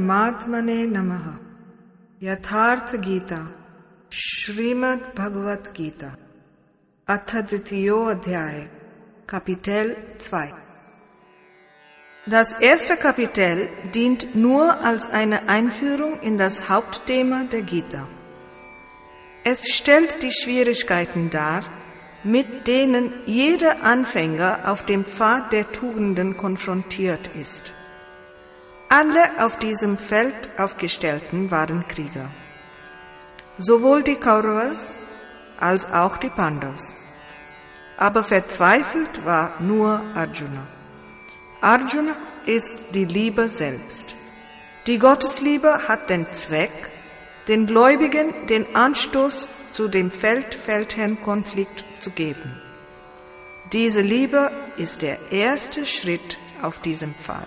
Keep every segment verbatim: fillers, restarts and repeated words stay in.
Paramatmane Namaha. Yathartha Gita, Srimad Bhagavad Gita, Atha Dvitiyo Adhyaya, Kapitel zwei. Das erste Kapitel dient nur als eine Einführung in das Hauptthema der Gita. Es stellt die Schwierigkeiten dar, mit denen jeder Anfänger auf dem Pfad der Tugenden konfrontiert ist. Alle auf diesem Feld Aufgestellten waren Krieger. Sowohl die Kauravas als auch die Pandavas. Aber verzweifelt war nur Arjuna. Arjuna ist die Liebe selbst. Die Gottesliebe hat den Zweck, den Gläubigen den Anstoß zu dem Feld-Feldherrn-Konflikt zu geben. Diese Liebe ist der erste Schritt auf diesem Pfad.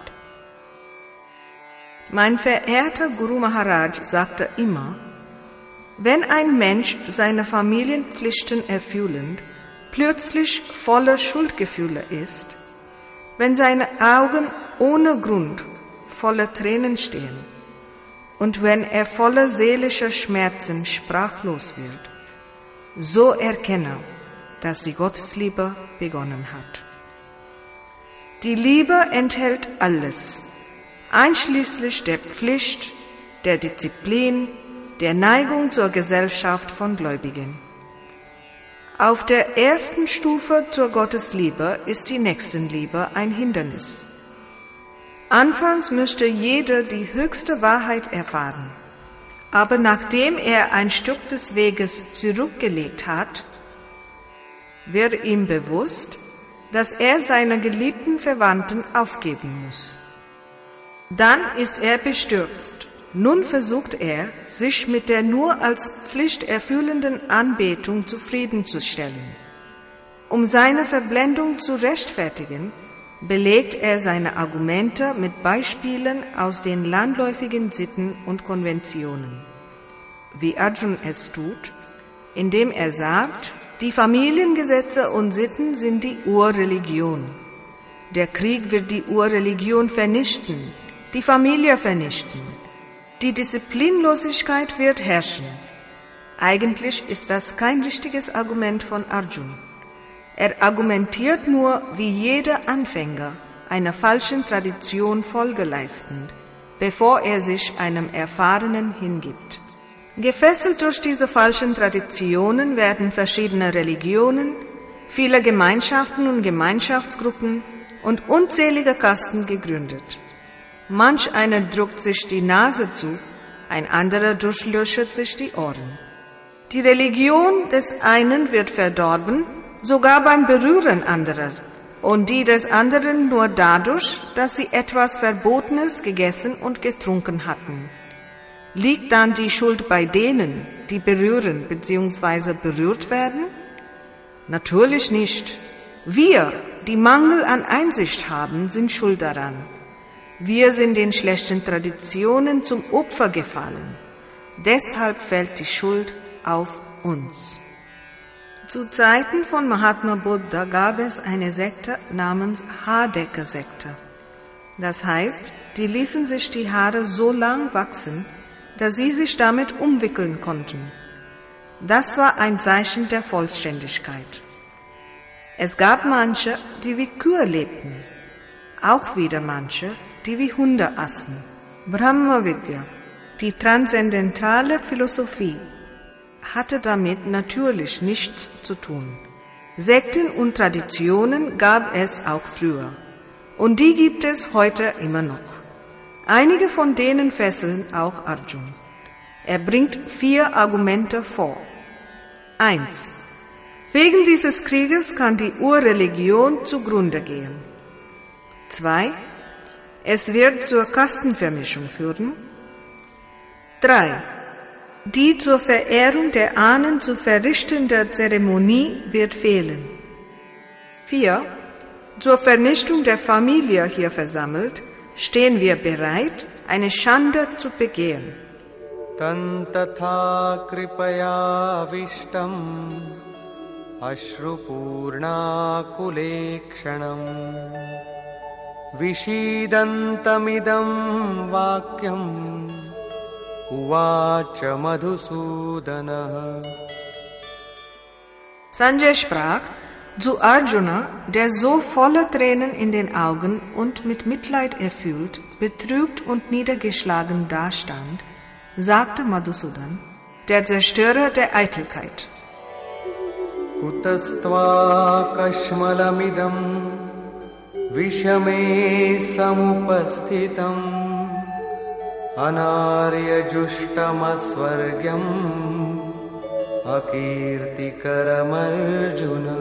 Mein verehrter Guru Maharaj sagte immer, wenn ein Mensch seine Familienpflichten erfüllend plötzlich voller Schuldgefühle ist, wenn seine Augen ohne Grund voller Tränen stehen und wenn er voller seelischer Schmerzen sprachlos wird, so erkenne, dass die Gottesliebe begonnen hat. Die Liebe enthält alles, einschließlich der Pflicht, der Disziplin, der Neigung zur Gesellschaft von Gläubigen. Auf der ersten Stufe zur Gottesliebe ist die Nächstenliebe ein Hindernis. Anfangs müsste jeder die höchste Wahrheit erfahren, aber nachdem er ein Stück des Weges zurückgelegt hat, wird ihm bewusst, dass er seine geliebten Verwandten aufgeben muss. Dann ist er bestürzt. Nun versucht er, sich mit der nur als pflichterfüllenden Anbetung zufriedenzustellen. Um seine Verblendung zu rechtfertigen, belegt er seine Argumente mit Beispielen aus den landläufigen Sitten und Konventionen. Wie Arjuna es tut, indem er sagt, die Familiengesetze und Sitten sind die Urreligion. Der Krieg wird die Urreligion vernichten, die Familie vernichten. Die Disziplinlosigkeit wird herrschen. Eigentlich ist das kein richtiges Argument von Arjuna. Er argumentiert nur wie jeder Anfänger einer falschen Tradition Folge leistend, bevor er sich einem Erfahrenen hingibt. Gefesselt durch diese falschen Traditionen werden verschiedene Religionen, viele Gemeinschaften und Gemeinschaftsgruppen und unzählige Kasten gegründet. Manch einer drückt sich die Nase zu, ein anderer durchlöchert sich die Ohren. Die Religion des einen wird verdorben, sogar beim Berühren anderer, und die des anderen nur dadurch, dass sie etwas Verbotenes gegessen und getrunken hatten. Liegt dann die Schuld bei denen, die berühren bzw. berührt werden? Natürlich nicht. Wir, die Mangel an Einsicht haben, sind schuld daran. Wir sind den schlechten Traditionen zum Opfer gefallen. Deshalb fällt die Schuld auf uns. Zu Zeiten von Mahatma Buddha gab es eine Sekte namens Haardecke-Sekte. Das heißt, die ließen sich die Haare so lang wachsen, dass sie sich damit umwickeln konnten. Das war ein Zeichen der Vollständigkeit. Es gab manche, die wie Kühe lebten, auch wieder manche, die wie Hunde aßen. Brahma Vidya, die transzendentale Philosophie, hatte damit natürlich nichts zu tun. Sekten und Traditionen gab es auch früher. Und die gibt es heute immer noch. Einige von denen fesseln auch Arjuna. Er bringt vier Argumente vor. Eins. Wegen dieses Krieges kann die Urreligion zugrunde gehen. Zwei. Es wird zur Kastenvermischung führen. Drei. Die zur Verehrung der Ahnen zu verrichtende Zeremonie wird fehlen. Vier. Zur Vernichtung der Familie hier versammelt, stehen wir bereit, eine Schande zu begehen. Tan tatha kripaya vishtam ashrupurna kulekshanam विषीदन्तमिदं वाक्यम् उवाच मधुसूदनः. Sanjay sprach zu Arjuna, der so voller Tränen in den Augen und mit Mitleid erfüllt, betrübt und niedergeschlagen dastand, sagte Madhusudan, der Zerstörer der Eitelkeit: Kutastva kashmalamidam vishame samupasthitam anarya jushtamasvargyam akirtikaram Arjuna.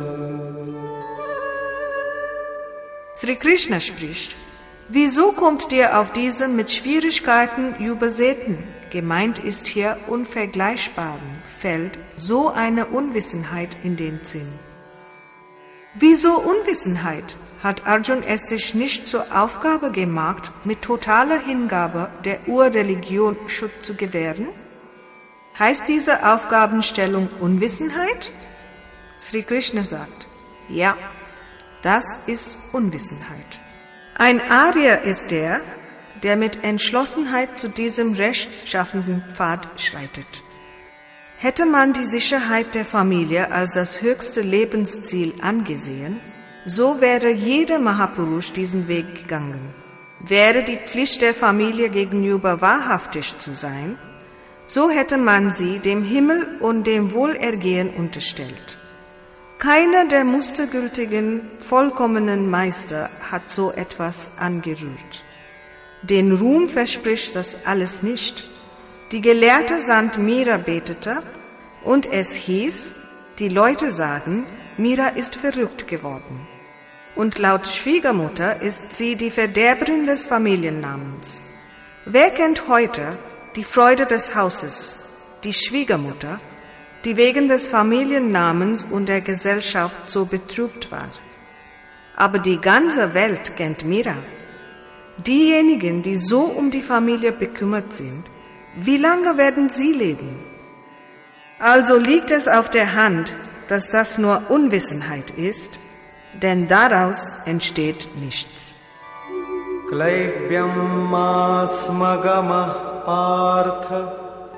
Sri Krishna spricht: Wieso kommt dir auf diesen mit Schwierigkeiten übersäten, gemeint ist hier unvergleichbaren Feld, so eine Unwissenheit in den Sinn? Wieso Unwissenheit? Hat Arjun es sich nicht zur Aufgabe gemacht, mit totaler Hingabe der Urreligion Schutz zu gewähren? Heißt diese Aufgabenstellung Unwissenheit? Sri Krishna sagt: Ja, das ist Unwissenheit. Ein Arya ist der, der mit Entschlossenheit zu diesem rechtschaffenden Pfad schreitet. Hätte man die Sicherheit der Familie als das höchste Lebensziel angesehen, so wäre jeder Mahapurush diesen Weg gegangen. Wäre die Pflicht der Familie gegenüber wahrhaftig zu sein, so hätte man sie dem Himmel und dem Wohlergehen unterstellt. Keiner der mustergültigen, vollkommenen Meister hat so etwas angerührt. Den Ruhm verspricht das alles nicht. Die Gelehrte Sant Mira betete, und es hieß, die Leute sagen, Mira ist verrückt geworden. Und laut Schwiegermutter ist sie die Verderberin des Familiennamens. Wer kennt heute die Freude des Hauses, die Schwiegermutter, die wegen des Familiennamens und der Gesellschaft so betrübt war? Aber die ganze Welt kennt Mira. Diejenigen, die so um die Familie bekümmert sind, wie lange werden sie leben? Also liegt es auf der Hand, dass das nur Unwissenheit ist, denn daraus entsteht nichts. Klaibyam masmagamah partha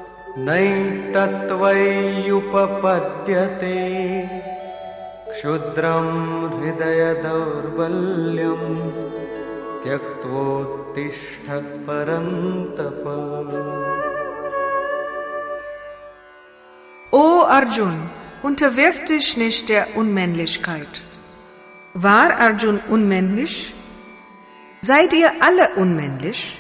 naitatvayyupapadyate kshudram hridaya daurbalyam tyaktvottishta parantapa. O Arjun, unterwirf dich nicht der Unmännlichkeit. War Arjun unmännlich? Seid ihr alle unmännlich?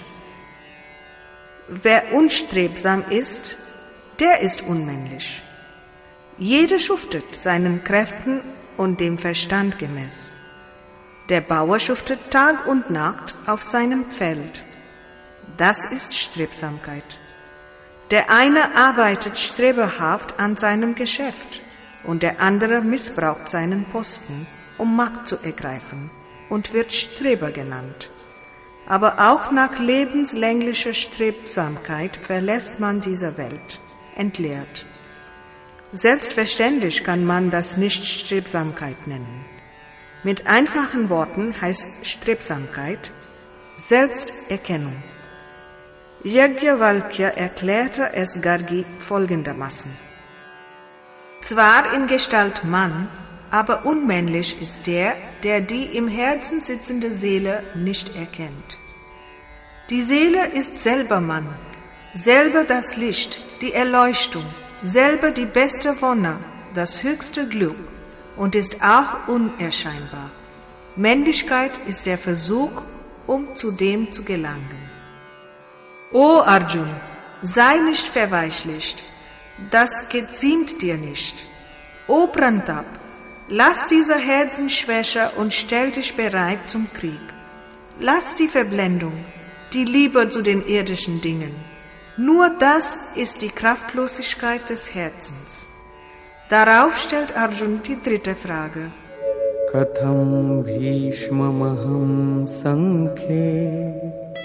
Wer unstrebsam ist, der ist unmännlich. Jeder schuftet seinen Kräften und dem Verstand gemäß. Der Bauer schuftet Tag und Nacht auf seinem Feld. Das ist Strebsamkeit. Der eine arbeitet strebhaft an seinem Geschäft und der andere missbraucht seinen Posten, um Macht zu ergreifen, und wird Streber genannt. Aber auch nach lebenslänglicher Strebsamkeit verlässt man diese Welt, entleert. Selbstverständlich kann man das nicht Strebsamkeit nennen. Mit einfachen Worten heißt Strebsamkeit Selbsterkennung. Yajnavalkya erklärte es Gargi folgendermaßen: Zwar in Gestalt Mann, aber unmännlich ist der, der die im Herzen sitzende Seele nicht erkennt. Die Seele ist selber Mann, selber das Licht, die Erleuchtung, selber die beste Wonne, das höchste Glück und ist auch unerscheinbar. Männlichkeit ist der Versuch, um zu dem zu gelangen. O Arjun, sei nicht verweichlicht, das geziemt dir nicht. O Prantap, lass diese Herzenschwäche und stell dich bereit zum Krieg. Lass die Verblendung, die Liebe zu den irdischen Dingen. Nur das ist die Kraftlosigkeit des Herzens. Darauf stellt Arjun die dritte Frage. Katham bhishmamaham sankhe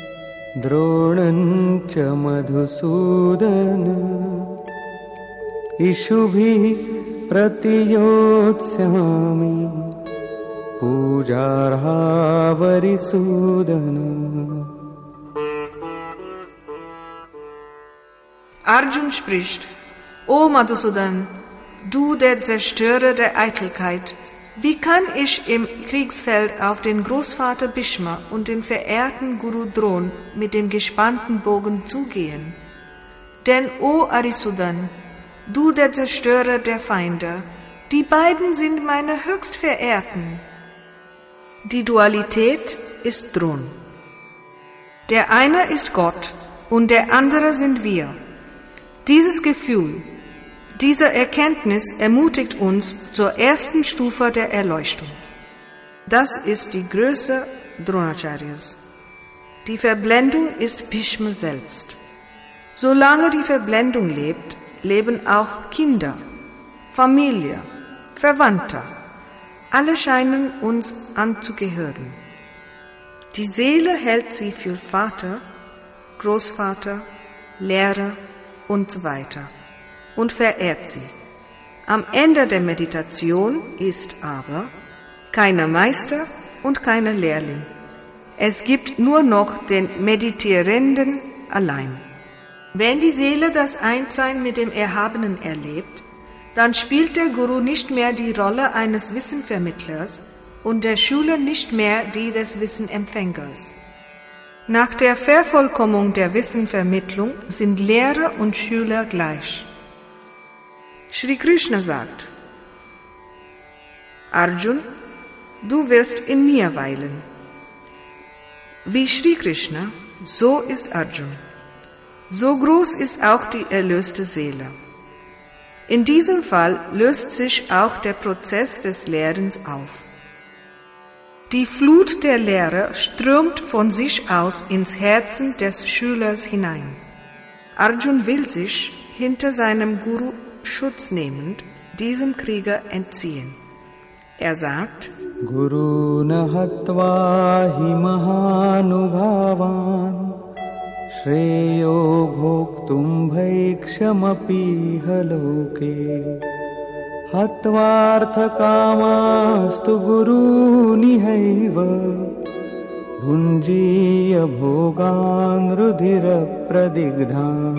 dronancha madhusudana ishubhi pratiyotsyami पूजार्हा वरिसूदन. Arjun spricht: O Madhusudan, du der Zerstörer der Eitelkeit, wie kann ich im Kriegsfeld auf den Großvater Bhishma und den verehrten Guru Dron mit dem gespannten Bogen zugehen? Denn, o Arisudan, du der Zerstörer der Feinde, die beiden sind meine höchst Verehrten. Die Dualität ist Dron. Der eine ist Gott und der andere sind wir. Dieses Gefühl, diese Erkenntnis ermutigt uns zur ersten Stufe der Erleuchtung. Das ist die Größe Dronacharyas. Die Verblendung ist Bhishma selbst. Solange die Verblendung lebt, leben auch Kinder, Familie, Verwandte. Alle scheinen uns anzugehören. Die Seele hält sie für Vater, Großvater, Lehrer und so weiter und verehrt sie. Am Ende der Meditation ist aber keiner Meister und keiner Lehrling. Es gibt nur noch den Meditierenden allein. Wenn die Seele das Einssein mit dem Erhabenen erlebt, dann spielt der Guru nicht mehr die Rolle eines Wissenvermittlers und der Schüler nicht mehr die des Wissenempfängers. Nach der Vervollkommnung der Wissenvermittlung sind Lehrer und Schüler gleich. Shri Krishna sagt: Arjun, du wirst in mir weilen. Wie Shri Krishna, so ist Arjun. So groß ist auch die erlöste Seele. In diesem Fall löst sich auch der Prozess des Lehrens auf. Die Flut der Lehre strömt von sich aus ins Herzen des Schülers hinein. Arjun will sich, hinter seinem Guru Schutz nehmend, diesem Krieger entziehen. Er sagt: Guru nahatva hi mahanubhavan Shreyo bhoktum bhaikshamapi haloke Hatvartha kamastu guru nihaiva Bhunjiya bhogan rudhira pradigdhan.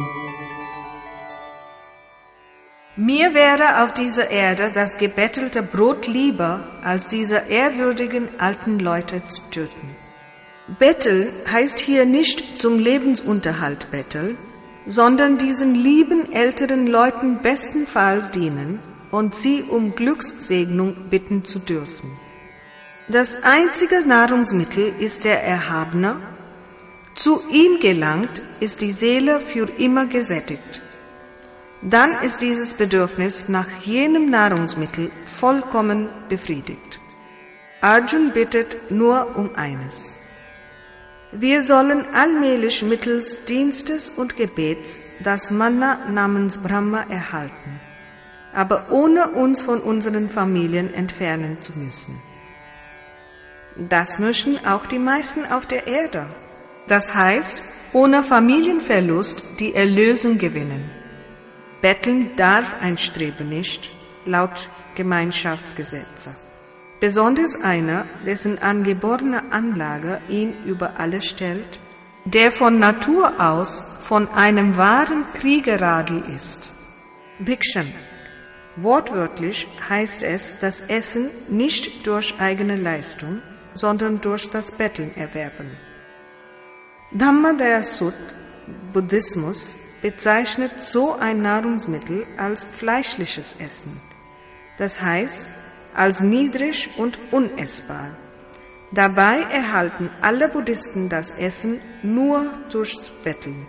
Mir wäre auf dieser Erde das gebettelte Brot lieber, als diese ehrwürdigen alten Leute zu töten. Betteln heißt hier nicht zum Lebensunterhalt betteln, sondern diesen lieben älteren Leuten bestenfalls dienen und sie um Glückssegnung bitten zu dürfen. Das einzige Nahrungsmittel ist der Erhabene. Zu ihm gelangt ist die Seele für immer gesättigt. Dann ist dieses Bedürfnis nach jenem Nahrungsmittel vollkommen befriedigt. Arjun bittet nur um eines. Wir sollen allmählich mittels Dienstes und Gebets das Manna namens Brahma erhalten, aber ohne uns von unseren Familien entfernen zu müssen. Das möchten auch die meisten auf der Erde. Das heißt, ohne Familienverlust die Erlösung gewinnen. Betteln darf ein Streber nicht, laut Gemeinschaftsgesetze. Besonders einer, dessen angeborene Anlage ihn über alles stellt, der von Natur aus von einem wahren Kriegeradel ist. Bhikshan. Wortwörtlich heißt es, das Essen nicht durch eigene Leistung, sondern durch das Betteln erwerben. Dhammadaya Sutta, Buddhismus, bezeichnet so ein Nahrungsmittel als fleischliches Essen, das heißt als niedrig und unessbar. Dabei erhalten alle Buddhisten das Essen nur durchs Betteln.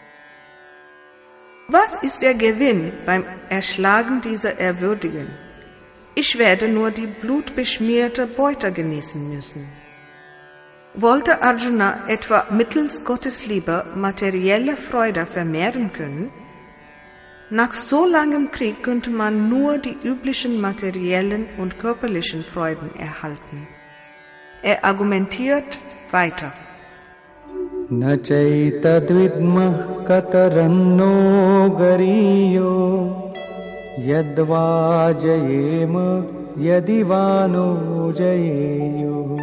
Was ist der Gewinn beim Erschlagen dieser Ehrwürdigen? Ich werde nur die blutbeschmierte Beute genießen müssen. Wollte Arjuna etwa mittels Gottesliebe materielle Freude vermehren können? Nach so langem Krieg könnte man nur die üblichen materiellen und körperlichen Freuden erhalten. Er argumentiert weiter. Na chaitadvidmah kataranno gariyo यद्वा जयेम यदि वा नो जयेयुः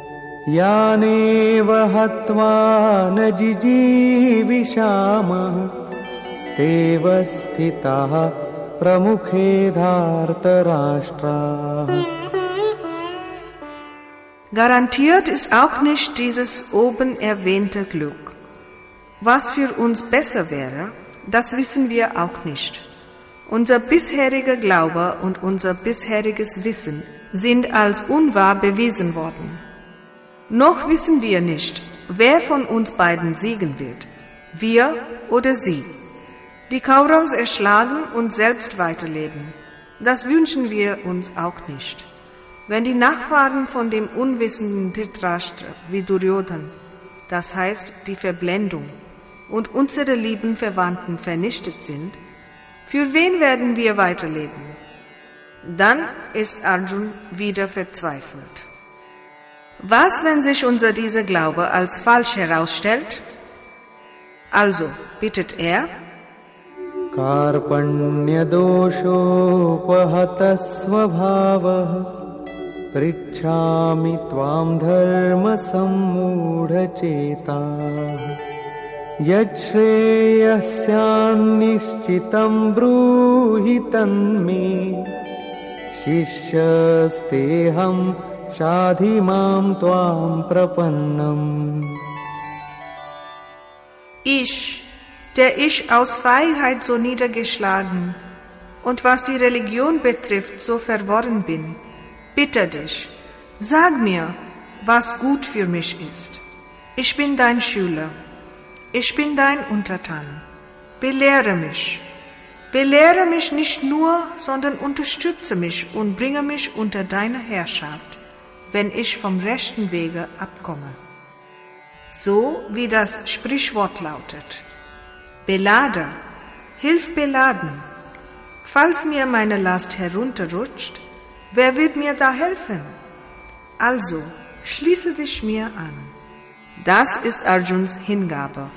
यानेव हत्वा न जिजीविषामः तेव स्थिताः प्रमुखे धार्तराष्ट्राः. Garantiert ist auch nicht dieses oben erwähnte Glück. Was für uns besser wäre, das wissen wir auch nicht. Unser bisheriger Glaube und unser bisheriges Wissen sind als unwahr bewiesen worden. Noch wissen wir nicht, wer von uns beiden siegen wird, wir oder sie. Die Kauravas erschlagen und selbst weiterleben. Das wünschen wir uns auch nicht. Wenn die Nachfahren von dem unwissenden Dhritarashtra wie Duryodhan, das heißt die Verblendung, und unsere lieben Verwandten vernichtet sind, für wen werden wir weiterleben? Dann ist Arjun wieder verzweifelt. Was, wenn sich unser dieser Glaube als falsch herausstellt? Also bittet er, Karpanyadoshopahatah svabhavah Prichhami tvam dharma sammudhacetah Yachreyasyan nishchitam bruhi tanme Shishyasteham shadhimam tvam prapannam. Ich, der ich aus Feigheit so niedergeschlagen und was die Religion betrifft so verworren bin, bitte dich, sag mir, was gut für mich ist. Ich bin dein Schüler, ich bin dein Untertan. Belehre mich. Belehre mich nicht nur, sondern unterstütze mich und bringe mich unter deine Herrschaft, wenn ich vom rechten Wege abkomme. So wie das Sprichwort lautet. Belader, hilf beladen. Falls mir meine Last herunterrutscht, wer wird mir da helfen? Also, schließe dich mir an. Das ist Arjuns Hingabe.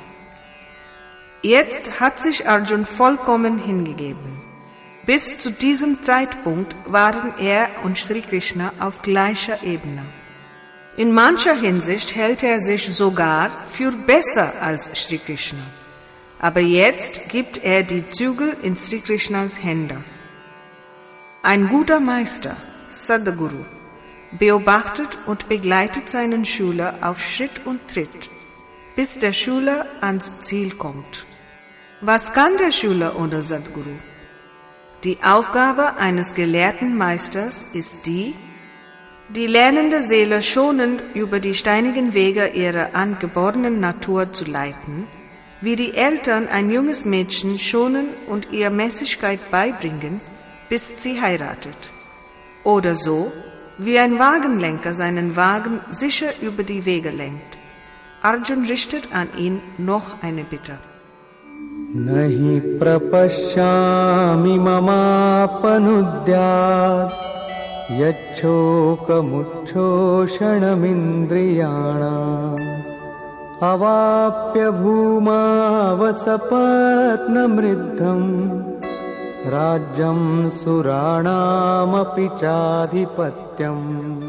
Jetzt hat sich Arjun vollkommen hingegeben. Bis zu diesem Zeitpunkt waren er und Sri Krishna auf gleicher Ebene. In mancher Hinsicht hält er sich sogar für besser als Sri Krishna. Aber jetzt gibt er die Zügel in Sri Krishnas Hände. Ein guter Meister, Sadguru, beobachtet und begleitet seinen Schüler auf Schritt und Tritt, bis der Schüler ans Ziel kommt. Was kann der Schüler ohne Sadguru? Die Aufgabe eines gelehrten Meisters ist die, die lernende Seele schonend über die steinigen Wege ihrer angeborenen Natur zu leiten, wie die Eltern ein junges Mädchen schonen und ihr Mäßigkeit beibringen, bis sie heiratet. Oder so, wie ein Wagenlenker seinen Wagen sicher über die Wege lenkt. Arjun richtet an ihn noch eine Bitte. Nahi prapashyami mamapanudyat yacchokamuchoshanamindriyana avapya bhuma vasapatnamriddham rajyam suranam api chadhipatyam.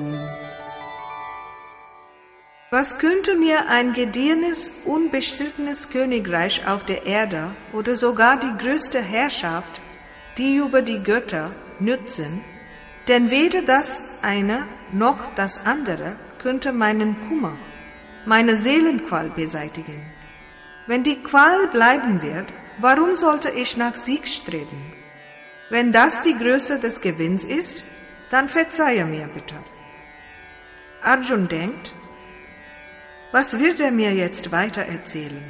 Was könnte mir ein gediegenes, unbestrittenes Königreich auf der Erde oder sogar die größte Herrschaft, die über die Götter, nützen? Denn weder das eine noch das andere könnte meinen Kummer, meine Seelenqual beseitigen. Wenn die Qual bleiben wird, warum sollte ich nach Sieg streben? Wenn das die Größe des Gewinns ist, dann verzeihe mir bitte. Arjun denkt, was wird er mir jetzt weiter erzählen?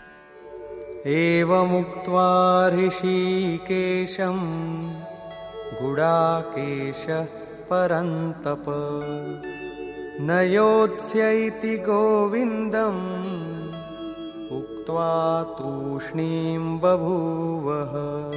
Eva muktva rishikesham gudakesha parantapa nayotyaiti govindam uktva tushnim babhuvaha.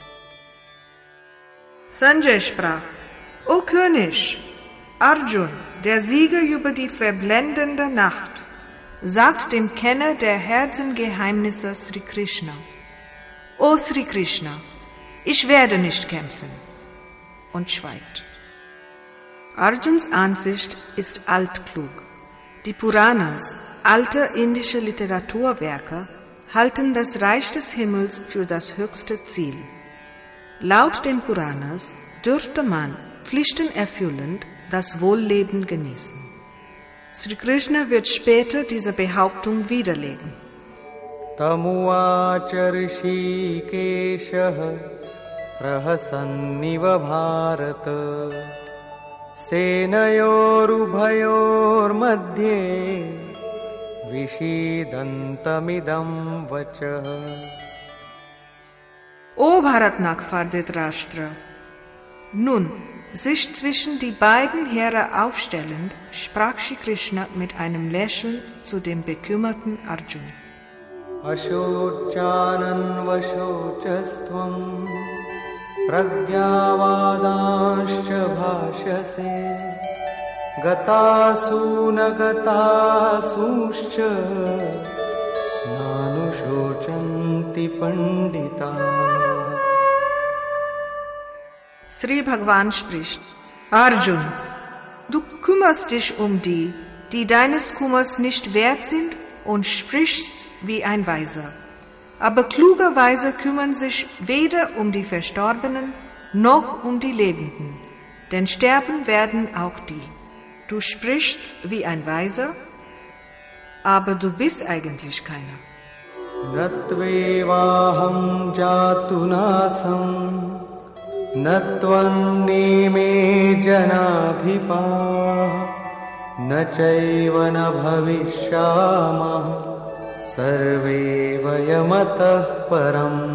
Sanjay sprach, O König, Arjun, der Sieger über die verblendende Nacht, sagt dem Kenner der Herzengeheimnisse Sri Krishna: O Sri Krishna, ich werde nicht kämpfen, und schweigt. Arjuns Ansicht ist altklug. Die Puranas, alte indische Literaturwerke, halten das Reich des Himmels für das höchste Ziel. Laut den Puranas dürfte man pflichtenerfüllend das Wohlleben genießen. Sri Krishna wird später diese Behauptung widerlegen. Tamuvacha Rishikeshah prahasanniva bharata senayorubhayor madhye vishidantamidam vachah. O Bharatnagfar Dhritarashtra! Nun, sich zwischen die beiden Heere aufstellend, sprach Shri Krishna mit einem Lächeln zu dem bekümmerten Arjun. Ashochanan vashochastvam pragyavadanscha bhashase gatasuna gatasuscha nanushochanti pandita. Sri Bhagavan spricht: Arjun, du kümmerst dich um die, die deines Kummers nicht wert sind, und sprichst wie ein Weiser. Aber klugerweise kümmern sich weder um die Verstorbenen noch um die Lebenden, denn sterben werden auch die. Du sprichst wie ein Weiser, aber du bist eigentlich keiner. Natvevaham jatunasam natvanime janadhipa na chaiva na bhavishyamah sarve vayamatah param.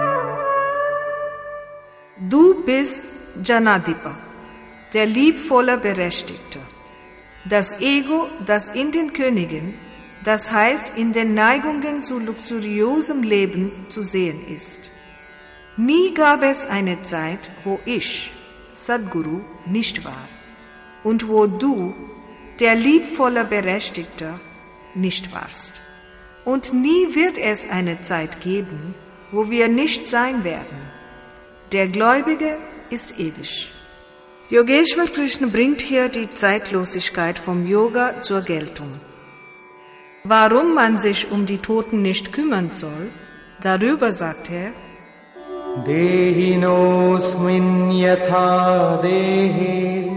Du bist Janadipa, der liebvolle Berechtigte. Das Ego, das in den Königen, das heißt in den Neigungen zu luxuriosem Leben zu sehen ist. Nie gab es eine Zeit, wo ich, Sadguru, nicht war und wo du, der liebvolle Berechtigte, nicht warst. Und nie wird es eine Zeit geben, wo wir nicht sein werden. Der Gläubige ist ewig. Yogeshwar Krishna bringt hier die Zeitlosigkeit vom Yoga zur Geltung. Warum man sich um die Toten nicht kümmern soll, darüber sagt er: Dehinosmin yatha dehe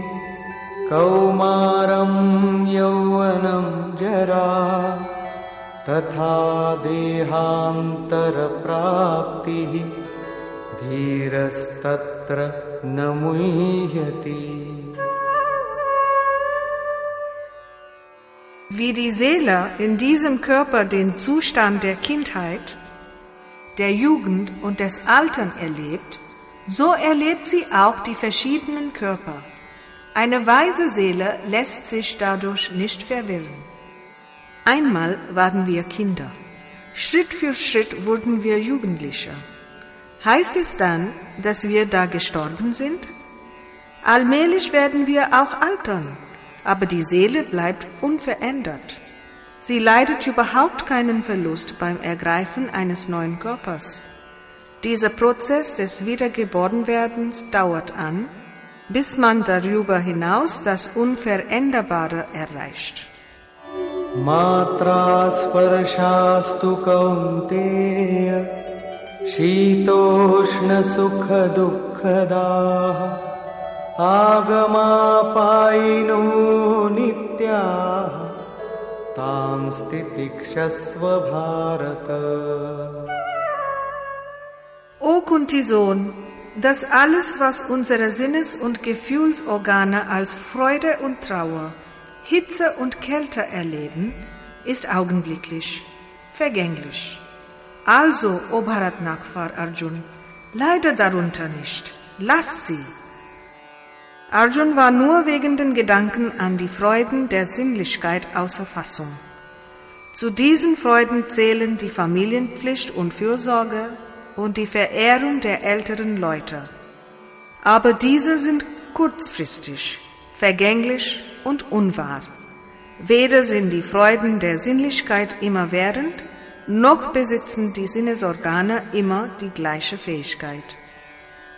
kaumaram yauvanam jara tatha dehantara prapti dhirastatra namuhyati. Wie die Seele in diesem Körper den Zustand der Kindheit, der Jugend und des Altern erlebt, so erlebt sie auch die verschiedenen Körper. Eine weise Seele lässt sich dadurch nicht verwirren. Einmal waren wir Kinder. Schritt für Schritt wurden wir Jugendliche. Heißt es dann, dass wir da gestorben sind? Allmählich werden wir auch altern, aber die Seele bleibt unverändert. Sie leidet überhaupt keinen Verlust beim Ergreifen eines neuen Körpers. Dieser Prozess des Wiedergeborenwerdens dauert an, bis man darüber hinaus das Unveränderbare erreicht. Matra sparshastu kaunteya shitoshna sukha dukkhada agama paino nitya tam stitikshasva bharata. O Kunti-Sohn, das alles, was unsere Sinnes- und Gefühlsorgane als Freude und Trauer, Hitze und Kälte erleben, ist augenblicklich, vergänglich. Also, O Bharatnagfar Arjun, leide darunter nicht, lass sie. Arjun war nur wegen den Gedanken an die Freuden der Sinnlichkeit außer Fassung. Zu diesen Freuden zählen die Familienpflicht und Fürsorge und die Verehrung der älteren Leute. Aber diese sind kurzfristig, vergänglich und unwahr. Weder sind die Freuden der Sinnlichkeit immerwährend, noch besitzen die Sinnesorgane immer die gleiche Fähigkeit.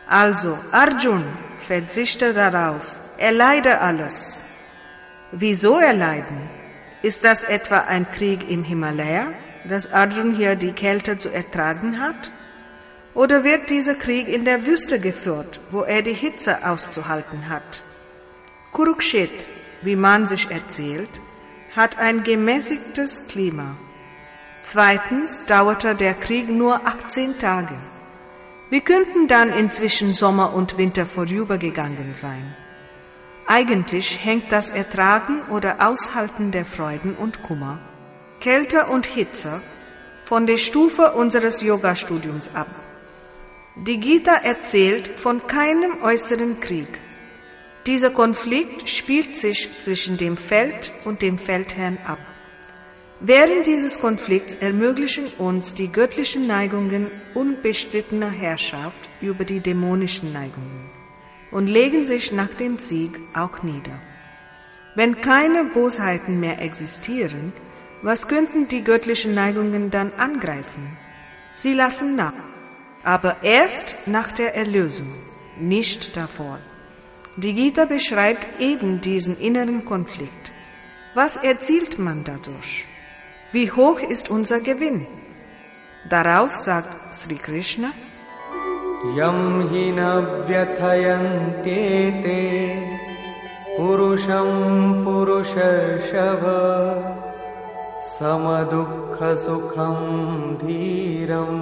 Also Arjun verzichte darauf, erleide alles. Wieso erleiden? Ist das etwa ein Krieg im Himalaya, dass Arjun hier die Kälte zu ertragen hat? Oder wird dieser Krieg in der Wüste geführt, wo er die Hitze auszuhalten hat? Kurukshetra, wie man sich erzählt, hat ein gemäßigtes Klima. Zweitens dauerte der Krieg nur achtzehn Tage. Wie könnten dann inzwischen Sommer und Winter vorübergegangen sein? Eigentlich hängt das Ertragen oder Aushalten der Freuden und Kummer, Kälte und Hitze von der Stufe unseres Yoga-Studiums ab. Die Gita erzählt von keinem äußeren Krieg. Dieser Konflikt spielt sich zwischen dem Feld und dem Feldherrn ab. Während dieses Konflikts ermöglichen uns die göttlichen Neigungen unbestrittener Herrschaft über die dämonischen Neigungen und legen sich nach dem Sieg auch nieder. Wenn keine Bosheiten mehr existieren, was könnten die göttlichen Neigungen dann angreifen? Sie lassen nach, aber erst nach der Erlösung, nicht davor. Die Gita beschreibt eben diesen inneren Konflikt. Was erzielt man dadurch? Wie hoch ist unser Gewinn? Darauf sagt Sri Krishna: Yam hina vyathayantete purusham purushashava samadukha sukham dhiram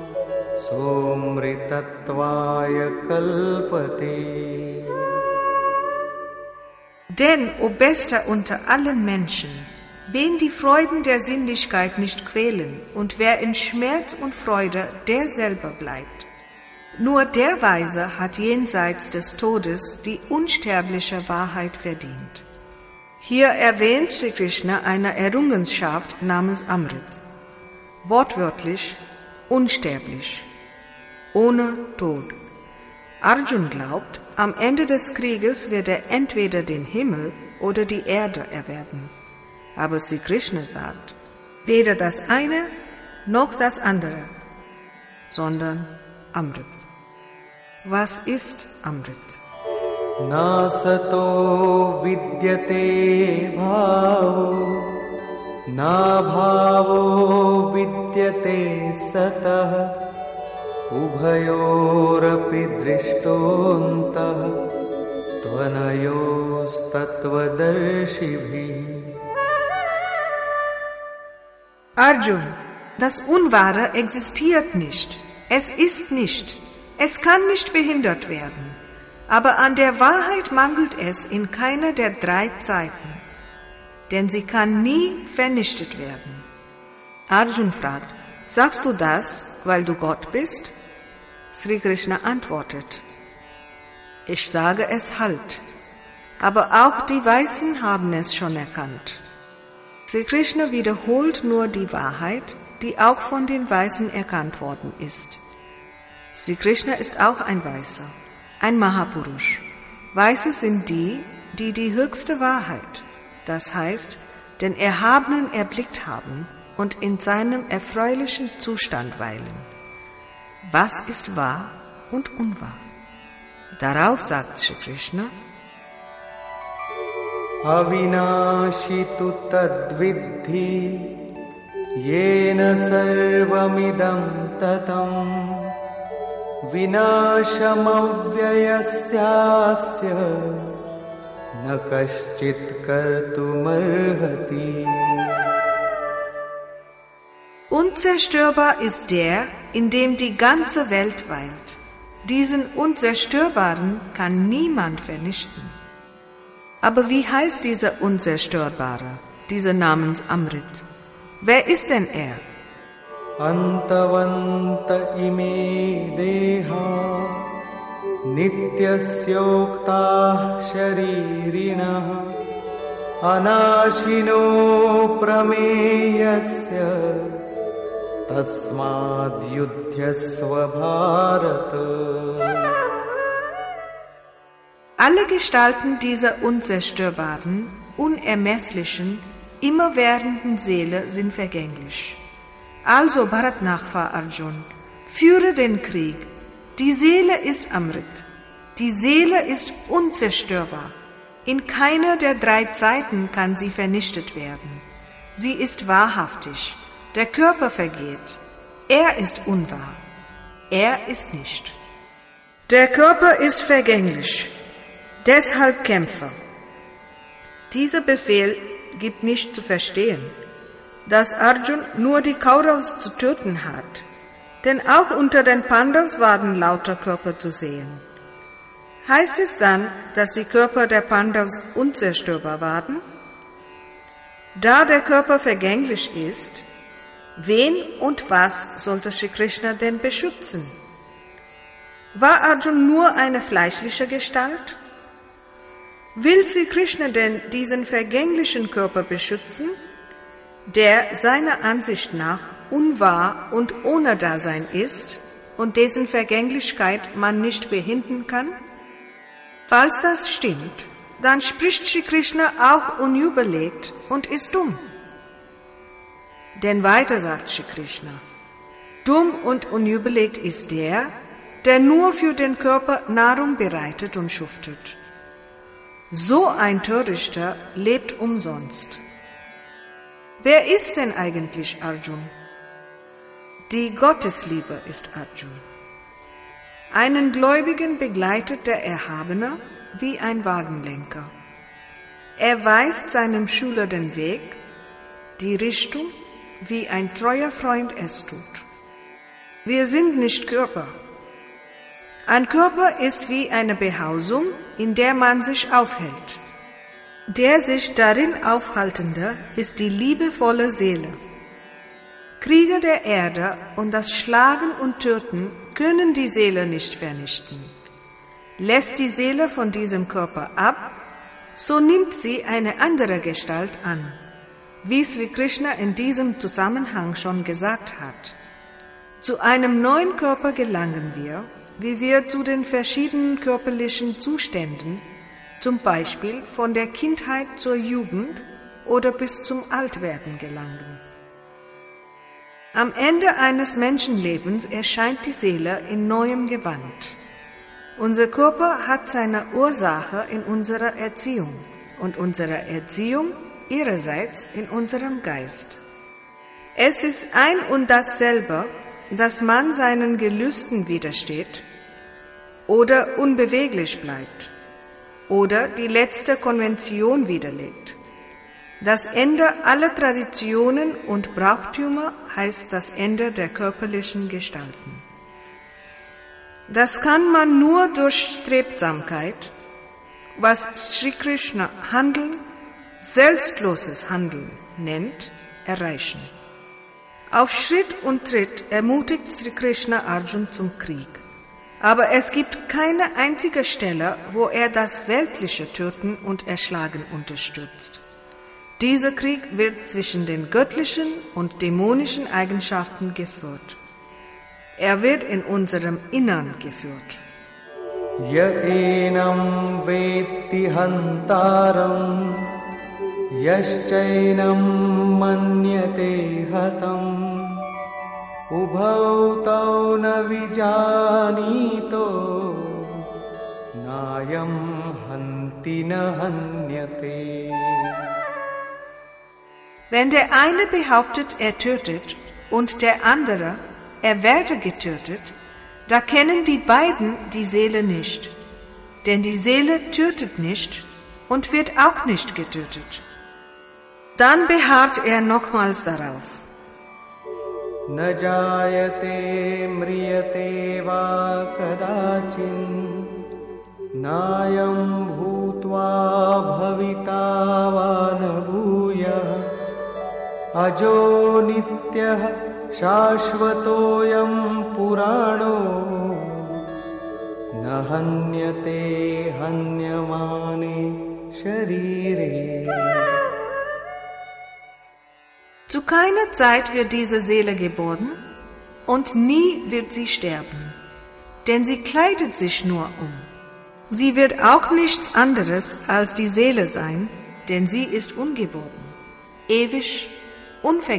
somritatvaya kalpate. Denn, o Bester unter allen Menschen, wen die Freuden der Sinnlichkeit nicht quälen und wer in Schmerz und Freude, der selber bleibt. Nur der Weise hat jenseits des Todes die unsterbliche Wahrheit verdient. Hier erwähnt Sri Krishna eine Errungenschaft namens Amrit, wortwörtlich unsterblich, ohne Tod. Arjun glaubt, am Ende des Krieges wird er entweder den Himmel oder die Erde erwerben. Aber Sri Krishna sagt, weder das eine noch das andere, sondern Amrit. Was ist Amrit? Nasato vidyate bhavo, na bhavo vidyate satah, ubhayorapi drishtontah, tvanayostattvadarshibhi. Arjun, das Unwahre existiert nicht. Es ist nicht. Es kann nicht behindert werden. Aber an der Wahrheit mangelt es in keiner der drei Zeiten. Denn sie kann nie vernichtet werden. Arjun fragt, sagst du das, weil du Gott bist? Sri Krishna antwortet, ich sage es halt. Aber auch die Weisen haben es schon erkannt. Sri Krishna wiederholt nur die Wahrheit, die auch von den Weisen erkannt worden ist. Sri Krishna ist auch ein Weiser, ein Mahapurush. Weise sind die, die die höchste Wahrheit, das heißt, den Erhabenen erblickt haben und in seinem erfreulichen Zustand weilen. Was ist wahr und unwahr? Darauf sagt Sri Krishna, Avinashi tu tadviddhi yena sarvamidam tatam vinashamavyayasyasya na kaschit kartumarhati. Unzerstörbar ist der, in dem die ganze Welt weilt. Diesen Unzerstörbaren kann niemand vernichten. Aber wie heißt dieser Unzerstörbare, dieser namens Amrit? Wer ist denn er? Antavanta ime deha nityasyokta sharirina anashino prameyasya tasmad yudhyasva bharata. Alle Gestalten dieser unzerstörbaren, unermesslichen, immerwährenden Seele sind vergänglich. Also Bharatnachva Arjun, führe den Krieg, Die Seele ist Amrit. Die Seele ist unzerstörbar. In keiner der drei Zeiten kann sie vernichtet werden. Sie ist wahrhaftig. Der Körper vergeht. Er ist unwahr. Er ist nicht. Der Körper ist vergänglich. Deshalb Kämpfer. Dieser Befehl gibt nicht zu verstehen, dass Arjun nur die Kauravas zu töten hat, denn auch unter den Pandavas waren lauter Körper zu sehen. Heißt es dann, dass die Körper der Pandavas unzerstörbar waren? Da der Körper vergänglich ist, wen und was sollte Shri Krishna denn beschützen? War Arjun nur eine fleischliche Gestalt? Will Shri Krishna denn diesen vergänglichen Körper beschützen, der seiner Ansicht nach unwahr und ohne Dasein ist und dessen Vergänglichkeit man nicht behindern kann? Falls das stimmt, dann spricht Shri Krishna auch unüberlegt und ist dumm. Denn weiter sagt Shri Krishna, dumm und unüberlegt ist der, der nur für den Körper Nahrung bereitet und schuftet. So ein Törichter lebt umsonst. Wer ist denn eigentlich Arjun? Die Gottesliebe ist Arjun. Einen Gläubigen begleitet der Erhabene wie ein Wagenlenker. Er weist seinem Schüler den Weg, die Richtung, wie ein treuer Freund es tut. Wir sind nicht Körper. Ein Körper ist wie eine Behausung, in der man sich aufhält. Der sich darin Aufhaltende ist die liebevolle Seele. Krieger der Erde und das Schlagen und Töten können die Seele nicht vernichten. Lässt die Seele von diesem Körper ab, so nimmt sie eine andere Gestalt an, wie Sri Krishna in diesem Zusammenhang schon gesagt hat. Zu einem neuen Körper gelangen wir, wie wir zu den verschiedenen körperlichen Zuständen, zum Beispiel von der Kindheit zur Jugend oder bis zum Altwerden gelangen. Am Ende eines Menschenlebens erscheint die Seele in neuem Gewand. Unser Körper hat seine Ursache in unserer Erziehung und unsere Erziehung ihrerseits in unserem Geist. Es ist ein und dasselbe, dass man seinen Gelüsten widersteht oder unbeweglich bleibt oder die letzte Konvention widerlegt. Das Ende aller Traditionen und Brauchtümer heißt das Ende der körperlichen Gestalten. Das kann man nur durch Strebsamkeit, was Sri Krishna Handeln, selbstloses Handeln nennt, erreichen. Auf Schritt und Tritt ermutigt Sri Krishna Arjun zum Krieg. Aber es gibt keine einzige Stelle, wo er das weltliche Töten und Erschlagen unterstützt. Dieser Krieg wird zwischen den göttlichen und dämonischen Eigenschaften geführt. Er wird in unserem Innern geführt. Ya enam vetti hantaram yaschainam manyate hatam ubhau tau na vijanito nayam hanti na hanyate. Wenn der eine behauptet, er tötet, und der andere, er werde getötet, da kennen die beiden die Seele nicht. Denn die Seele tötet nicht und wird auch nicht getötet. Dann beharrt er nochmals darauf. Na jayate mriyate va kadachin nayam bhutva bhavita va na bhuyah ajo nityah shashvatoyam purano nahanyate hanyamane sharire. Zu keiner Zeit wird diese Seele geboren und nie wird sie sterben, denn sie kleidet sich nur um. Sie wird auch nichts anderes als die Seele sein, denn sie ist ungeboren, ewig,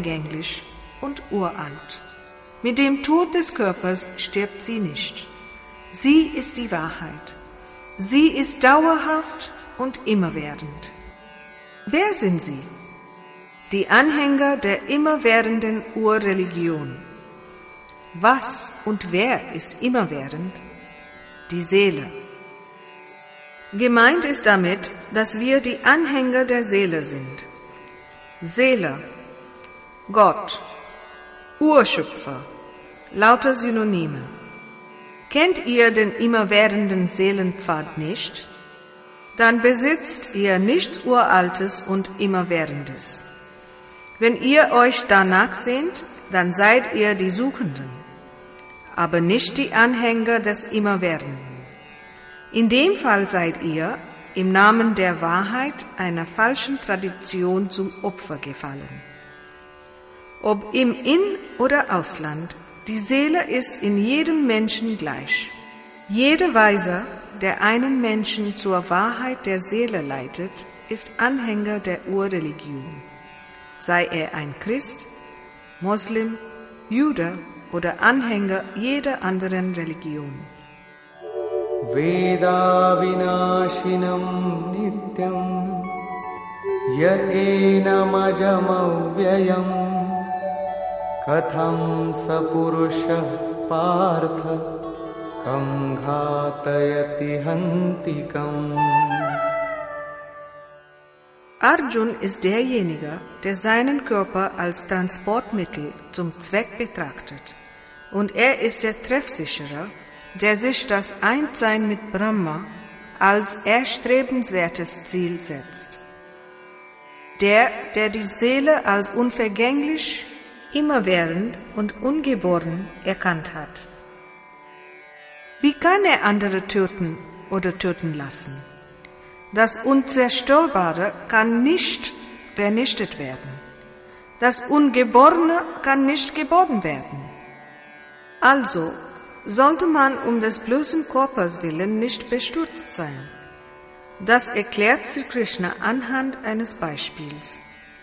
unvergänglich und uralt. Mit dem Tod des Körpers stirbt sie nicht. Sie ist die Wahrheit. Sie ist dauerhaft und immerwährend. Wer sind Sie? Die Anhänger der immerwährenden Urreligion. Was und wer ist immerwährend? Die Seele. Gemeint ist damit, dass wir die Anhänger der Seele sind. Seele, Gott, Urschöpfer, lauter Synonyme. Kennt ihr den immerwährenden Seelenpfad nicht? Dann besitzt ihr nichts Uraltes und Immerwährendes. Wenn ihr euch danach sehnt, dann seid ihr die Suchenden, aber nicht die Anhänger des Immerwährenden. In dem Fall seid ihr im Namen der Wahrheit einer falschen Tradition zum Opfer gefallen. Ob im In- oder Ausland, die Seele ist in jedem Menschen gleich. Jeder Weiser, der einen Menschen zur Wahrheit der Seele leitet, ist Anhänger der Urreligion. Sei er ein Christ, Moslem, Jude oder Anhänger jeder anderen Religion. Veda vinashinam nityam ya enamajam avyayam katham sapurusha partha kam ghatayati hantikam. Arjun ist derjenige, der seinen Körper als Transportmittel zum Zweck betrachtet. Und er ist der Treffsichere, der sich das Einssein mit Brahma als erstrebenswertes Ziel setzt. Der, der die Seele als unvergänglich, immerwährend und ungeboren erkannt hat. Wie kann er andere töten oder töten lassen? Das Unzerstörbare kann nicht vernichtet werden. Das Ungeborene kann nicht geboren werden. Also sollte man um des bloßen Körpers willen nicht bestürzt sein. Das erklärt Sri Krishna anhand eines Beispiels.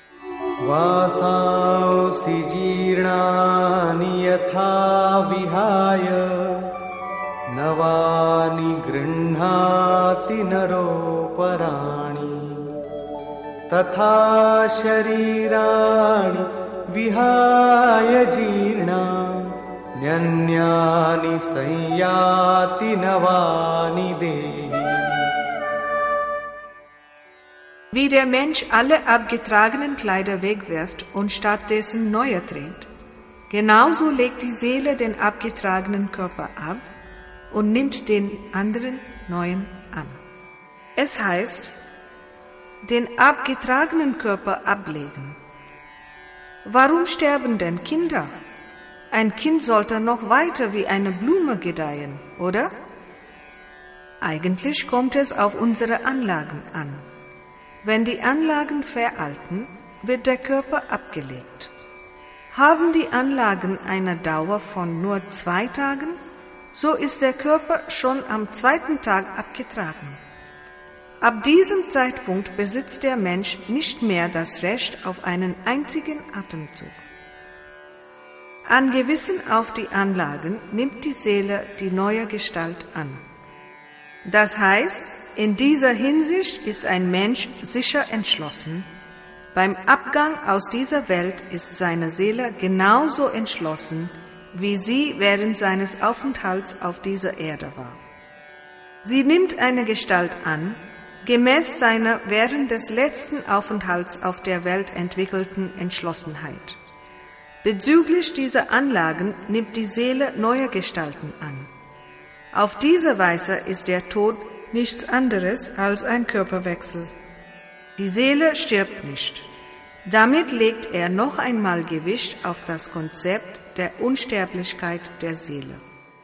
Vasausi jirnani yatha vihaya navani grinhati naro parani tatha sharirani vihaya jirna Nyanyani sayyati navani dehi. Wie der Mensch alle abgetragenen Kleider wegwirft und stattdessen neue trägt, genauso legt die Seele den abgetragenen Körper ab und nimmt den anderen neuen an. Es heißt, den abgetragenen Körper ablegen. Warum sterben denn Kinder? Ein Kind sollte noch weiter wie eine Blume gedeihen, oder? Eigentlich kommt es auf unsere Anlagen an. Wenn die Anlagen veralten, wird der Körper abgelegt. Haben die Anlagen eine Dauer von nur zwei Tagen, so ist der Körper schon am zweiten Tag abgetragen. Ab diesem Zeitpunkt besitzt der Mensch nicht mehr das Recht auf einen einzigen Atemzug. Angewiesen auf die Anlagen nimmt die Seele die neue Gestalt an. Das heißt, in dieser Hinsicht ist ein Mensch sicher entschlossen. Beim Abgang aus dieser Welt ist seine Seele genauso entschlossen, wie sie während seines Aufenthalts auf dieser Erde war. Sie nimmt eine Gestalt an, gemäß seiner während des letzten Aufenthalts auf der Welt entwickelten Entschlossenheit. Bezüglich dieser Anlagen nimmt die Seele neue Gestalten an. Auf diese Weise ist der Tod nichts anderes als ein Körperwechsel. Die Seele stirbt nicht. Damit legt er noch einmal Gewicht auf das Konzept der Unsterblichkeit der Seele.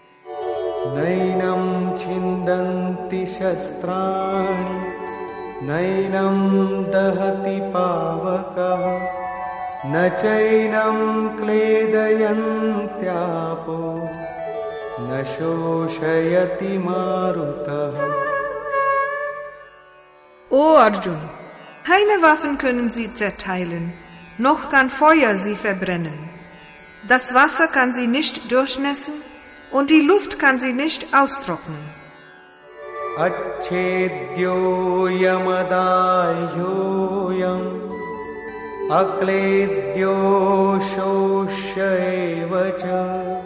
Nainam chindanti shastrani nainam dahati pavakah na chainam kledayantyapo na shoshayati marutah. O Arjun, keine Waffen können sie zerteilen, noch kann Feuer sie verbrennen. Das Wasser kann sie nicht durchnässen, und die Luft kann sie nicht austrocknen. Acchedyo yamadayyoyam akledyo shoshaevacha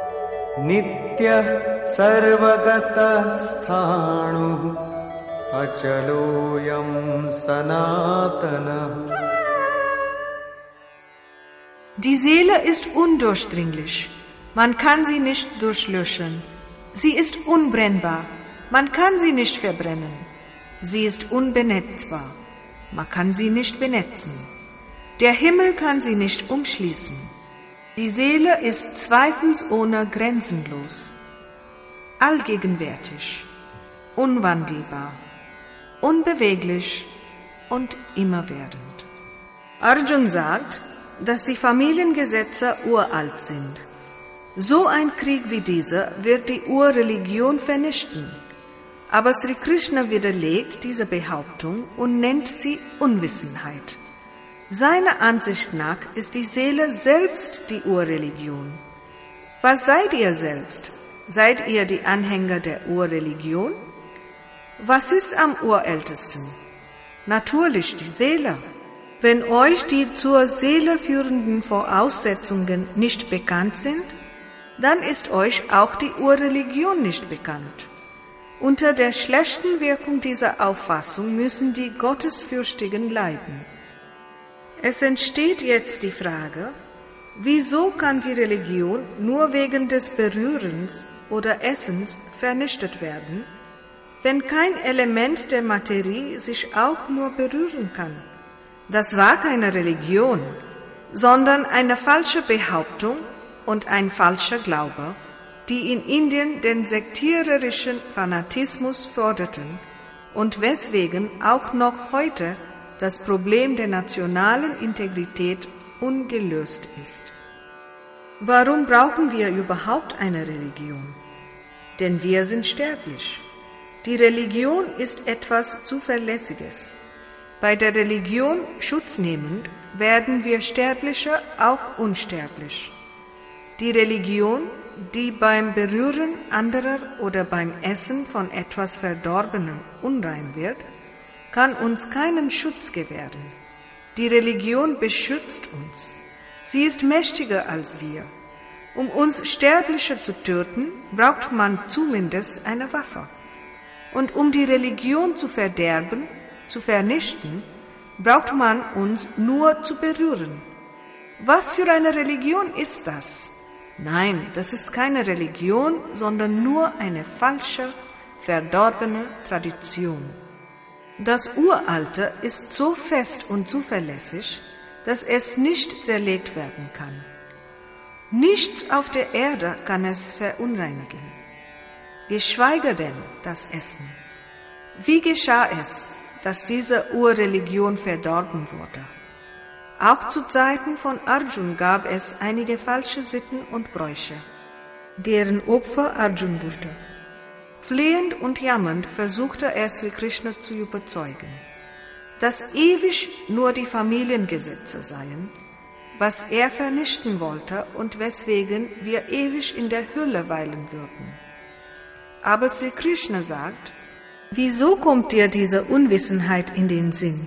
nityah sarvagatah sthanu achaloyam sanatanah. Die Seele ist undurchdringlich, man kann sie nicht durchlöschen. Sie ist unbrennbar, man kann sie nicht verbrennen. Sie ist unbenetzbar, man kann sie nicht benetzen. Der Himmel kann sie nicht umschließen. Die Seele ist zweifelsohne grenzenlos, allgegenwärtig, unwandelbar, unbeweglich und immerwährend. Arjun sagt, dass die Familiengesetze uralt sind. So ein Krieg wie dieser wird die Urreligion vernichten. Aber Sri Krishna widerlegt diese Behauptung und nennt sie Unwissenheit. Seiner Ansicht nach ist die Seele selbst die Urreligion. Was seid ihr selbst? Seid ihr die Anhänger der Urreligion? Was ist am urältesten? Natürlich die Seele. Wenn euch die zur Seele führenden Voraussetzungen nicht bekannt sind, dann ist euch auch die Urreligion nicht bekannt. Unter der schlechten Wirkung dieser Auffassung müssen die Gottesfürchtigen leiden. Es entsteht jetzt die Frage, wieso kann die Religion nur wegen des Berührens oder Essens vernichtet werden, wenn kein Element der Materie sich auch nur berühren kann? Das war keine Religion, sondern eine falsche Behauptung und ein falscher Glaube, die in Indien den sektiererischen Fanatismus förderten und weswegen auch noch heute das Problem der nationalen Integrität ungelöst ist. Warum brauchen wir überhaupt eine Religion? Denn wir sind sterblich. Die Religion ist etwas Zuverlässiges. Bei der Religion schutznehmend werden wir Sterbliche auch unsterblich. Die Religion, die beim Berühren anderer oder beim Essen von etwas Verdorbenem unrein wird, kann uns keinen Schutz gewähren. Die Religion beschützt uns. Sie ist mächtiger als wir. Um uns Sterbliche zu töten, braucht man zumindest eine Waffe. Und um die Religion zu verderben, zu vernichten, braucht man uns nur zu berühren. Was für eine Religion ist das? Nein, das ist keine Religion, sondern nur eine falsche, verdorbene Tradition. Das Uralte ist so fest und zuverlässig, dass es nicht zerlegt werden kann. Nichts auf der Erde kann es verunreinigen, geschweige denn das Essen. Wie geschah es, dass diese Urreligion verdorben wurde? Auch zu Zeiten von Arjun gab es einige falsche Sitten und Bräuche, deren Opfer Arjun wurde. Flehend und jammernd versuchte er Sri Krishna zu überzeugen, dass ewig nur die Familiengesetze seien, was er vernichten wollte und weswegen wir ewig in der Hölle weilen würden. Aber Sri Krishna sagt, wieso kommt dir diese Unwissenheit in den Sinn?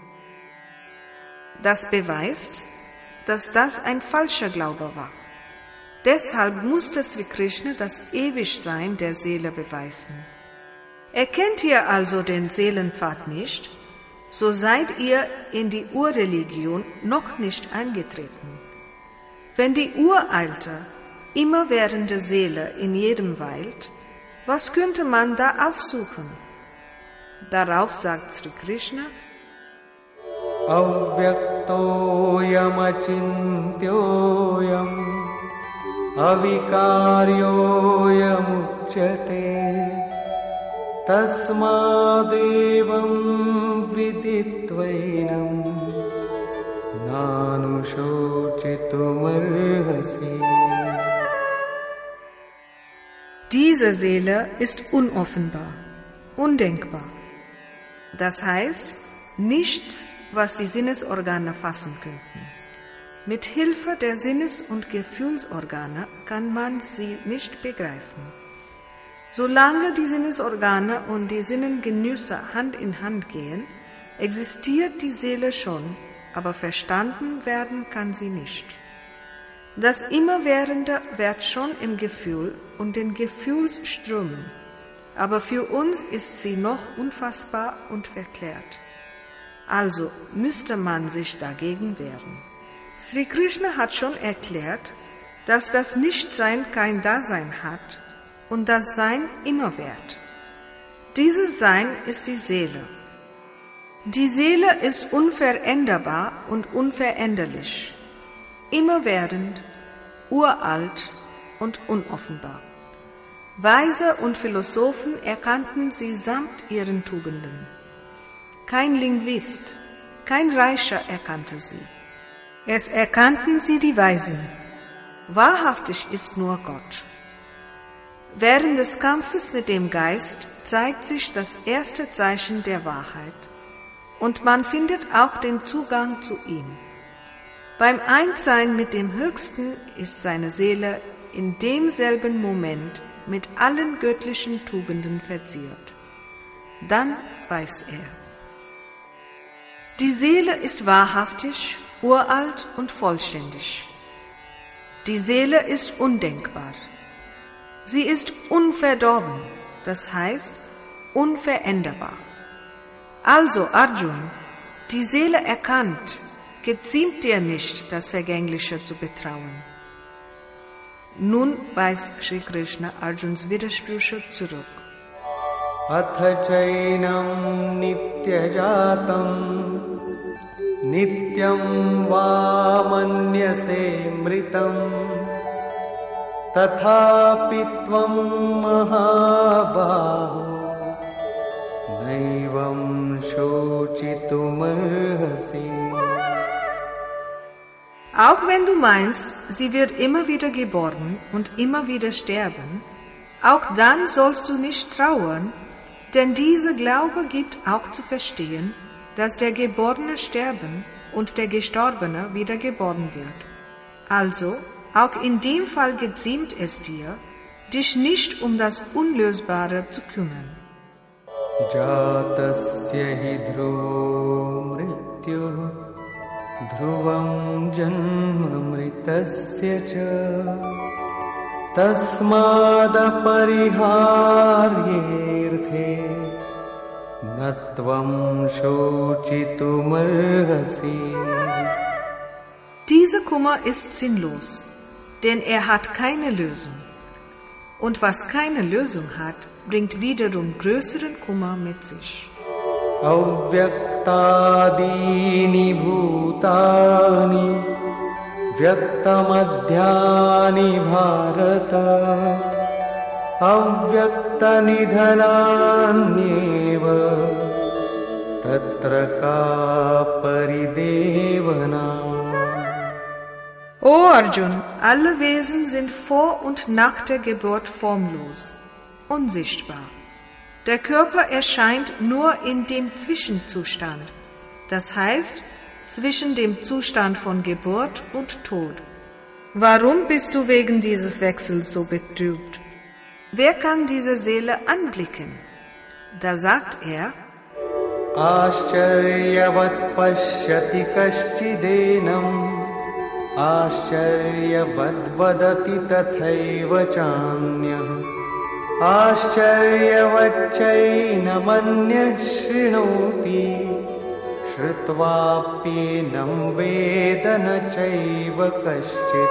Das beweist, dass das ein falscher Glaube war. Deshalb musste Sri Krishna das Ewigsein der Seele beweisen. Erkennt ihr also den Seelenpfad nicht, so seid ihr in die Urreligion noch nicht eingetreten. Wenn die uralte, immerwährende Seele in jedem weilt, was könnte man da aufsuchen? Darauf sagt Sri Krishna, Avyaktoyam achintyoyam avikaryoyam uchyate tasmadevam viditvainam nanushochitumarhasi. Diese Seele ist unoffenbar, undenkbar. Das heißt, nichts, was die Sinnesorgane fassen könnten. mit Hilfe der Sinnes- und Gefühlsorgane kann man sie nicht begreifen. Solange die Sinnesorgane und die Sinnengenüsse Hand in Hand gehen, existiert die Seele schon, aber verstanden werden kann sie nicht. Das Immerwährende währt schon im Gefühl und den Gefühlsströmen, aber für uns ist sie noch unfassbar und verklärt. Also müsste man sich dagegen wehren. Sri Krishna hat schon erklärt, dass das Nichtsein kein Dasein hat und das Sein immer währt. Dieses Sein ist die Seele. Die Seele ist unveränderbar und unveränderlich, immerwährend, uralt und unoffenbar. Weise und Philosophen erkannten sie samt ihren Tugenden. Kein Linguist, kein Reicher erkannte sie. Es erkannten sie die Weisen. Wahrhaftig ist nur Gott. Während des Kampfes mit dem Geist zeigt sich das erste Zeichen der Wahrheit und man findet auch den Zugang zu ihm. Beim Einssein mit dem Höchsten ist seine Seele in demselben Moment mit allen göttlichen Tugenden verziert. Dann weiß er. Die Seele ist wahrhaftig, uralt und vollständig. Die Seele ist undenkbar. Sie ist unverdorben, das heißt unveränderbar. Also Arjun, die Seele erkannt, geziemt dir nicht, das Vergängliche zu betrauen. Nun weist Shri Krishna Arjuns Widersprüche zurück. Atha chainam nityajatam nityam va manyase mritam tathapi tvam mahabaho naivam shocitumarhasi. Auch wenn du meinst, sie wird immer wieder geboren und immer wieder sterben, auch dann sollst du nicht trauern, denn dieser Glaube gibt auch zu verstehen, dass der Geborene sterben und der Gestorbene wieder geboren wird. Also, auch in dem Fall geziemt es dir, dich nicht um das Unlösbare zu kümmern. Jatasya hi dhruvo mrityuh dhruvam janmamritasya cha tasmada pariharyerthe natvam shocitumarhasi. Dieser Kummer ist sinnlos, denn er hat keine Lösung. Und was keine Lösung hat, bringt wiederum größeren Kummer mit sich. Avyaktadini bhutani vyaktamadhyani bharata avyaktanidhananyeva tatra ka paridevana. O Arjun, alle Wesen sind vor und nach der Geburt formlos, unsichtbar. Der Körper erscheint nur in dem Zwischenzustand, das heißt zwischen dem Zustand von Geburt und Tod. Warum bist du wegen dieses Wechsels so betrübt? Wer kann diese Seele anblicken? Da sagt er: Ascharyavat pashyati kaschidenam Ascharyavat vadati tathaiva chanyah Ascharyavat chainamanyah shrinoti Shrutvapyenam vedana chaiva kaschit.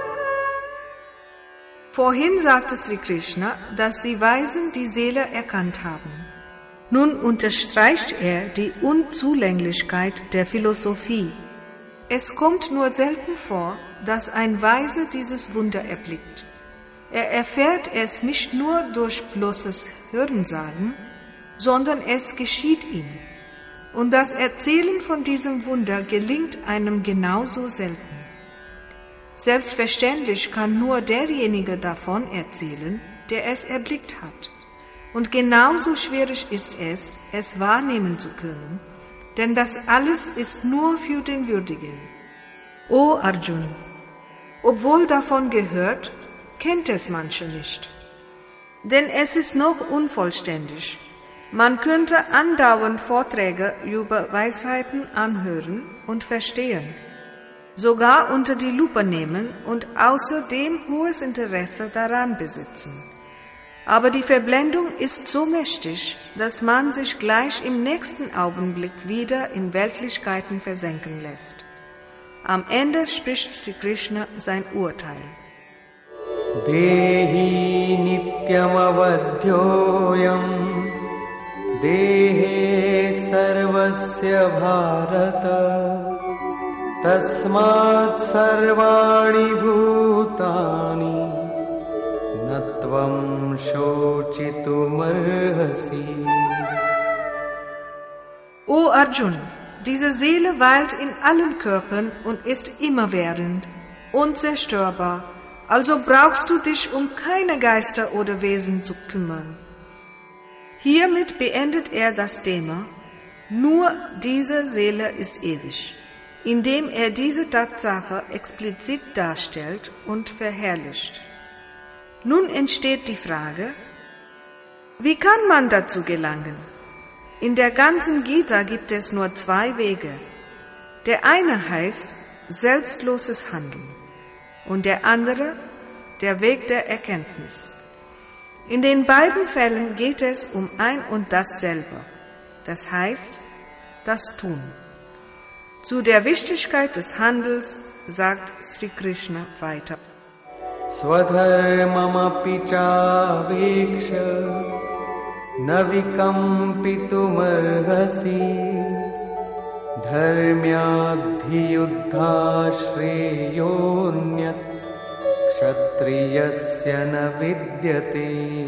Vorhin sagte Sri Krishna, dass die Weisen die Seele erkannt haben. Nun unterstreicht er die Unzulänglichkeit der Philosophie. Es kommt nur selten vor, dass ein Weise dieses Wunder erblickt. Er erfährt es nicht nur durch bloßes Hörensagen, sondern es geschieht ihm. Und das Erzählen von diesem Wunder gelingt einem genauso selten. Selbstverständlich kann nur derjenige davon erzählen, der es erblickt hat. Und genauso schwierig ist es, es wahrnehmen zu können, denn das alles ist nur für den Würdigen. O Arjun, obwohl davon gehört, kennt es manche nicht. Denn es ist noch unvollständig. Man könnte andauernd Vorträge über Weisheiten anhören und verstehen, sogar unter die Lupe nehmen und außerdem hohes Interesse daran besitzen. Aber die Verblendung ist so mächtig, dass man sich gleich im nächsten Augenblick wieder in Weltlichkeiten versenken lässt. Am Ende spricht Sri Krishna sein Urteil. Dehi nityamavadhyoyam dehe sarvasya bharata tasmat sarvani bhutani natvam shochitumarhasi. O Arjun, diese Seele weilt in allen Körpern und ist immerwährend, unzerstörbar, also brauchst du dich um keine Geister oder Wesen zu kümmern. Hiermit beendet er das Thema, nur diese Seele ist ewig, indem er diese Tatsache explizit darstellt und verherrlicht. Nun entsteht die Frage, wie kann man dazu gelangen? In der ganzen Gita gibt es nur zwei Wege. Der eine heißt selbstloses Handeln und der andere der Weg der Erkenntnis. In den beiden Fällen geht es um ein und dasselbe, das heißt das Tun. Zu der Wichtigkeit des Handels sagt Sri Krishna weiter. Swadharmamapi chaveksha navikampitumarhasi dharmyadhiyuddha shreyonyat kshatriyasya na vidyate.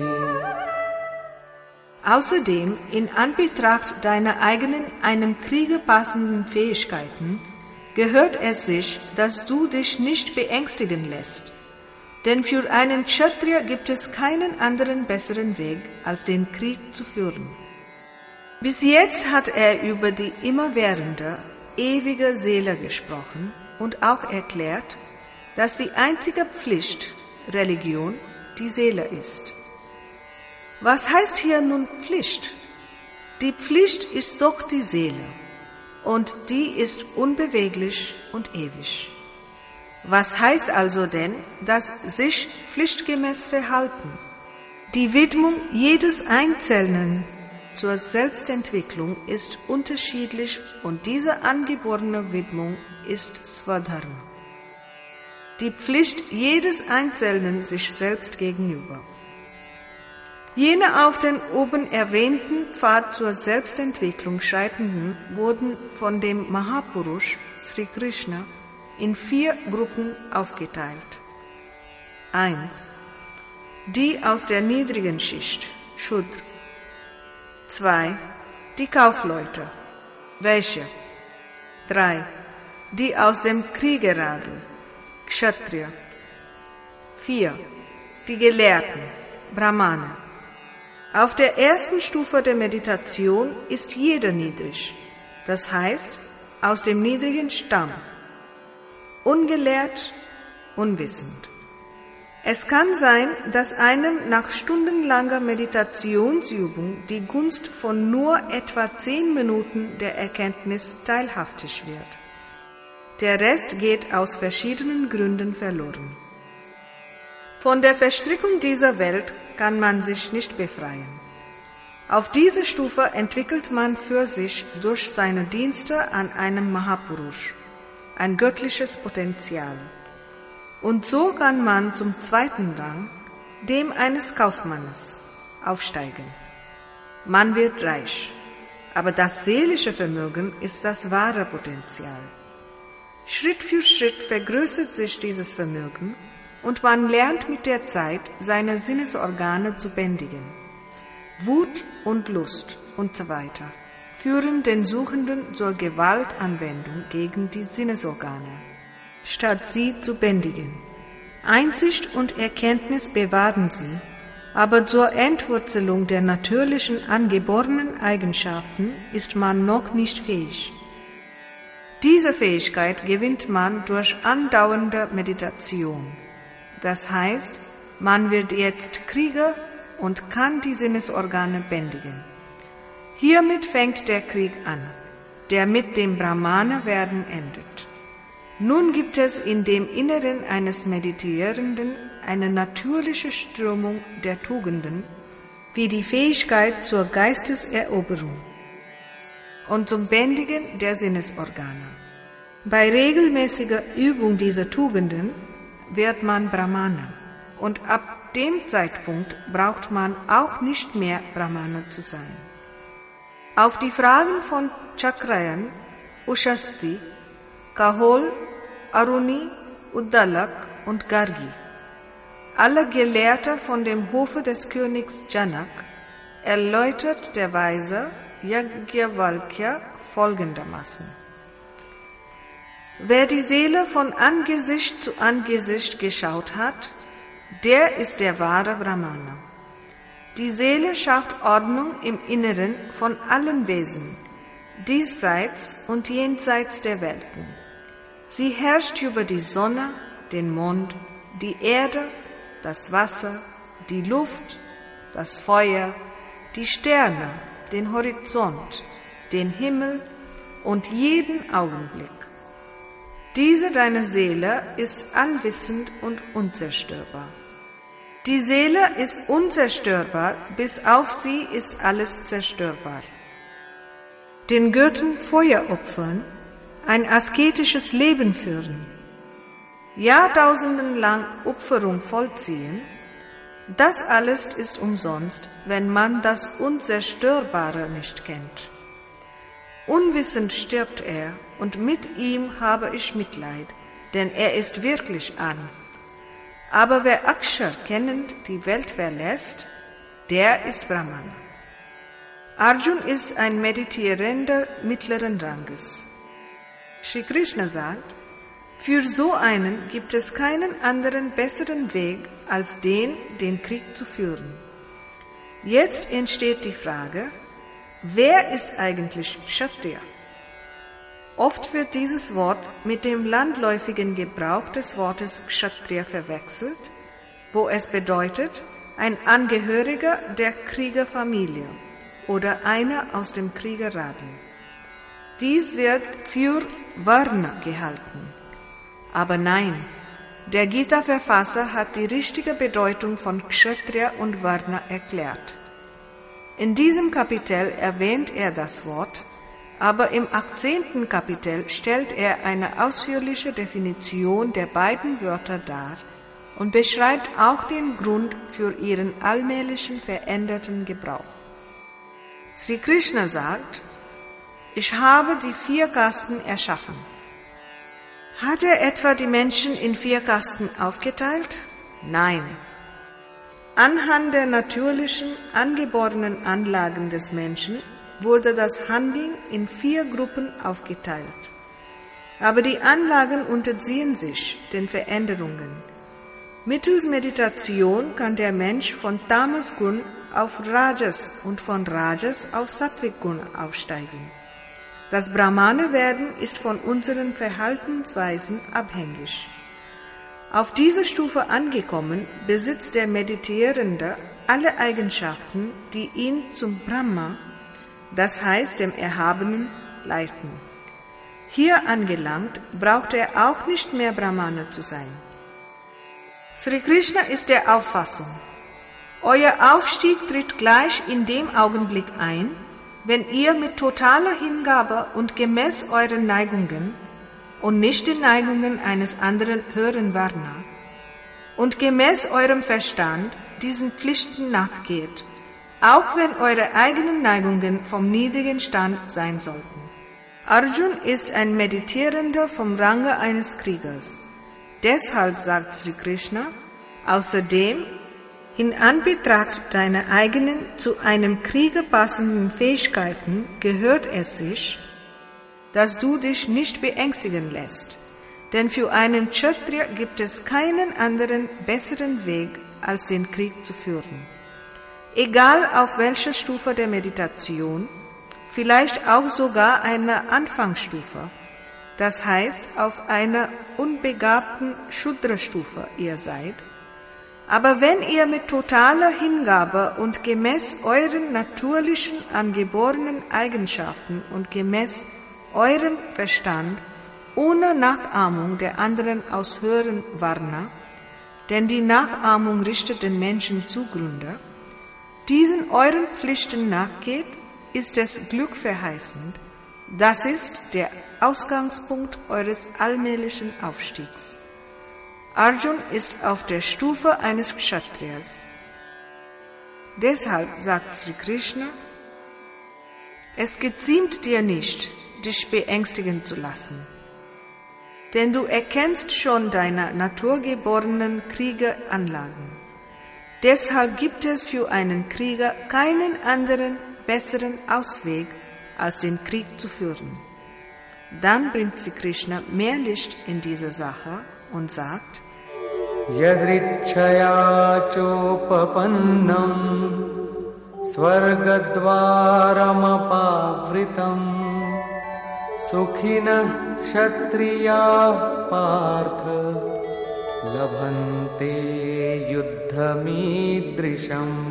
Außerdem, in Anbetracht deiner eigenen, einem Kriege passenden Fähigkeiten, gehört es sich, dass du dich nicht beängstigen lässt. Denn für einen Kshatriya gibt es keinen anderen besseren Weg, als den Krieg zu führen. Bis jetzt hat er über die immerwährende, ewige Seele gesprochen und auch erklärt, dass die einzige Pflicht, Religion, die Seele ist. Was heißt hier nun Pflicht? Die Pflicht ist doch die Seele und die ist unbeweglich und ewig. Was heißt also denn, das sich pflichtgemäß verhalten? Die Widmung jedes Einzelnen zur Selbstentwicklung ist unterschiedlich und diese angeborene Widmung ist Swadharma. Die Pflicht jedes Einzelnen sich selbst gegenüber. Jene auf den oben erwähnten Pfad zur Selbstentwicklung schreitenden wurden von dem Mahapurush, Sri Krishna, in vier Gruppen aufgeteilt. eins. Die aus der niedrigen Schicht, Shudra. zwei. Die Kaufleute, Vaishya. drei. Die aus dem Kriegeradel, Kshatriya. vier. Die Gelehrten, Brahmane. Auf der ersten Stufe der Meditation ist jeder niedrig, das heißt aus dem niedrigen Stamm. Ungelehrt, unwissend. Es kann sein, dass einem nach stundenlanger Meditationsübung die Gunst von nur etwa zehn Minuten der Erkenntnis teilhaftig wird. Der Rest geht aus verschiedenen Gründen verloren. Von der Verstrickung dieser Welt kann man sich nicht befreien. Auf diese Stufe entwickelt man für sich durch seine Dienste an einem Mahapurush ein göttliches Potenzial. Und so kann man zum zweiten Rang, dem eines Kaufmannes, aufsteigen. Man wird reich, aber das seelische Vermögen ist das wahre Potenzial. Schritt für Schritt vergrößert sich dieses Vermögen und man lernt mit der Zeit, seine Sinnesorgane zu bändigen. Wut und Lust und so weiter führen den Suchenden zur Gewaltanwendung gegen die Sinnesorgane, statt sie zu bändigen. Einsicht und Erkenntnis bewahren sie, aber zur Entwurzelung der natürlichen angeborenen Eigenschaften ist man noch nicht fähig. Diese Fähigkeit gewinnt man durch andauernde Meditation. Das heißt, man wird jetzt Krieger und kann die Sinnesorgane bändigen. Hiermit fängt der Krieg an, der mit dem Brahmana-Werden endet. Nun gibt es in dem Inneren eines Meditierenden eine natürliche Strömung der Tugenden, wie die Fähigkeit zur Geisteseroberung und zum Bändigen der Sinnesorgane. Bei regelmäßiger Übung dieser Tugenden wird man Brahmana und ab dem Zeitpunkt braucht man auch nicht mehr Brahmana zu sein. Auf die Fragen von Chakrayan, Ushasti, Kahol, Aruni, Uddalak und Gargi, alle Gelehrte von dem Hofe des Königs Janak, erläutert der Weise Yajnavalkya folgendermaßen. Wer die Seele von Angesicht zu Angesicht geschaut hat, der ist der wahre Brahmana. Die Seele schafft Ordnung im Inneren von allen Wesen, diesseits und jenseits der Welten. Sie herrscht über die Sonne, den Mond, die Erde, das Wasser, die Luft, das Feuer, die Sterne, den Horizont, den Himmel und jeden Augenblick. Diese deine Seele ist allwissend und unzerstörbar. Die Seele ist unzerstörbar, bis auf sie ist alles zerstörbar. Den Göttern Feuer opfern, ein asketisches Leben führen, Jahrtausenden lang Opferung vollziehen, das alles ist umsonst, wenn man das Unzerstörbare nicht kennt. Unwissend stirbt er, und mit ihm habe ich Mitleid, denn er ist wirklich an. Aber wer Akshar kennend die Welt verlässt, der ist Brahmana. Arjun ist ein Meditierender mittleren Ranges. Shri Krishna sagt, für so einen gibt es keinen anderen besseren Weg, als den, den Krieg zu führen. Jetzt entsteht die Frage, wer ist eigentlich Kshatriya? Oft wird dieses Wort mit dem landläufigen Gebrauch des Wortes Kshatriya verwechselt, wo es bedeutet, ein Angehöriger der Kriegerfamilie oder einer aus dem Kriegerradel. Dies wird für Varna gehalten. Aber nein, der Gita-Verfasser hat die richtige Bedeutung von Kshatriya und Varna erklärt. In diesem Kapitel erwähnt er das Wort, aber im achtzehnten Kapitel stellt er eine ausführliche Definition der beiden Wörter dar und beschreibt auch den Grund für ihren allmählichen veränderten Gebrauch. Sri Krishna sagt, ich habe die vier Kasten erschaffen. Hat er etwa die Menschen in vier Kasten aufgeteilt? Nein. Anhand der natürlichen, angeborenen Anlagen des Menschen wurde das Handeln in vier Gruppen aufgeteilt. Aber die Anlagen unterziehen sich den Veränderungen. Mittels Meditation kann der Mensch von Tamas Gun auf Rajas und von Rajas auf Sattvic Gun aufsteigen. Das Brahmana-Werden ist von unseren Verhaltensweisen abhängig. Auf dieser Stufe angekommen, besitzt der Meditierende alle Eigenschaften, die ihn zum Brahma, das heißt dem Erhabenen, leiten. Hier angelangt, braucht er auch nicht mehr Brahmana zu sein. Sri Krishna ist der Auffassung, euer Aufstieg tritt gleich in dem Augenblick ein, wenn ihr mit totaler Hingabe und gemäß euren Neigungen und nicht den Neigungen eines anderen höheren Varna und gemäß eurem Verstand diesen Pflichten nachgeht, auch wenn eure eigenen Neigungen vom niedrigen Stand sein sollten. Arjun ist ein Meditierender vom Range eines Kriegers. Deshalb sagt Sri Krishna, außerdem, in Anbetracht deiner eigenen zu einem Krieger passenden Fähigkeiten gehört es sich, dass du dich nicht beängstigen lässt, denn für einen Kshatriya gibt es keinen anderen besseren Weg, als den Krieg zu führen. Egal auf welcher Stufe der Meditation, vielleicht auch sogar einer Anfangsstufe, das heißt auf einer unbegabten Shudra-Stufe ihr seid, aber wenn ihr mit totaler Hingabe und gemäß euren natürlichen angeborenen Eigenschaften und gemäß eurem Verstand ohne Nachahmung der anderen aus höheren Varna, denn die Nachahmung richtet den Menschen zugrunde, diesen euren Pflichten nachgeht, ist es glückverheißend. Das ist der Ausgangspunkt eures allmählichen Aufstiegs. Arjun ist auf der Stufe eines Kshatriyas. Deshalb sagt Sri Krishna, es geziemt dir nicht, dich beängstigen zu lassen, denn du erkennst schon deine naturgeborenen Kriegeranlagen. Deshalb gibt es für einen Krieger keinen anderen, besseren Ausweg, als den Krieg zu führen. Dann bringt Sri Krishna mehr Licht in diese Sache und sagt, Yadrichaya chopapannam svargadvaramapavritam sukhinah kshatriyah partha labhante yuddhamidrisham.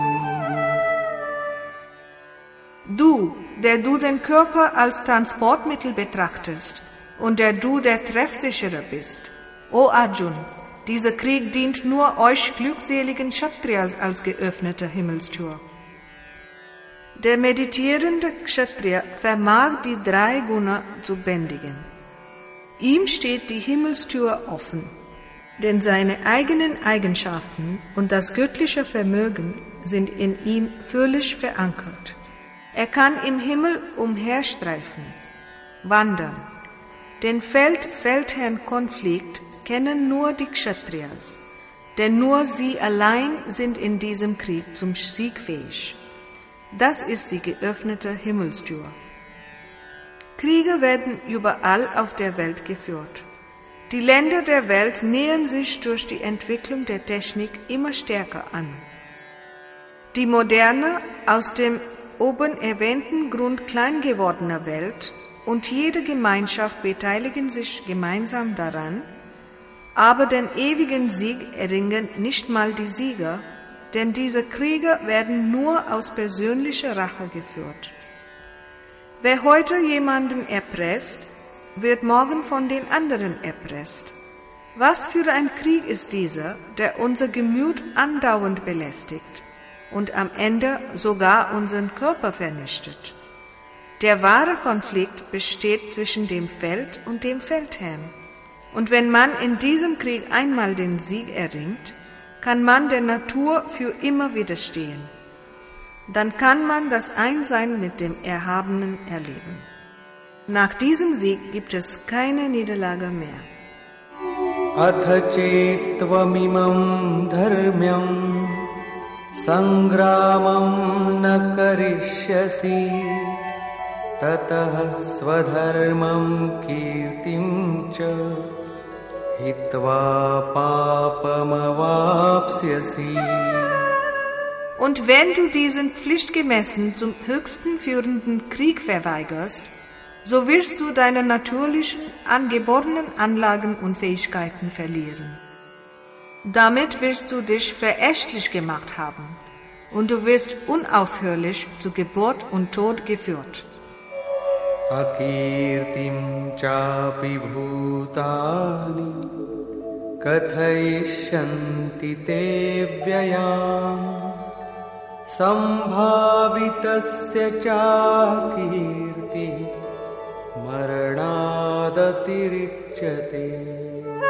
Du, der du den Körper als Transportmittel betrachtest und der du der Treffsichere bist, O Arjun, dieser Krieg dient nur euch glückseligen Kshatriyas als geöffnete Himmelstür. Der meditierende Kshatriya vermag die drei Guna zu bändigen. Ihm steht die Himmelstür offen, denn seine eigenen Eigenschaften und das göttliche Vermögen sind in ihm völlig verankert. Er kann im Himmel umherstreifen, wandern. Den Feld-Feldherrn-Konflikt kennen nur die Kshatriyas, denn nur sie allein sind in diesem Krieg zum Sieg fähig. Das ist die geöffnete Himmelstür. Kriege werden überall auf der Welt geführt. Die Länder der Welt nähern sich durch die Entwicklung der Technik immer stärker an. Die moderne, aus dem oben erwähnten Grund klein gewordene Welt und jede Gemeinschaft beteiligen sich gemeinsam daran, aber den ewigen Sieg erringen nicht mal die Sieger, denn diese Kriege werden nur aus persönlicher Rache geführt. Wer heute jemanden erpresst, wird morgen von den anderen erpresst. Was für ein Krieg ist dieser, der unser Gemüt andauernd belästigt und am Ende sogar unseren Körper vernichtet? Der wahre Konflikt besteht zwischen dem Feld und dem Feldherrn. Und wenn man in diesem Krieg einmal den Sieg erringt, kann man der Natur für immer widerstehen. Dann kann man das Einsein mit dem Erhabenen erleben. Nach diesem Sieg gibt es keine Niederlage mehr. Atha chetvamimam dharmyam sangramam na karishyasi tatah swadharmam kirtim cha hitva papamavapsyasi. Und wenn du diesen pflichtgemäßen zum höchsten führenden Krieg verweigerst, so wirst du deine natürlichen, angeborenen Anlagen und Fähigkeiten verlieren. Damit wirst du dich verächtlich gemacht haben und du wirst unaufhörlich zu Geburt und Tod geführt. Akirtim chapi bhutani kathayishyanti te vyayam sambhavitasya chakirti maranadatirichate.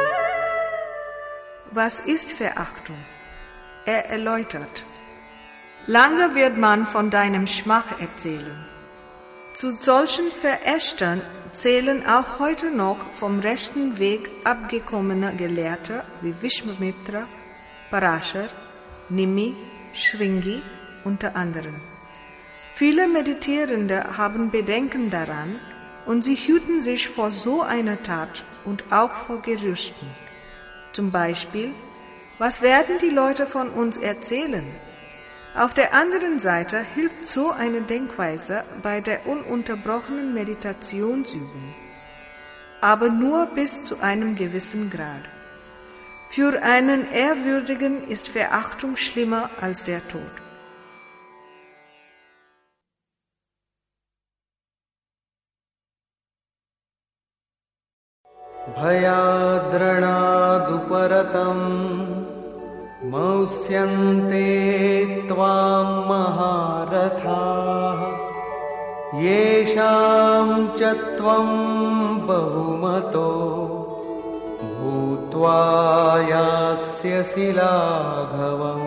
Was ist Verachtung? Er erläutert. Lange wird man von deinem Schmach erzählen. Zu solchen Verächtern zählen auch heute noch vom rechten Weg abgekommene Gelehrte wie Vishwamitra, Parashar, Nimi, Shringi unter anderem. Viele Meditierende haben Bedenken daran und sie hüten sich vor so einer Tat und auch vor Gerüchten. Zum Beispiel, was werden die Leute von uns erzählen? Auf der anderen Seite hilft so eine Denkweise bei der ununterbrochenen Meditationsübung. aber nur bis zu einem gewissen Grad. Für einen Ehrwürdigen ist Verachtung schlimmer als der Tod. भयाद्रणादुपरतं मौस्यन्ते त्वां महारथाः येषां च त्वं बहुमतो भूत्वा यास्यसि लाघवम्.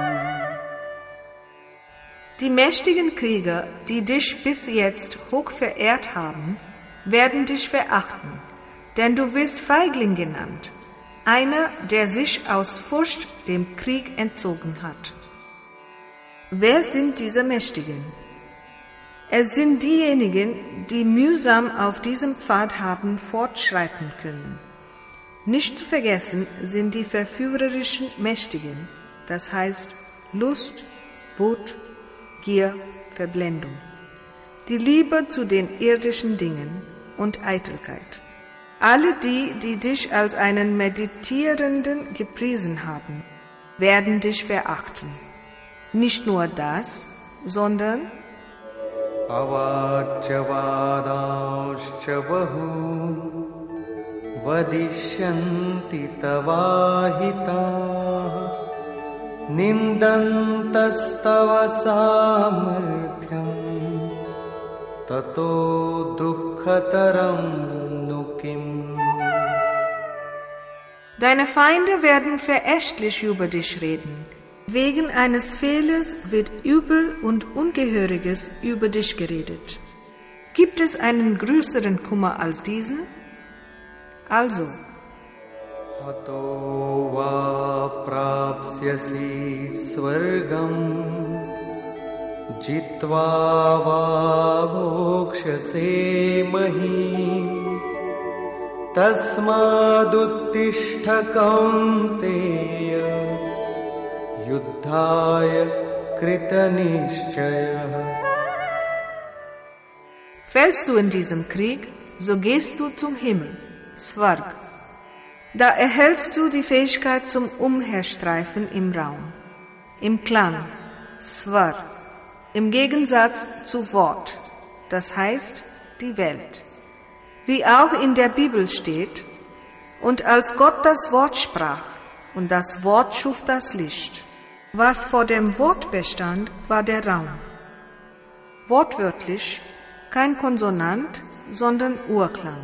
Die mächtigen Krieger, die dich bis jetzt hoch verehrt haben, werden dich verachten. Denn du wirst Feigling genannt, einer, der sich aus Furcht dem Krieg entzogen hat. Wer sind diese Mächtigen? Es sind diejenigen, die mühsam auf diesem Pfad haben fortschreiten können. Nicht zu vergessen sind die verführerischen Mächtigen, das heißt Lust, Wut, Gier, Verblendung, die Liebe zu den irdischen Dingen und Eitelkeit. Alle die, die dich als einen Meditierenden gepriesen haben, werden dich verachten. Nicht nur das, sondern अवाच्यवादांश्च बहून् वदिष्यन्ति तवाहिताः निन्दन्तस्तव सामर्थ्यम् ततो दुःखतरं नु किम्. Deine Feinde werden verächtlich über dich reden. Wegen eines Fehlers wird Übel und Ungehöriges über dich geredet. Gibt es einen größeren Kummer als diesen? Also, Hato va prapsyasi swargam jitva va bhokshase mahim tasmaduttishta kaunteya yuddhaya kritanishchaya. Fällst du in diesem Krieg, so gehst du zum Himmel, Svarg. Da erhältst du die Fähigkeit zum Umherstreifen im Raum, im Klang, Svar, im Gegensatz zu Wort, das heißt die Welt. Wie auch in der Bibel steht, und als Gott das Wort sprach, und das Wort schuf das Licht. Was vor dem Wort bestand, war der Raum. Wortwörtlich kein Konsonant, sondern Urklang.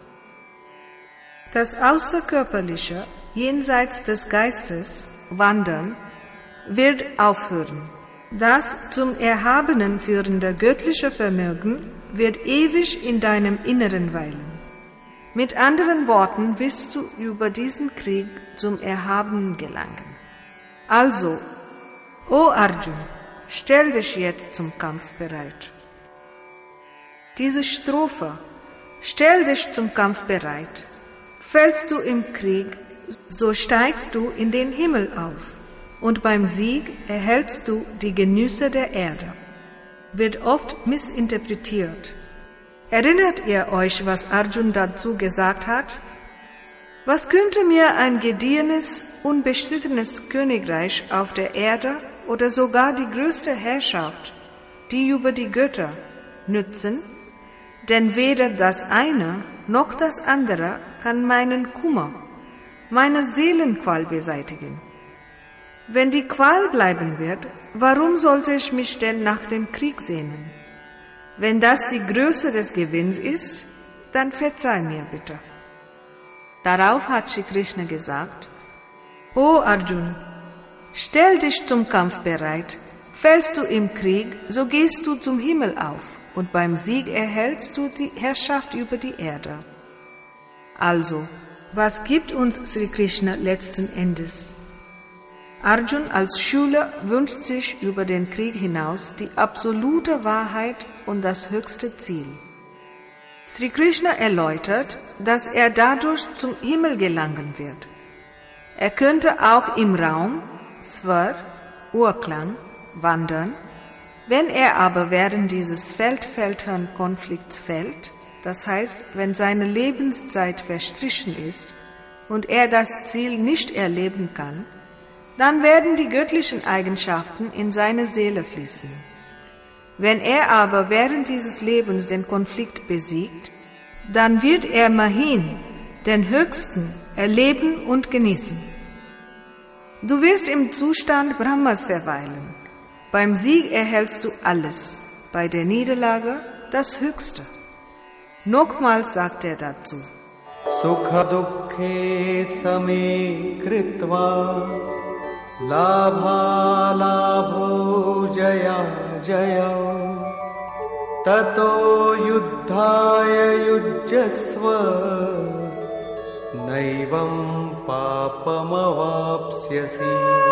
Das Außerkörperliche, jenseits des Geistes, Wandern, wird aufhören. Das zum Erhabenen führende göttliche Vermögen wird ewig in deinem Inneren weilen. Mit anderen Worten wirst du über diesen Krieg zum Erhabenen gelangen. Also, o Arjun, stell dich jetzt zum Kampf bereit. Diese Strophe, stell dich zum Kampf bereit. Fällst du im Krieg, so steigst du in den Himmel auf, und beim Sieg erhältst du die Genüsse der Erde. Wird oft missinterpretiert. Erinnert ihr euch, was Arjun dazu gesagt hat? Was könnte mir ein gediegenes, unbestrittenes Königreich auf der Erde oder sogar die größte Herrschaft, die über die Götter, nützen? Denn weder das eine noch das andere kann meinen Kummer, meine Seelenqual beseitigen. Wenn die Qual bleiben wird, warum sollte ich mich denn nach dem Krieg sehnen? Wenn das die Größe des Gewinns ist, dann verzeih mir bitte. Darauf hat Shri Krishna gesagt, O Arjun, stell dich zum Kampf bereit, fällst du im Krieg, so gehst du zum Himmel auf, und beim Sieg erhältst du die Herrschaft über die Erde. Also, was gibt uns Sri Krishna letzten Endes? Arjun als Schüler wünscht sich über den Krieg hinaus die absolute Wahrheit und das höchste Ziel. Sri Krishna erläutert, dass er dadurch zum Himmel gelangen wird. Er könnte auch im Raum, Svar, Urklang, wandern. Wenn er aber während dieses Feldfeldherrn-Konflikts fällt, das heißt, wenn seine Lebenszeit verstrichen ist und er das Ziel nicht erleben kann, dann werden die göttlichen Eigenschaften in seine Seele fließen. Wenn er aber während dieses Lebens den Konflikt besiegt, dann wird er Mahin, den Höchsten, erleben und genießen. Du wirst im Zustand Brahmas verweilen. Beim Sieg erhältst du alles, bei der Niederlage das Höchste. Nochmals sagt er dazu: Sukha dukkhe same kritva labha labho jaya jaya tato yuddhaya yujjasva naivam papamavapsyasi.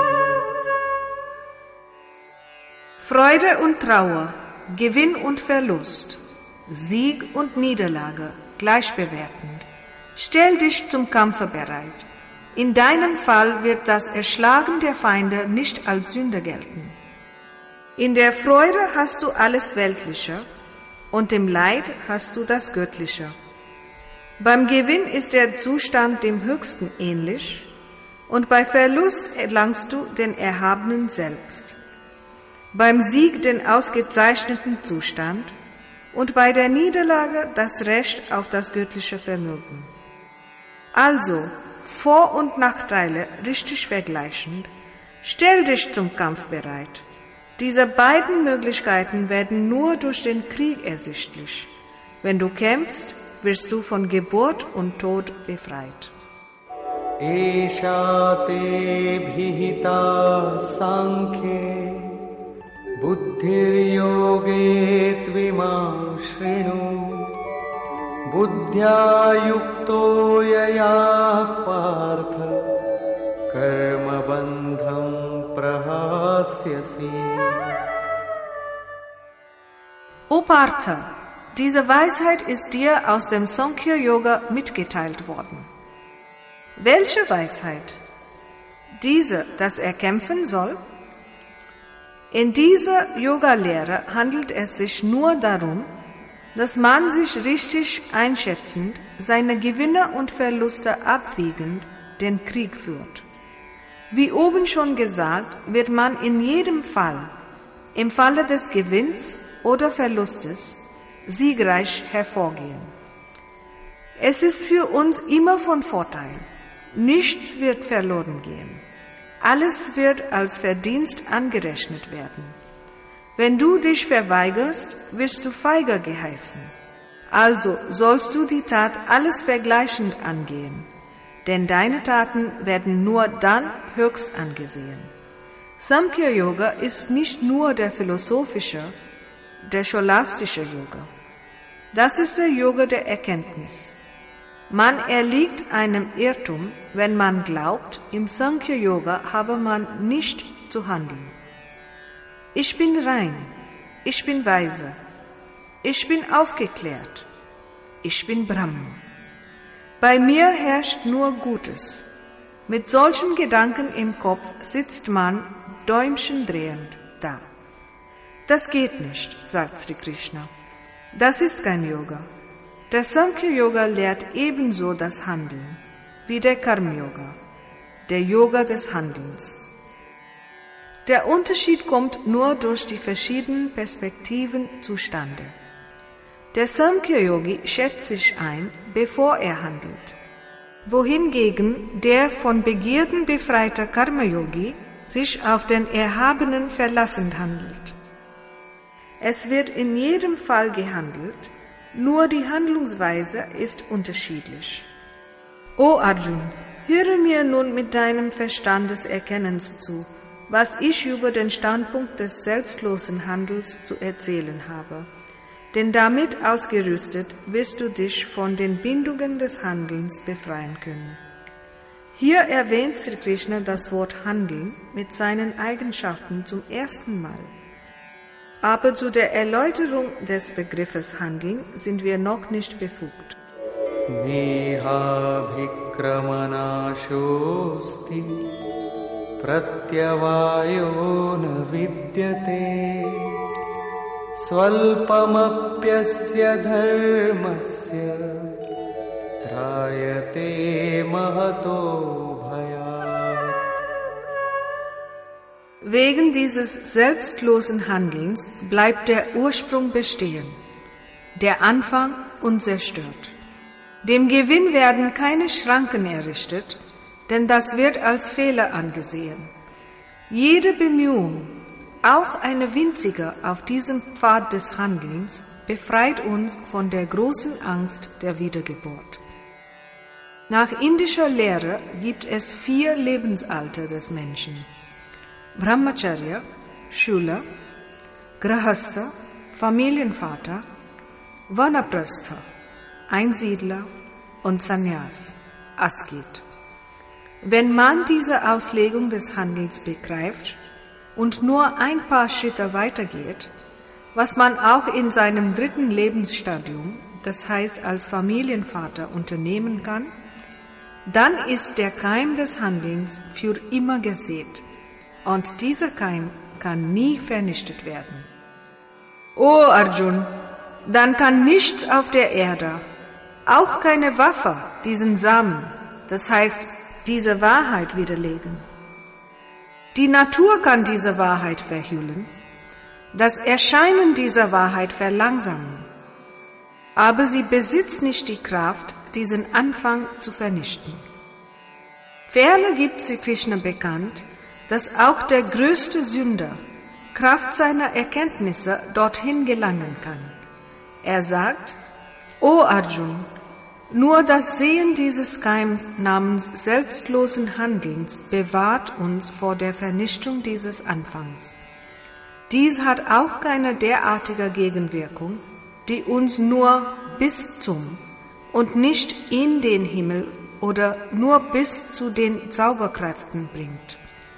Freude und Trauer, Gewinn und Verlust, Sieg und Niederlage gleichbewertend. Stell dich zum Kampfe bereit. In deinem Fall wird das Erschlagen der Feinde nicht als Sünde gelten. In der Freude hast du alles Weltliche und im Leid hast du das Göttliche. Beim Gewinn ist der Zustand dem Höchsten ähnlich und bei Verlust erlangst du den Erhabenen selbst. Beim Sieg den ausgezeichneten Zustand und bei der Niederlage das Recht auf das göttliche Vermögen. Also, Vor- und Nachteile richtig vergleichend, stell dich zum Kampf bereit. Diese beiden Möglichkeiten werden nur durch den Krieg ersichtlich. Wenn du kämpfst, wirst du von Geburt und Tod befreit. Esha te bhihita sankhye buddhir yoge tvimam shrinu buddhya yukto yaya partha karma bandham prahasyasi. O Partha, diese Weisheit ist dir aus dem Sankhya Yoga mitgeteilt worden. Welche Weisheit? Diese, dass er kämpfen soll? In dieser Yoga-Lehre handelt es sich nur darum, dass man sich richtig einschätzend, seine Gewinne und Verluste abwiegend den Krieg führt. Wie oben schon gesagt, wird man in jedem Fall, im Falle des Gewinns oder Verlustes, siegreich hervorgehen. Es ist für uns immer von Vorteil. Nichts wird verloren gehen. Alles wird als Verdienst angerechnet werden. Wenn du dich verweigerst, wirst du feige geheißen. Also sollst du die Tat alles vergleichend angehen, denn deine Taten werden nur dann höchst angesehen. Samkhya Yoga ist nicht nur der philosophische, der scholastische Yoga. Das ist der Yoga der Erkenntnis. Man erliegt einem Irrtum, wenn man glaubt, im Sankhya Yoga habe man nicht zu handeln. Ich bin rein, ich bin weise, ich bin aufgeklärt, ich bin Brahma. Bei mir herrscht nur Gutes. Mit solchen Gedanken im Kopf sitzt man däumchendrehend da. Das geht nicht, sagt Sri Krishna. Das ist kein Yoga. Der Sankhya Yoga lehrt ebenso das Handeln wie der Karma Yoga, der Yoga des Handelns. Der Unterschied kommt nur durch die verschiedenen Perspektiven zustande. Der Samkhya Yogi schätzt sich ein, bevor er handelt, wohingegen der von Begierden befreite Karma Yogi sich auf den Erhabenen verlassend handelt. Es wird in jedem Fall gehandelt, nur die Handlungsweise ist unterschiedlich. O Arjun, höre mir nun mit deinem Verstand des Erkennens zu, was ich über den Standpunkt des selbstlosen Handels zu erzählen habe. Denn damit ausgerüstet wirst du dich von den Bindungen des Handelns befreien können. Hier erwähnt Sri Krishna das Wort Handeln mit seinen Eigenschaften zum ersten Mal. Aber zu der Erläuterung des Begriffes Handeln sind wir noch nicht befugt. Neha bhikramana shosti pratyavayo na vidyate स्वल्पमप्यस्य धर्मस्य त्रायते महतो भयात्. Wegen dieses selbstlosen Handelns bleibt der Ursprung bestehen, der Anfang unzerstört. Dem Gewinn werden keine Schranken errichtet, denn das wird als Fehler angesehen. Jede Bemühung, auch eine winzige, auf diesem Pfad des Handelns, befreit uns von der großen Angst der Wiedergeburt. Nach indischer Lehre gibt es vier Lebensalter des Menschen: Brahmacharya, Shula, Grahastha, Familienvater, Vanaprastha, Einsiedler und Sannyas, Asket. Wenn man diese Auslegung des Handelns begreift und nur ein paar Schritte weitergeht, was man auch in seinem dritten Lebensstadium, das heißt als Familienvater, unternehmen kann, dann ist der Keim des Handelns für immer gesät und dieser Keim kann nie vernichtet werden. O Arjun, dann kann nichts auf der Erde, auch keine Waffe, diesen Samen, das heißt diese Wahrheit widerlegen. Die Natur kann diese Wahrheit verhüllen, das Erscheinen dieser Wahrheit verlangsamen, aber sie besitzt nicht die Kraft, diesen Anfang zu vernichten. Ferner gibt Sri Krishna bekannt, dass auch der größte Sünder Kraft seiner Erkenntnisse dorthin gelangen kann. Er sagt: O Arjun, nur das Sehen dieses Keims namens selbstlosen Handelns bewahrt uns vor der Vernichtung dieses Anfangs. Dies hat auch keine derartige Gegenwirkung, die uns nur bis zum und nicht in den Himmel oder nur bis zu den Zauberkräften bringt.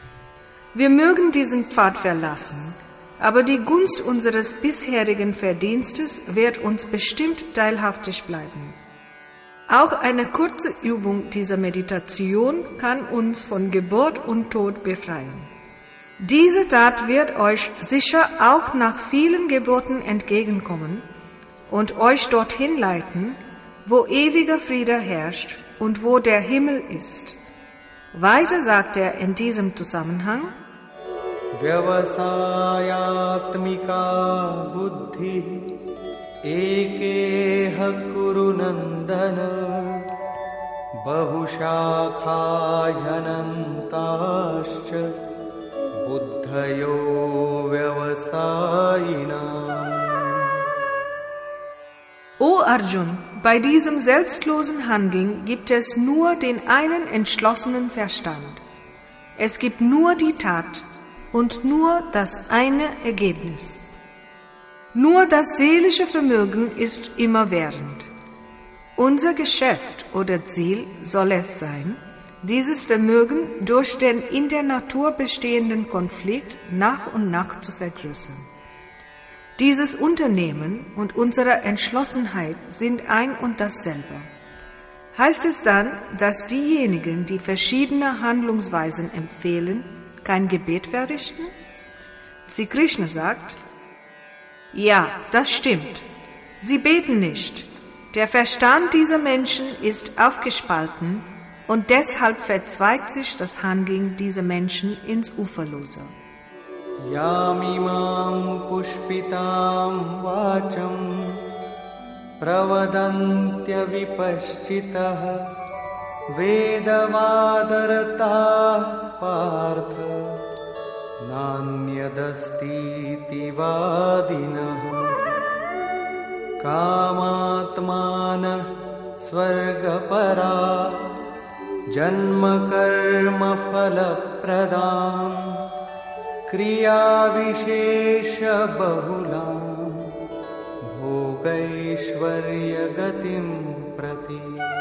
Wir mögen diesen Pfad verlassen, aber die Gunst unseres bisherigen Verdienstes wird uns bestimmt teilhaftig bleiben. Auch eine kurze Übung dieser Meditation kann uns von Geburt und Tod befreien. Diese Tat wird euch sicher auch nach vielen Geburten entgegenkommen und euch dorthin leiten, wo ewiger Friede herrscht und wo der Himmel ist. Weiter sagt er in diesem Zusammenhang: Vyavasayatmika buddhi ekeha kuru nandana bahushakhayanantascha buddhayo vyavasayinam. O Arjun, bei diesem selbstlosen Handeln gibt es nur den einen entschlossenen Verstand. Es gibt nur die Tat und nur das eine Ergebnis. Nur das seelische Vermögen ist immerwährend. Unser Geschäft oder Ziel soll es sein, dieses Vermögen durch den in der Natur bestehenden Konflikt nach und nach zu vergrößern. Dieses Unternehmen und unsere Entschlossenheit sind ein und dasselbe. Heißt es dann, dass diejenigen, die verschiedene Handlungsweisen empfehlen, kein Gebet verrichten? Sri Krishna sagt: Ja, das stimmt. Sie beten nicht. Der Verstand dieser Menschen ist aufgespalten und deshalb verzweigt sich das Handeln dieser Menschen ins Uferlose. Yamimam pushpitam vacham pravadantya vipaschitah vedavadartah partha nanyadastiti vadinah kamatmana svargapara janma karma falapradam kriya vishesha bahulam bhogaishvarya gatim prati.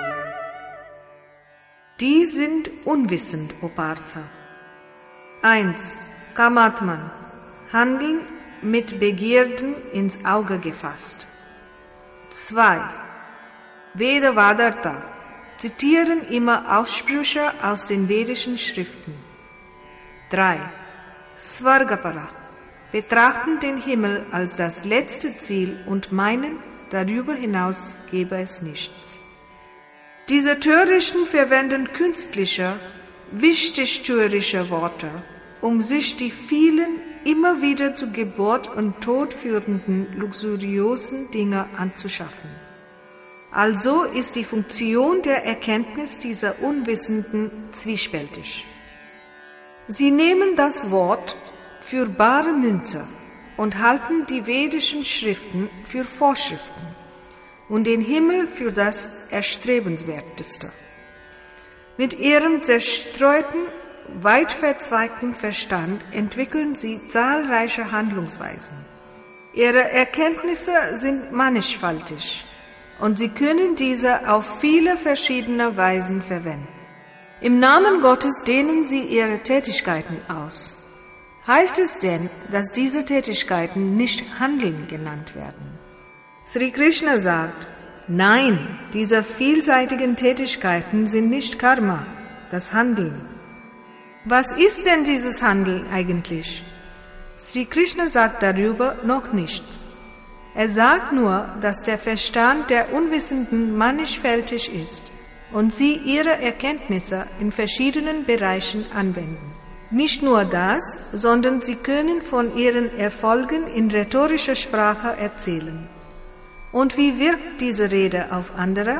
Die sind unwissend, O Partha. eins. Kamatman, Handeln mit Begierden ins Auge gefasst. zwei. Vedavadartha, zitieren immer Aussprüche aus den vedischen Schriften. drei. Svargapara, betrachten den Himmel als das letzte Ziel und meinen, darüber hinaus gebe es nichts. Diese Törichten verwenden künstliche, wichtigtuerische Worte, um sich die vielen, immer wieder zu Geburt und Tod führenden, luxuriösen Dinge anzuschaffen. Also ist die Funktion der Erkenntnis dieser Unwissenden zwiespältig. Sie nehmen das Wort für bare Münze und halten die vedischen Schriften für Vorschriften und den Himmel für das Erstrebenswerteste. Mit ihrem zerstreuten, weit verzweigten Verstand entwickeln sie zahlreiche Handlungsweisen. Ihre Erkenntnisse sind mannigfaltig und sie können diese auf viele verschiedene Weisen verwenden. Im Namen Gottes dehnen sie ihre Tätigkeiten aus. Heißt es denn, dass diese Tätigkeiten nicht Handeln genannt werden? Sri Krishna sagt, nein, diese vielseitigen Tätigkeiten sind nicht Karma, das Handeln. Was ist denn dieses Handeln eigentlich? Sri Krishna sagt darüber noch nichts. Er sagt nur, dass der Verstand der Unwissenden mannigfältig ist und sie ihre Erkenntnisse in verschiedenen Bereichen anwenden. Nicht nur das, sondern sie können von ihren Erfolgen in rhetorischer Sprache erzählen. Und wie wirkt diese Rede auf andere?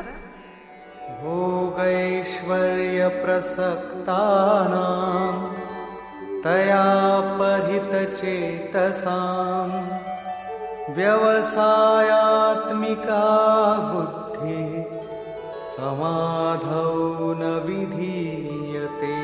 Bhogaishvarya prasaktanam taya parhita chetasam vyavasayatmika buddhi samadhau na vidhiyate.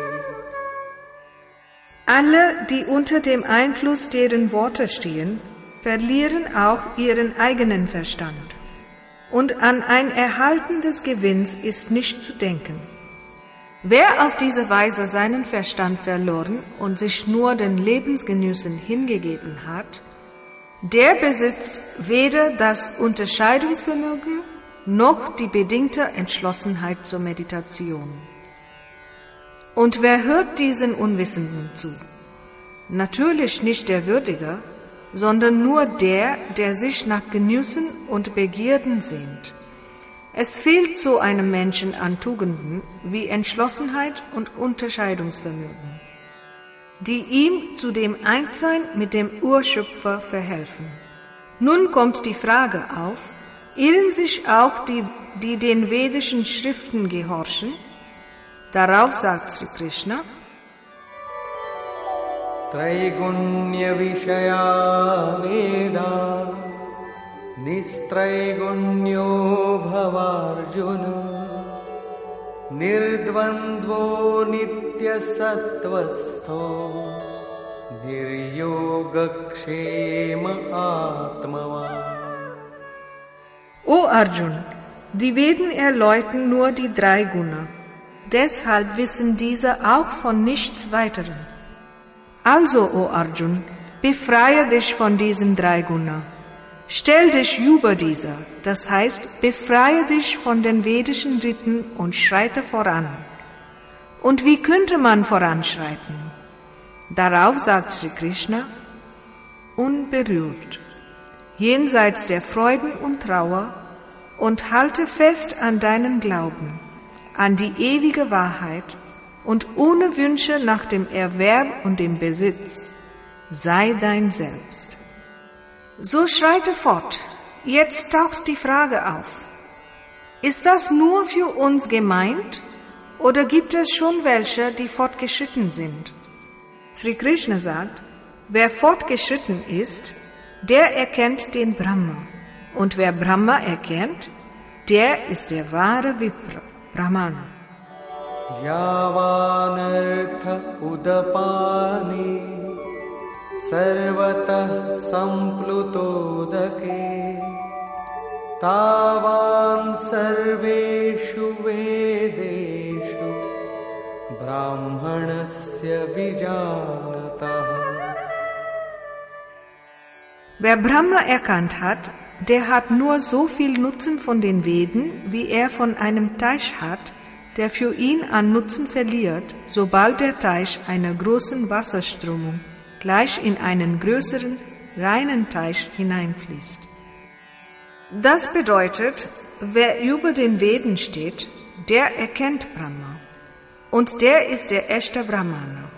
Alle, die unter dem Einfluss deren Worte stehen, verlieren auch ihren eigenen Verstand. Und an ein Erhalten des Gewinns ist nicht zu denken. Wer auf diese Weise seinen Verstand verloren und sich nur den Lebensgenüssen hingegeben hat, der besitzt weder das Unterscheidungsvermögen noch die bedingte Entschlossenheit zur Meditation. Und wer hört diesen Unwissenden zu? Natürlich nicht der Würdige, sondern nur der, der sich nach Genüssen und Begierden sehnt. Es fehlt so einem Menschen an Tugenden wie Entschlossenheit und Unterscheidungsvermögen, die ihm zu dem Einssein mit dem Urschöpfer verhelfen. Nun kommt die Frage auf, irren sich auch die, die den vedischen Schriften gehorchen? Darauf sagt Sri Krishna, Traigunya Vishaya Veda Nistraigunyo Bhavarjuna Nirdvandvo Nitya Sattvastho Niryogakshema Atmava. O Arjun, die Veden erläutern nur die drei Guna. Deshalb wissen diese auch von nichts weiteren. Also, o Arjun, befreie dich von diesen drei Guna. Stell dich über diese, das heißt, befreie dich von den vedischen Riten und schreite voran. Und wie könnte man voranschreiten? Darauf sagt Sri Krishna, unberührt, jenseits der Freuden und Trauer, und halte fest an deinen Glauben, an die ewige Wahrheit und ohne Wünsche nach dem Erwerb und dem Besitz, sei dein Selbst. So schreite fort. Jetzt taucht die Frage auf. Ist das nur für uns gemeint oder gibt es schon welche, die fortgeschritten sind? Sri Krishna sagt, wer fortgeschritten ist, der erkennt den Brahma. Und wer Brahma erkennt, der ist der wahre Vipra, Brahmana. Yavanartha udapani sarvatah samplutodake tavan sarveshu vedeshu brahmanasya vijanatah. Wer Brahma erkannt hat, der hat nur so viel Nutzen von den Veden, wie er von einem Teich hat, der für ihn an Nutzen verliert, sobald der Teich einer großen Wasserströmung gleich in einen größeren, reinen Teich hineinfließt. Das bedeutet, wer über den Veden steht, der erkennt Brahma und der ist der echte Brahmana.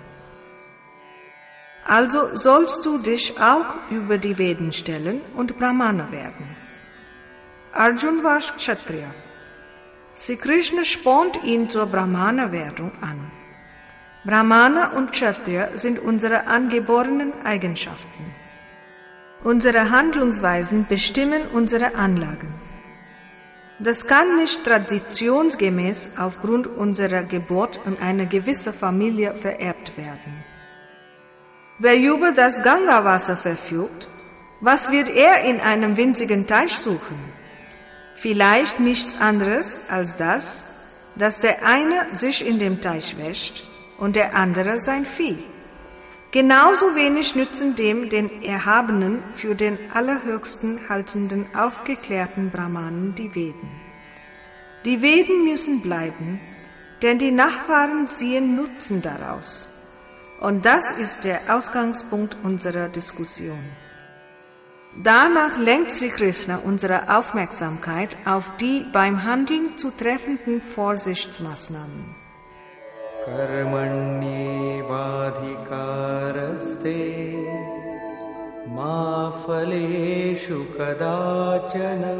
Also sollst du dich auch über die Veden stellen und Brahmana werden. Arjun war Kshatriya. Sri Krishna spornt ihn zur Brahmana-Werdung an. Brahmana und Kshatriya sind unsere angeborenen Eigenschaften. Unsere Handlungsweisen bestimmen unsere Anlagen. Das kann nicht traditionsgemäß aufgrund unserer Geburt in eine gewisse Familie vererbt werden. Wer über das Ganga-Wasser verfügt, was wird er in einem winzigen Teich suchen? Vielleicht nichts anderes als das, dass der eine sich in dem Teich wäscht und der andere sein Vieh. Genauso wenig nützen dem den Erhabenen für den Allerhöchsten haltenden aufgeklärten Brahmanen die Veden. Die Veden müssen bleiben, denn die Nachfahren ziehen Nutzen daraus. Und das ist der Ausgangspunkt unserer Diskussion. Danach lenkt Sri Krishna unsere Aufmerksamkeit auf die beim Handeln zu treffenden Vorsichtsmaßnahmen. Karmanyevadhikaraste ma phaleshu kadachana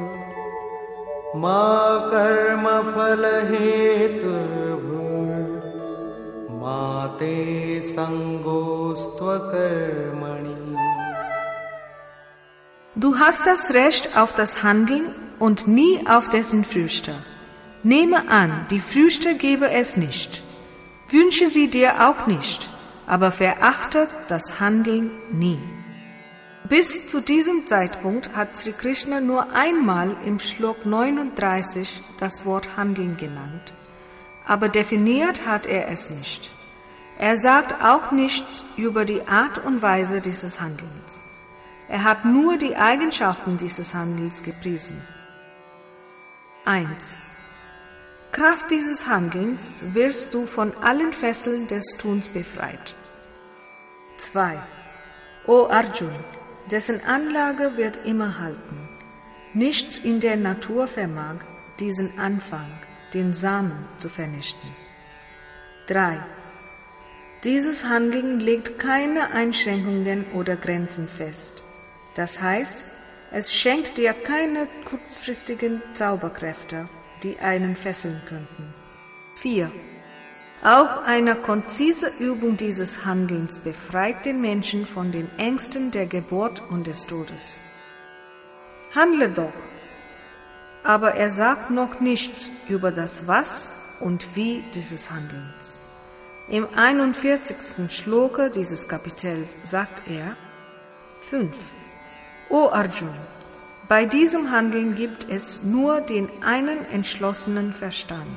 ma karma phalaheturbhur ma te sangostva karmani. Du hast das Recht auf das Handeln und nie auf dessen Früchte. Nehme an, die Früchte gebe es nicht. Wünsche sie dir auch nicht, aber verachte das Handeln nie. Bis zu diesem Zeitpunkt hat Sri Krishna nur einmal im Shlok neununddreißig das Wort Handeln genannt, aber definiert hat er es nicht. Er sagt auch nichts über die Art und Weise dieses Handelns. Er hat nur die Eigenschaften dieses Handels gepriesen. eins. Kraft dieses Handelns wirst du von allen Fesseln des Tuns befreit. zwei. O Arjun, dessen Anlage wird immer halten. Nichts in der Natur vermag, diesen Anfang, den Samen, zu vernichten. drei. Dieses Handeln legt keine Einschränkungen oder Grenzen fest. Das heißt, es schenkt dir keine kurzfristigen Zauberkräfte, die einen fesseln könnten. vier. Auch eine konzise Übung dieses Handelns befreit den Menschen von den Ängsten der Geburt und des Todes. Handle doch, aber er sagt noch nichts über das Was und Wie dieses Handelns. Im einundvierzigsten Shloka dieses Kapitels sagt er, fünf. O Arjun, bei diesem Handeln gibt es nur den einen entschlossenen Verstand.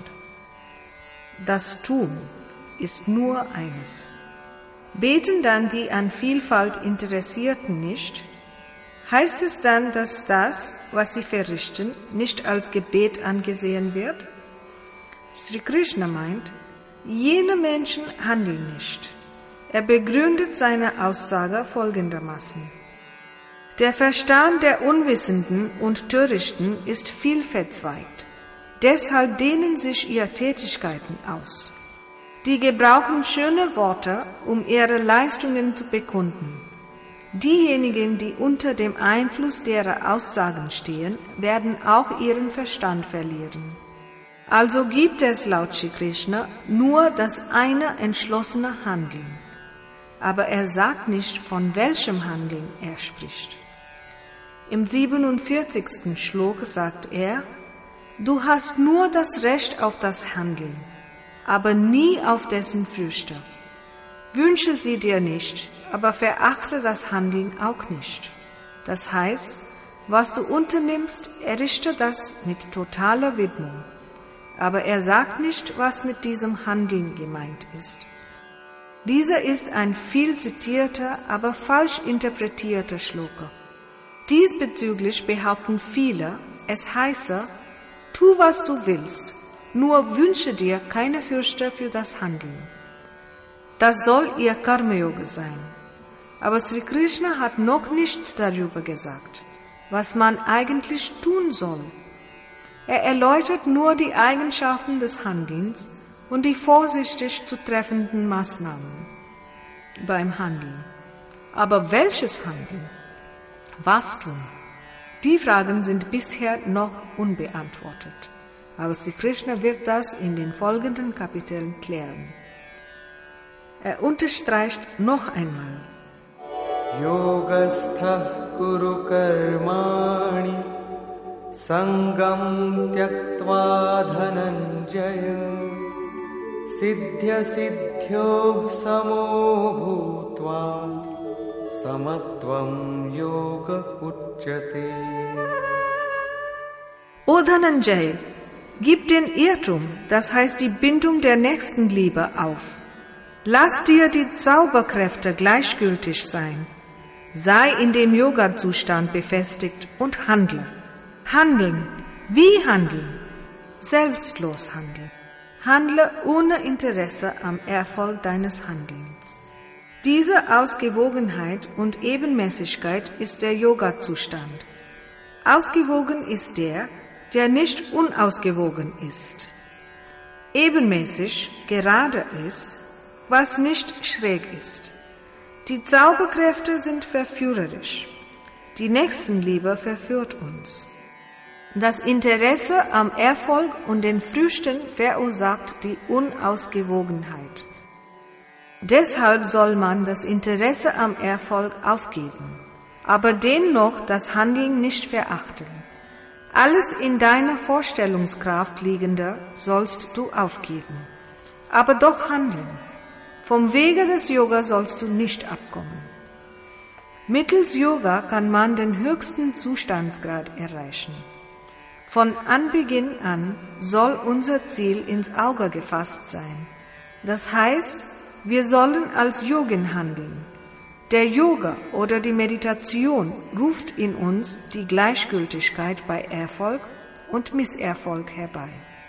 Das Tun ist nur eines. Beten dann die an Vielfalt Interessierten nicht? Heißt es dann, dass das, was sie verrichten, nicht als Gebet angesehen wird? Sri Krishna meint, jene Menschen handeln nicht. Er begründet seine Aussage folgendermaßen. Der Verstand der Unwissenden und Törichten ist vielverzweigt. Deshalb dehnen sich ihre Tätigkeiten aus. Die gebrauchen schöne Worte, um ihre Leistungen zu bekunden. Diejenigen, die unter dem Einfluss derer Aussagen stehen, werden auch ihren Verstand verlieren. Also gibt es laut Shri Krishna nur das eine entschlossene Handeln. Aber er sagt nicht, von welchem Handeln er spricht. Im siebenundvierzigsten Shloka sagt er, du hast nur das Recht auf das Handeln, aber nie auf dessen Früchte. Wünsche sie dir nicht, aber verachte das Handeln auch nicht. Das heißt, was du unternimmst, errichte das mit totaler Widmung. Aber er sagt nicht, was mit diesem Handeln gemeint ist. Dieser ist ein viel zitierter, aber falsch interpretierter Shloka. Diesbezüglich behaupten viele, es heiße, tu was du willst, nur wünsche dir keine Fürchte für das Handeln. Das soll ihr Karma-Yoga sein. Aber Sri Krishna hat noch nichts darüber gesagt, was man eigentlich tun soll. Er erläutert nur die Eigenschaften des Handelns und die vorsichtig zu treffenden Maßnahmen beim Handeln. Aber welches Handeln? Was tun? Die Fragen sind bisher noch unbeantwortet. Aber Sri Krishna wird das in den folgenden Kapiteln klären. Er unterstreicht noch einmal: Yogastha kuru karmani sangam tyaktva dhananjaya siddhya siddhyo samo bhutva samatvam yoga uchyate. O Dhananjay, gib den Irrtum, das heißt die Bindung der Nächstenliebe, auf. Lass dir die Zauberkräfte gleichgültig sein. Sei in dem Yoga-Zustand befestigt und handle. Handeln. Wie handeln? Selbstlos handeln. Handle ohne Interesse am Erfolg deines Handelns. Diese Ausgewogenheit und Ebenmäßigkeit ist der Yoga-Zustand. Ausgewogen ist der, der nicht unausgewogen ist. Ebenmäßig, gerade ist, was nicht schräg ist. Die Zauberkräfte sind verführerisch. Die Nächstenliebe verführt uns. Das Interesse am Erfolg und den Früchten verursacht die Unausgewogenheit. Deshalb soll man das Interesse am Erfolg aufgeben, aber dennoch das Handeln nicht verachten. Alles in deiner Vorstellungskraft Liegende sollst du aufgeben, aber doch handeln. Vom Wege des Yoga sollst du nicht abkommen. Mittels Yoga kann man den höchsten Zustandsgrad erreichen. Von Anbeginn an soll unser Ziel ins Auge gefasst sein. Das heißt, wir sollen als Yogin handeln. Der Yoga oder die Meditation ruft in uns die Gleichgültigkeit bei Erfolg und Misserfolg herbei.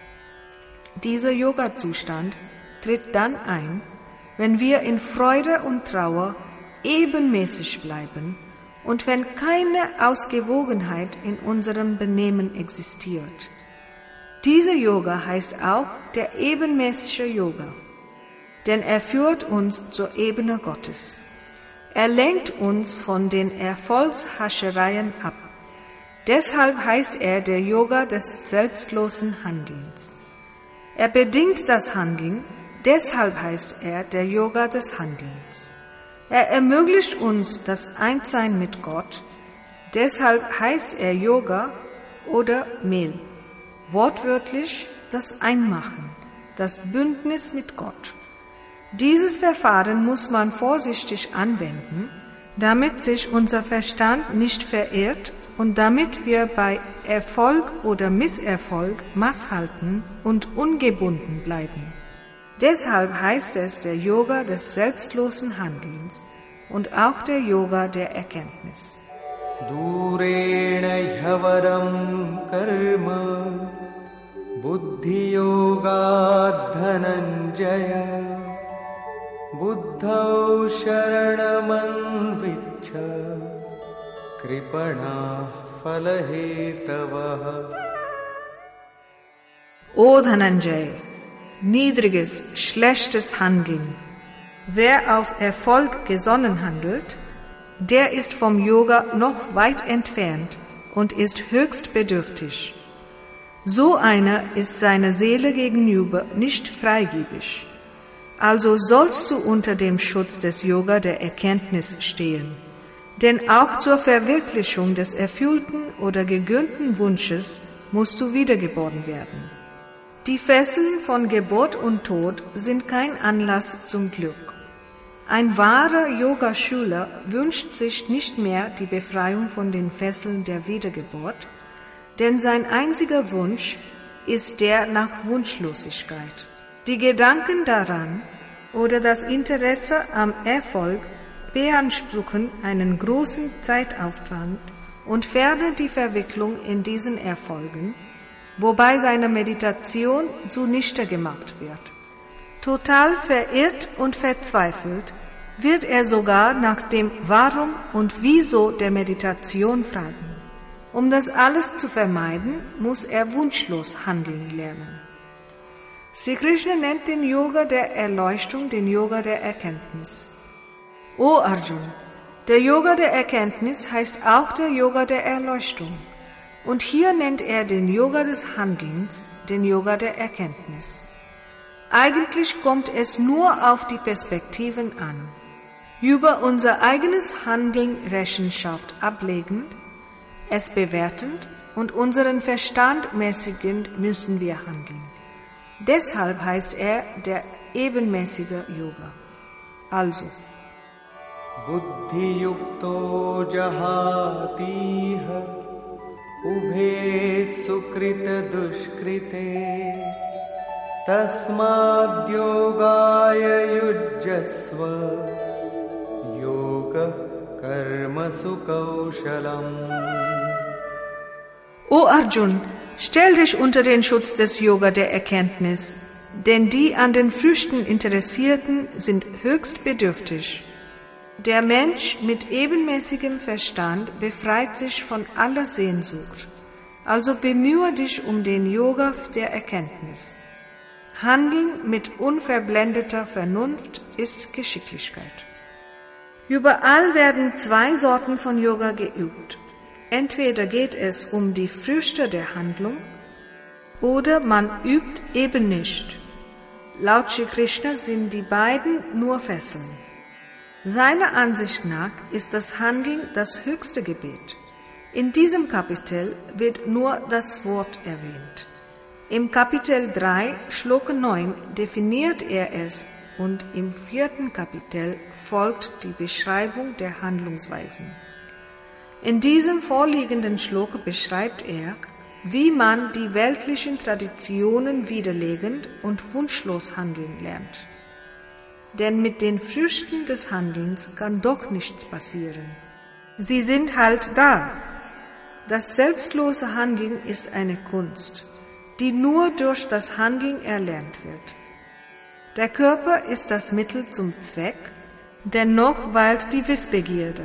Dieser Yoga-Zustand tritt dann ein, wenn wir in Freude und Trauer ebenmäßig bleiben und wenn keine Ausgewogenheit in unserem Benehmen existiert. Dieser Yoga heißt auch der ebenmäßige Yoga, denn er führt uns zur Ebene Gottes. Er lenkt uns von den Erfolgshaschereien ab. Deshalb heißt er der Yoga des selbstlosen Handelns. Er bedingt das Handeln, deshalb heißt er der Yoga des Handelns. Er ermöglicht uns das Einssein mit Gott, deshalb heißt er Yoga oder Mel, wortwörtlich das Einmachen, das Bündnis mit Gott. Dieses Verfahren muss man vorsichtig anwenden, damit sich unser Verstand nicht verirrt und damit wir bei Erfolg oder Misserfolg maßhalten und ungebunden bleiben. Deshalb heißt es der Yoga des selbstlosen Handelns und auch der Yoga der Erkenntnis. Durena yavaram karma buddhi yoga dhananjaya buddhau sharanam vichcha kripana phalahetavaha. O Dhananjay, niedriges, schlechtes Handeln. Wer auf Erfolg gesonnen handelt, der ist vom Yoga noch weit entfernt und ist höchst bedürftig. So einer ist seiner Seele gegenüber nicht freigebig. Also sollst du unter dem Schutz des Yoga der Erkenntnis stehen. Denn auch zur Verwirklichung des erfüllten oder gegönnten Wunsches musst du wiedergeboren werden. Die Fesseln von Geburt und Tod sind kein Anlass zum Glück. Ein wahrer Yogaschüler wünscht sich nicht mehr die Befreiung von den Fesseln der Wiedergeburt, denn sein einziger Wunsch ist der nach Wunschlosigkeit. Die Gedanken daran oder das Interesse am Erfolg beanspruchen einen großen Zeitaufwand und ferner die Verwicklung in diesen Erfolgen, wobei seine Meditation zunichte gemacht wird. Total verirrt und verzweifelt wird er sogar nach dem Warum und Wieso der Meditation fragen. Um das alles zu vermeiden, muss er wunschlos handeln lernen. Sri Krishna nennt den Yoga der Erleuchtung den Yoga der Erkenntnis. O Arjun, der Yoga der Erkenntnis heißt auch der Yoga der Erleuchtung. Und hier nennt er den Yoga des Handelns den Yoga der Erkenntnis. Eigentlich kommt es nur auf die Perspektiven an. Über unser eigenes Handeln Rechenschaft ablegend, es bewertend und unseren Verstand mäßigend müssen wir handeln. Deshalb heißt er der ebenmäßige Yoga. Also, Buddhi yukto jahatiha ubhe sukrita dushkrite tasmad yogaya yujjasva yoga karmasu kaushalam. O Arjun, stell dich unter den Schutz des Yoga der Erkenntnis, denn die an den Früchten Interessierten sind höchst bedürftig. Der Mensch mit ebenmäßigem Verstand befreit sich von aller Sehnsucht, also bemühe dich um den Yoga der Erkenntnis. Handeln mit unverblendeter Vernunft ist Geschicklichkeit. Überall werden zwei Sorten von Yoga geübt. Entweder geht es um die Früchte der Handlung oder man übt eben nicht. Laut Sri Krishna sind die beiden nur Fesseln. Seiner Ansicht nach ist das Handeln das höchste Gebet. In diesem Kapitel wird nur das Wort erwähnt. Im Kapitel drei, Shloka neun, definiert er es und im vierten Kapitel folgt die Beschreibung der Handlungsweisen. In diesem vorliegenden Shloka beschreibt er, wie man die weltlichen Traditionen widerlegend und wunschlos handeln lernt. Denn mit den Früchten des Handelns kann doch nichts passieren. Sie sind halt da. Das selbstlose Handeln ist eine Kunst, die nur durch das Handeln erlernt wird. Der Körper ist das Mittel zum Zweck, dennoch weilt die Wissbegierde.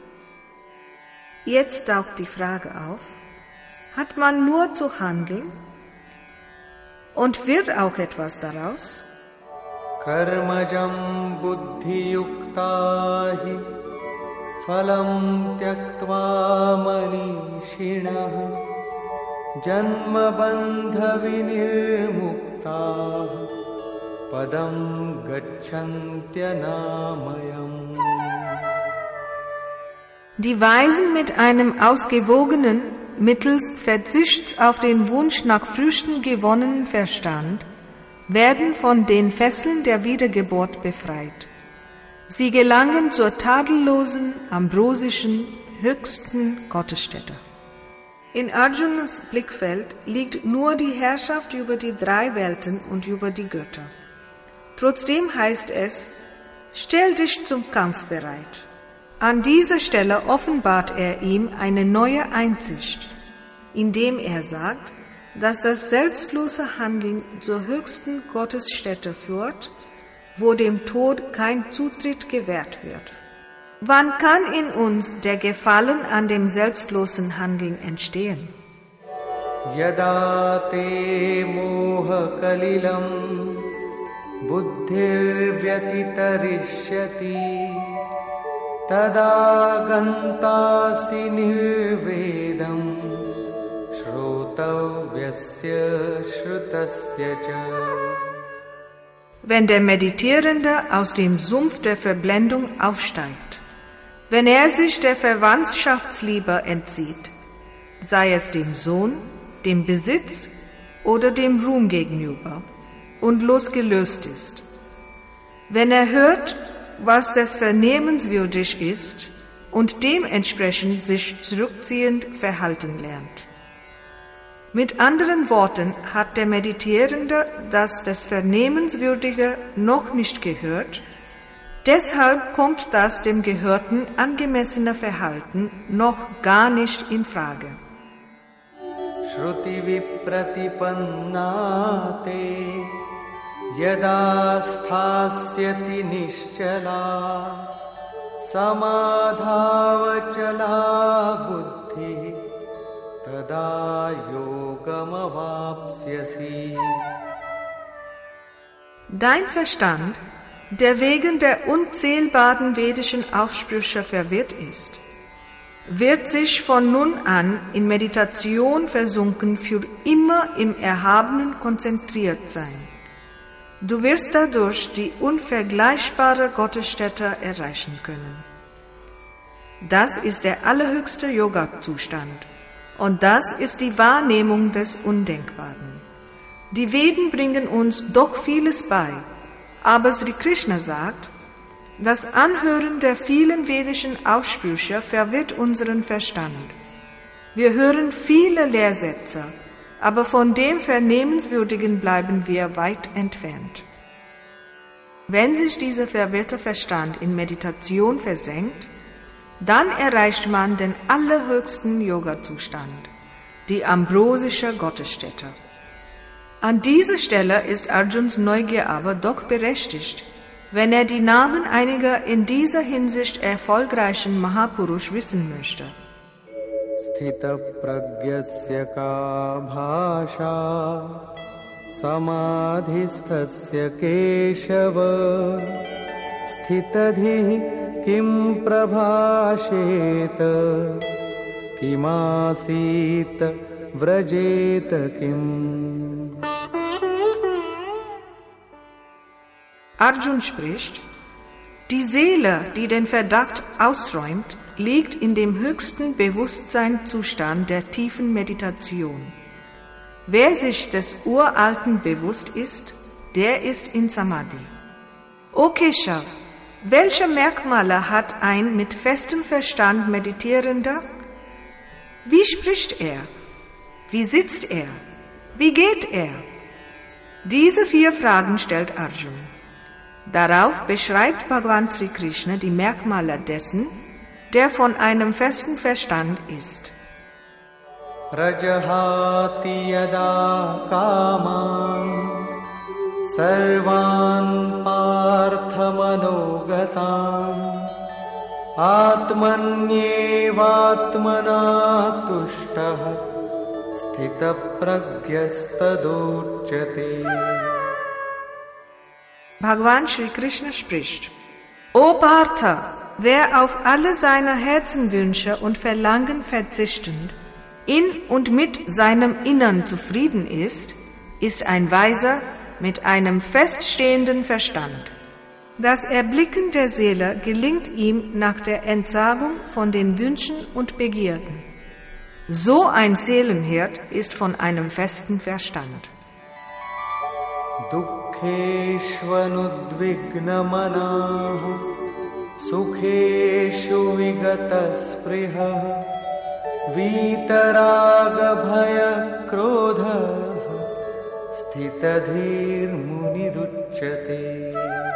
Jetzt taucht die Frage auf, hat man nur zu handeln und wird auch etwas daraus? Karmajam buddhi yuktahi phalam tyaktva manishinaha janma bandha vinirmuktaha padam gacchantyanāmayam. Die Weisen mit einem ausgewogenen, mittels Verzichts auf den Wunsch nach Früchten gewonnenen Verstand werden von den Fesseln der Wiedergeburt befreit. Sie gelangen zur tadellosen, ambrosischen, höchsten Gottesstätte. In Arjunas Blickfeld liegt nur die Herrschaft über die drei Welten und über die Götter. Trotzdem heißt es, stell dich zum Kampf bereit. An dieser Stelle offenbart er ihm eine neue Einsicht, indem er sagt, dass das selbstlose Handeln zur höchsten Gottesstätte führt, wo dem Tod kein Zutritt gewährt wird. Wann kann in uns der Gefallen an dem selbstlosen Handeln entstehen? Yada te moha kalilam buddhir vyatitarishyati tada gantasi nirvedam shrotavyasya shrutasya cha. Wenn der Meditierende aus dem Sumpf der Verblendung aufsteigt, wenn er sich der Verwandtschaftsliebe entzieht, sei es dem Sohn, dem Besitz oder dem Ruhm gegenüber, und losgelöst ist, wenn er hört, was des Vernehmens würdig ist und dementsprechend sich zurückziehend verhalten lernt. Mit anderen Worten hat der Meditierende das des Vernehmenswürdige noch nicht gehört, deshalb kommt das dem Gehörten angemessene Verhalten noch gar nicht in Frage. Shruti vipratipannate Yada sthāsyati niṣcala samadhavacala buddhi tada yogamavapsyasi. Dein Verstand, der wegen der unzählbaren vedischen Aufsprüche verwirrt ist, wird sich von nun an in Meditation versunken für immer im Erhabenen konzentriert sein. Du wirst dadurch die unvergleichbare Gottesstätte erreichen können. Das ist der allerhöchste Yoga-Zustand und das ist die Wahrnehmung des Undenkbaren. Die Veden bringen uns doch vieles bei, aber Sri Krishna sagt, das Anhören der vielen vedischen Aussprüche verwirrt unseren Verstand. Wir hören viele Lehrsätze, aber von dem Vernehmenswürdigen bleiben wir weit entfernt. Wenn sich dieser verwirrte Verstand in Meditation versenkt, dann erreicht man den allerhöchsten Yoga-Zustand, die ambrosische Gottesstätte. An dieser Stelle ist Arjuns Neugier aber doch berechtigt, wenn er die Namen einiger in dieser Hinsicht erfolgreichen Mahapurush wissen möchte. Sthita pragyasya ka bhasha samadhisthasya keshava sthitadhi kim prabhasheta kimasit vrajeta kim. Arjun spricht, die Seele, die den Verdacht ausräumt, liegt in dem höchsten Bewusstseinszustand der tiefen Meditation. Wer sich des Uralten bewusst ist, der ist in Samadhi. O Keshav, welche Merkmale hat ein mit festem Verstand Meditierender? Wie spricht er? Wie sitzt er? Wie geht er? Diese vier Fragen stellt Arjun. Darauf beschreibt Bhagavan Sri Krishna die Merkmale dessen, der von einem festen Verstand ist. Rajahati yada kaman sarvan parthamanogatam atmanyevatmana tushtah sthita pragyastadurjate. Bhagavan Sri Krishna spricht, O Partha, wer auf alle seine Herzenwünsche und Verlangen verzichtend, in und mit seinem Innern zufrieden ist, ist ein Weiser mit einem feststehenden Verstand. Das Erblicken der Seele gelingt ihm nach der Entsagung von den Wünschen und Begierden. So ein Seelenhirt ist von einem festen Verstand. Dukkeshvanudvignamanaः Sukheshu vigatasprisha Vitaragabhaya krodha Sthitadhir muniruchyate.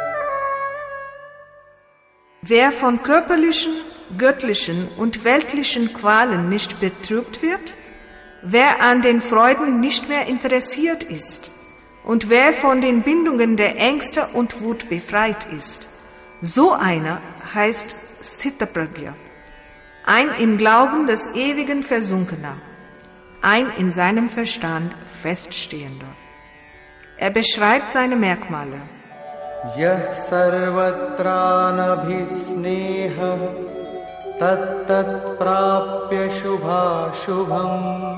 Wer von körperlichen, göttlichen und weltlichen Qualen nicht betrübt wird, wer an den Freuden nicht mehr interessiert ist und wer von den Bindungen der Ängste und Wut befreit ist, so einer heißt Sthita Pragya, ein im Glauben des Ewigen Versunkener, ein in seinem Verstand Feststehender. Er beschreibt seine Merkmale. Yah sarvatra nabhisneha tat tat prapya shubha shubham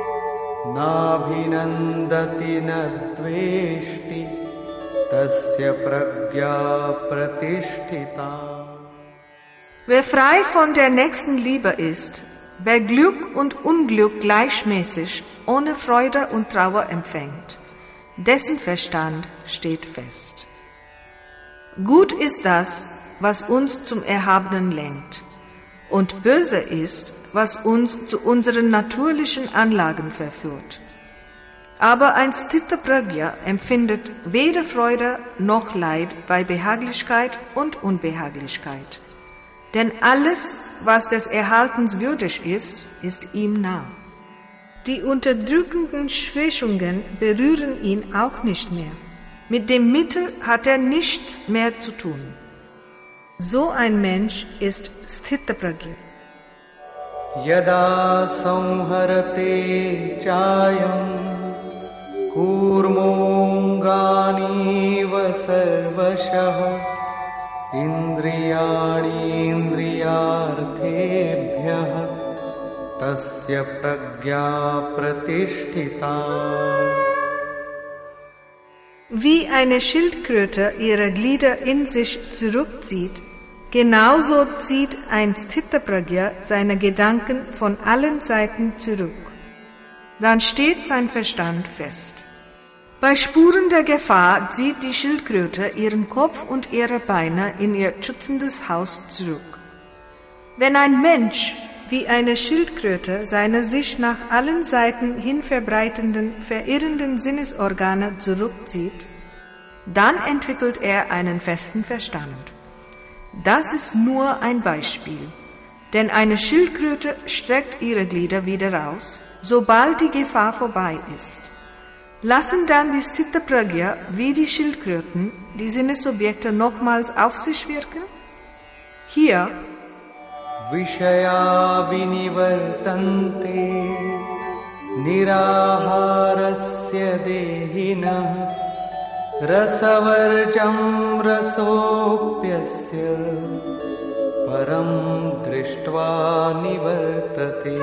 nabhinandati nadveshti tasya pragya pratisthita. Wer frei von der nächsten Liebe ist, wer Glück und Unglück gleichmäßig ohne Freude und Trauer empfängt, dessen Verstand steht fest. Gut ist das, was uns zum Erhabenen lenkt, und böse ist, was uns zu unseren natürlichen Anlagen verführt. Aber ein Sthita Pragya empfindet weder Freude noch Leid bei Behaglichkeit und Unbehaglichkeit. Denn alles, was des Erhaltens würdig ist, ist ihm nah. Die unterdrückenden Schwächungen berühren ihn auch nicht mehr. Mit dem Mittel hat er nichts mehr zu tun. So ein Mensch ist Sthitaprajna. Yada samharate chayam kurmongani sarvashah indriyani indriyarthebhyah tasya pragya pratisthita. Wie eine Schildkröte ihre Glieder in sich zurückzieht, genauso zieht ein Sthitaprajna seine Gedanken von allen Seiten zurück. Dann steht sein Verstand fest. Bei Spuren der Gefahr zieht die Schildkröte ihren Kopf und ihre Beine in ihr schützendes Haus zurück. Wenn ein Mensch wie eine Schildkröte seine sich nach allen Seiten hin verbreitenden, verirrenden Sinnesorgane zurückzieht, dann entwickelt er einen festen Verstand. Das ist nur ein Beispiel, denn eine Schildkröte streckt ihre Glieder wieder aus, sobald die Gefahr vorbei ist. Lassen dann die Sthitaprajna wie die Schildkröten die Sinnesobjekte nochmals auf sich wirken? Hier Vishaya vinivartante niraharasya dehinah rasavarjam rasopyasya param drishtva nivartate.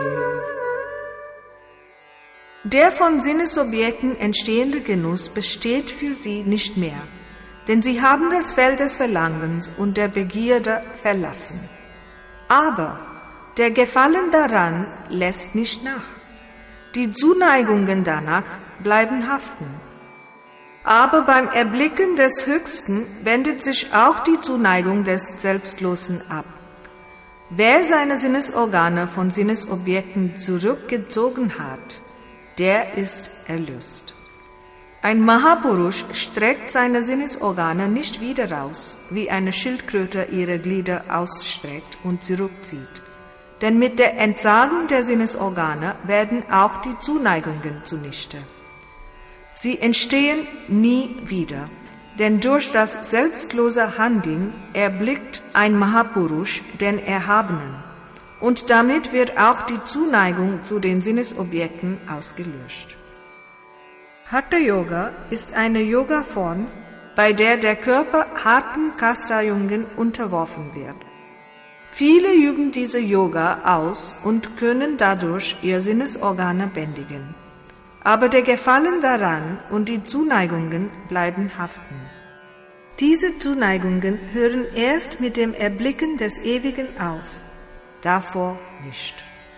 Der von Sinnesobjekten entstehende Genuss besteht für sie nicht mehr, denn sie haben das Feld des Verlangens und der Begierde verlassen. Aber der Gefallen daran lässt nicht nach. Die Zuneigungen danach bleiben haften. Aber beim Erblicken des Höchsten wendet sich auch die Zuneigung des Selbstlosen ab. Wer seine Sinnesorgane von Sinnesobjekten zurückgezogen hat, der ist erlöst. Ein Mahapurush streckt seine Sinnesorgane nicht wieder raus, wie eine Schildkröte ihre Glieder ausstreckt und zurückzieht. Denn mit der Entsagung der Sinnesorgane werden auch die Zuneigungen zunichte. Sie entstehen nie wieder, denn durch das selbstlose Handeln erblickt ein Mahapurush den Erhabenen. Und damit wird auch die Zuneigung zu den Sinnesobjekten ausgelöscht. Hatha Yoga ist eine Yoga-Form, bei der der Körper harten Kastrayungen unterworfen wird. Viele üben diese Yoga aus und können dadurch ihre Sinnesorgane bändigen. Aber der Gefallen daran und die Zuneigungen bleiben haften. Diese Zuneigungen hören erst mit dem Erblicken des Ewigen auf, davor nicht.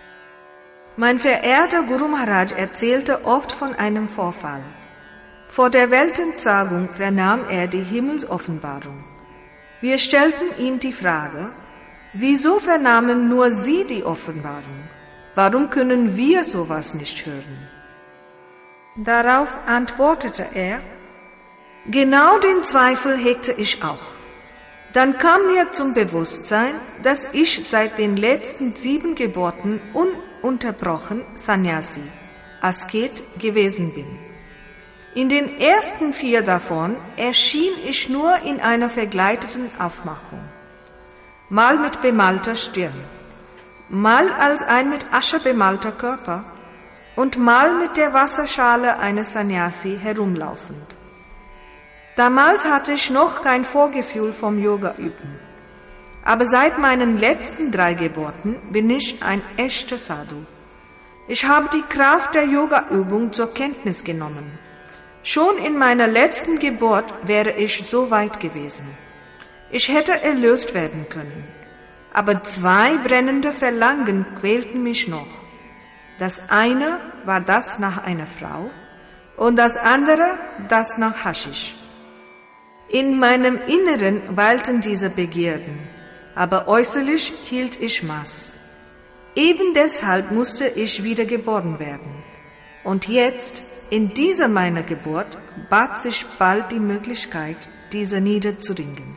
Mein verehrter Guru Maharaj erzählte oft von einem Vorfall. Vor der Weltentsagung vernahm er die Himmelsoffenbarung. Wir stellten ihm die Frage, wieso vernahmen nur Sie die Offenbarung? Warum können wir sowas nicht hören? Darauf antwortete er, genau den Zweifel hegte ich auch. Dann kam mir zum Bewusstsein, dass ich seit den letzten sieben Geburten ununterbrochen Sannyasi, Asket gewesen bin. In den ersten vier davon erschien ich nur in einer verkleideten Aufmachung. Mal mit bemalter Stirn, mal als ein mit Asche bemalter Körper und mal mit der Wasserschale eines Sannyasi herumlaufend. Damals hatte ich noch kein Vorgefühl vom Yoga-Üben. Aber seit meinen letzten drei Geburten bin ich ein echter Sadhu. Ich habe die Kraft der Yoga-Übung zur Kenntnis genommen. Schon in meiner letzten Geburt wäre ich so weit gewesen. Ich hätte erlöst werden können. Aber zwei brennende Verlangen quälten mich noch. Das eine war das nach einer Frau und das andere das nach Haschisch. In meinem Inneren weilten diese Begierden, aber äußerlich hielt ich Maß. Eben deshalb musste ich wiedergeboren werden. Und jetzt, in dieser meiner Geburt, bat sich bald die Möglichkeit, diese niederzuringen.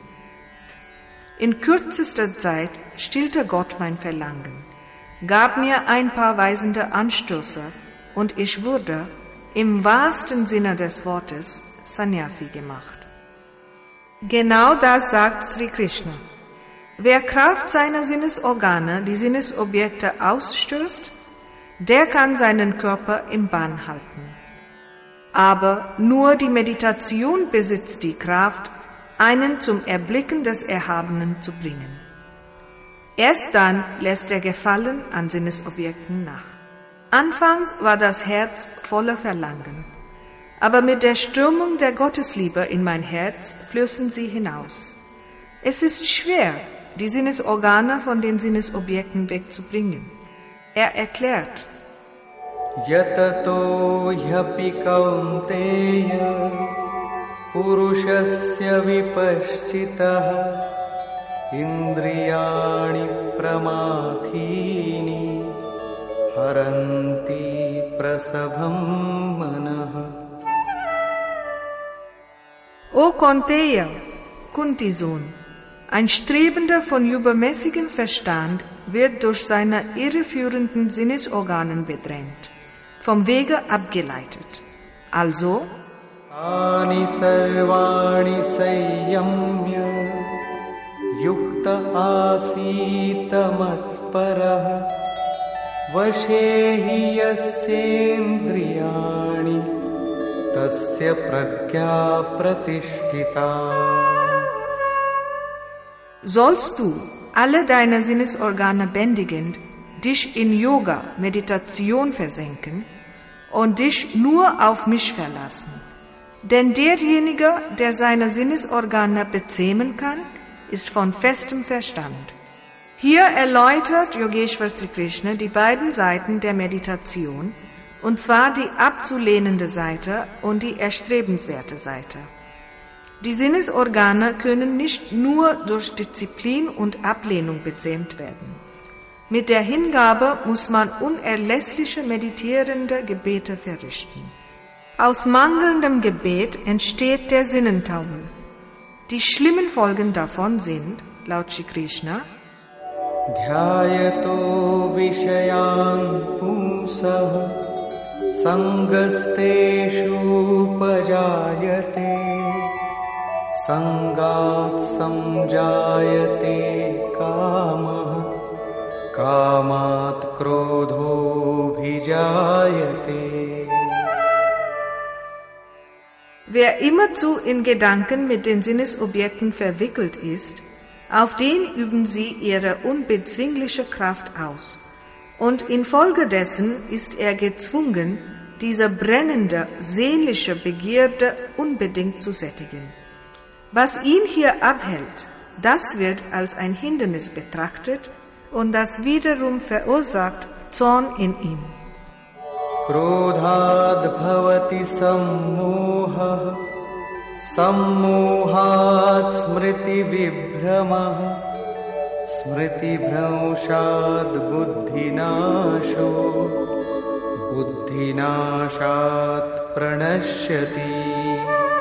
In kürzester Zeit stillte Gott mein Verlangen, gab mir ein paar weisende Anstöße und ich wurde, im wahrsten Sinne des Wortes, Sannyasi gemacht. Genau das sagt Sri Krishna. Wer Kraft seiner Sinnesorgane die Sinnesobjekte ausstößt, der kann seinen Körper im Bann halten. Aber nur die Meditation besitzt die Kraft, einen zum Erblicken des Erhabenen zu bringen. Erst dann lässt der Gefallen an Sinnesobjekten nach. Anfangs war das Herz voller Verlangen, aber mit der Strömung der Gottesliebe in mein Herz flössen sie hinaus. Es ist schwer, die Sinnesorgane von den Sinnesobjekten wegzubringen. Er erklärt: Yatato hyapi kaunteya purushasya vipaschitah indriyani pramathini haranti prasabham manah. O Kaunteya, Kunti-Sohn, ein Strebender von übermäßigem Verstand wird durch seine irreführenden Sinnesorganen bedrängt, vom Wege abgeleitet. Also, Ani sarvani sayyamya yukta asita matparah vashehi yasyendriyani tasya pragya pratishtita. sollst du alle deine Sinnesorgane bändigend dich in Yoga, Meditation versenken und dich nur auf mich verlassen. Denn derjenige, der seine Sinnesorgane bezähmen kann, ist von festem Verstand. Hier erläutert Yogeshwar Sri Krishna die beiden Seiten der Meditation, und zwar die abzulehnende Seite und die erstrebenswerte Seite. Die Sinnesorgane können nicht nur durch Disziplin und Ablehnung bezähmt werden. Mit der Hingabe muss man unerlässliche meditierende Gebete verrichten. Aus mangelndem Gebet entsteht der Sinnentaumel. Die schlimmen Folgen davon sind, laut Shri Krishna, Dhyayato vishayan pusah sangasteshu pajayate sangat samjayate kamah kamat krodho bhijayate. Wer immerzu in Gedanken mit den Sinnesobjekten verwickelt ist, auf den üben sie ihre unbezwingliche Kraft aus. Und infolgedessen ist er gezwungen, diese brennende, sehnliche Begierde unbedingt zu sättigen. Was ihn hier abhält, das wird als ein Hindernis betrachtet und das wiederum verursacht Zorn in ihm. Krodhad bhavati sammoha sammohat smriti vibhrama smriti bhranshad buddhinasho buddhinashat pranashyati.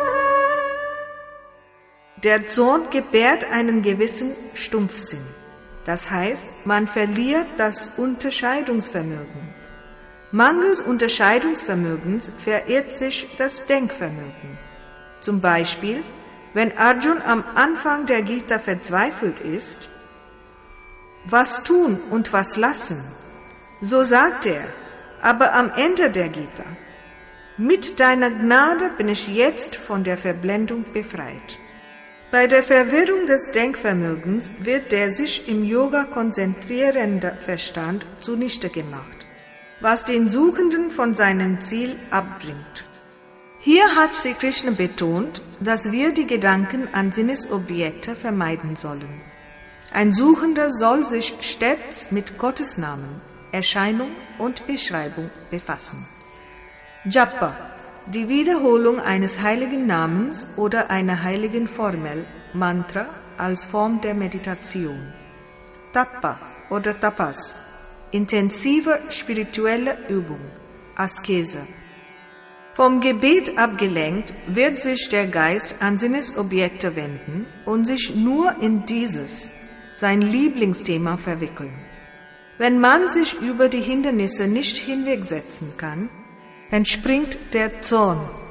Der Zorn gebärt einen gewissen Stumpfsinn. Das heißt, man verliert das Unterscheidungsvermögen. Mangels Unterscheidungsvermögens verirrt sich das Denkvermögen. Zum Beispiel, wenn Arjun am Anfang der Gita verzweifelt ist, was tun und was lassen, so sagt er, aber am Ende der Gita, mit deiner Gnade bin ich jetzt von der Verblendung befreit. Bei der Verwirrung des Denkvermögens wird der sich im Yoga konzentrierende Verstand zunichte gemacht, was den Suchenden von seinem Ziel abbringt. Hier hat Sri Krishna betont, dass wir die Gedanken an Sinnesobjekte vermeiden sollen. Ein Suchender soll sich stets mit Gottes Namen, Erscheinung und Beschreibung befassen. Japa, die Wiederholung eines heiligen Namens oder einer heiligen Formel, Mantra als Form der Meditation. Tappa oder Tapas, intensive spirituelle Übung, Askese. Vom Gebet abgelenkt wird sich der Geist an Sinnesobjekte wenden und sich nur in dieses, sein Lieblingsthema, verwickeln. Wenn man sich über die Hindernisse nicht hinwegsetzen kann, entspringt der Zorn.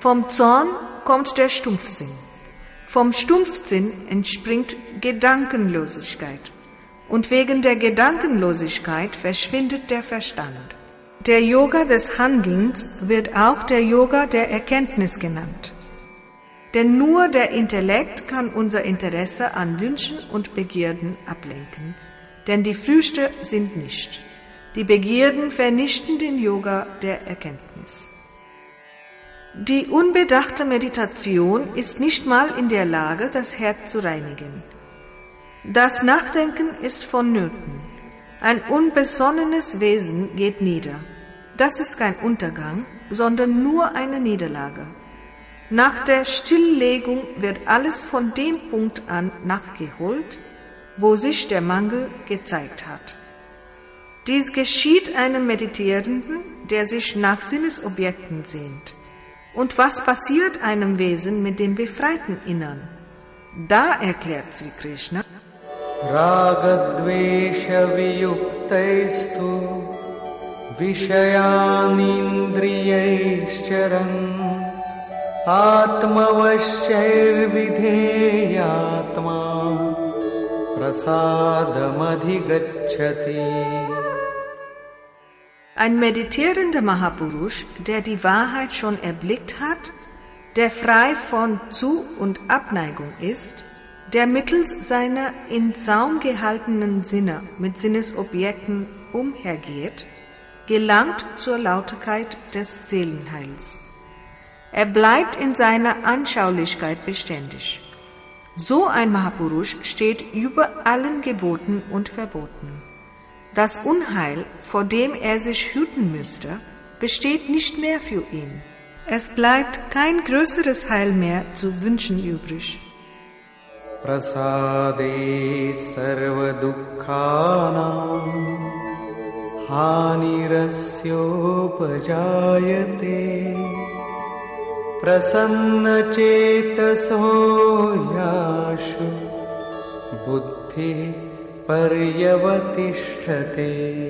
Vom Zorn kommt der Stumpfsinn. Vom Stumpfsinn entspringt Gedankenlosigkeit. Und wegen der Gedankenlosigkeit verschwindet der Verstand. Der Yoga des Handelns wird auch der Yoga der Erkenntnis genannt. Denn nur der Intellekt kann unser Interesse an Wünschen und Begierden ablenken. Denn die Früchte sind nicht. Die Begierden vernichten den Yoga der Erkenntnis. Die unbedachte Meditation ist nicht mal in der Lage, das Herz zu reinigen. Das Nachdenken ist vonnöten. Ein unbesonnenes Wesen geht nieder. Das ist kein Untergang, sondern nur eine Niederlage. Nach der Stilllegung wird alles von dem Punkt an nachgeholt, wo sich der Mangel gezeigt hat. Dies geschieht einem Meditierenden, der sich nach Sinnesobjekten sehnt. Und was passiert einem Wesen mit dem befreiten Innern? Da erklärt Sri Krishna: Ragadvesha viyuktaistu Vishayanindriyaischaran Atmavasyair vidheyatma Prasadammadhigacchati. Ein meditierender Mahapurush, der die Wahrheit schon erblickt hat, der frei von Zu- und Abneigung ist, der mittels seiner in Zaum gehaltenen Sinne mit Sinnesobjekten umhergeht, gelangt zur Lauterkeit des Seelenheils. Er bleibt in seiner Anschaulichkeit beständig. So ein Mahapurush steht über allen Geboten und Verboten. Das Unheil, vor dem er sich hüten müsste, besteht nicht mehr für ihn. Es bleibt kein größeres Heil mehr zu wünschen übrig. Prasade sarva dukkhanam hanirasyopajayate prasanna cetaso yashu buddhi paryavatishthate.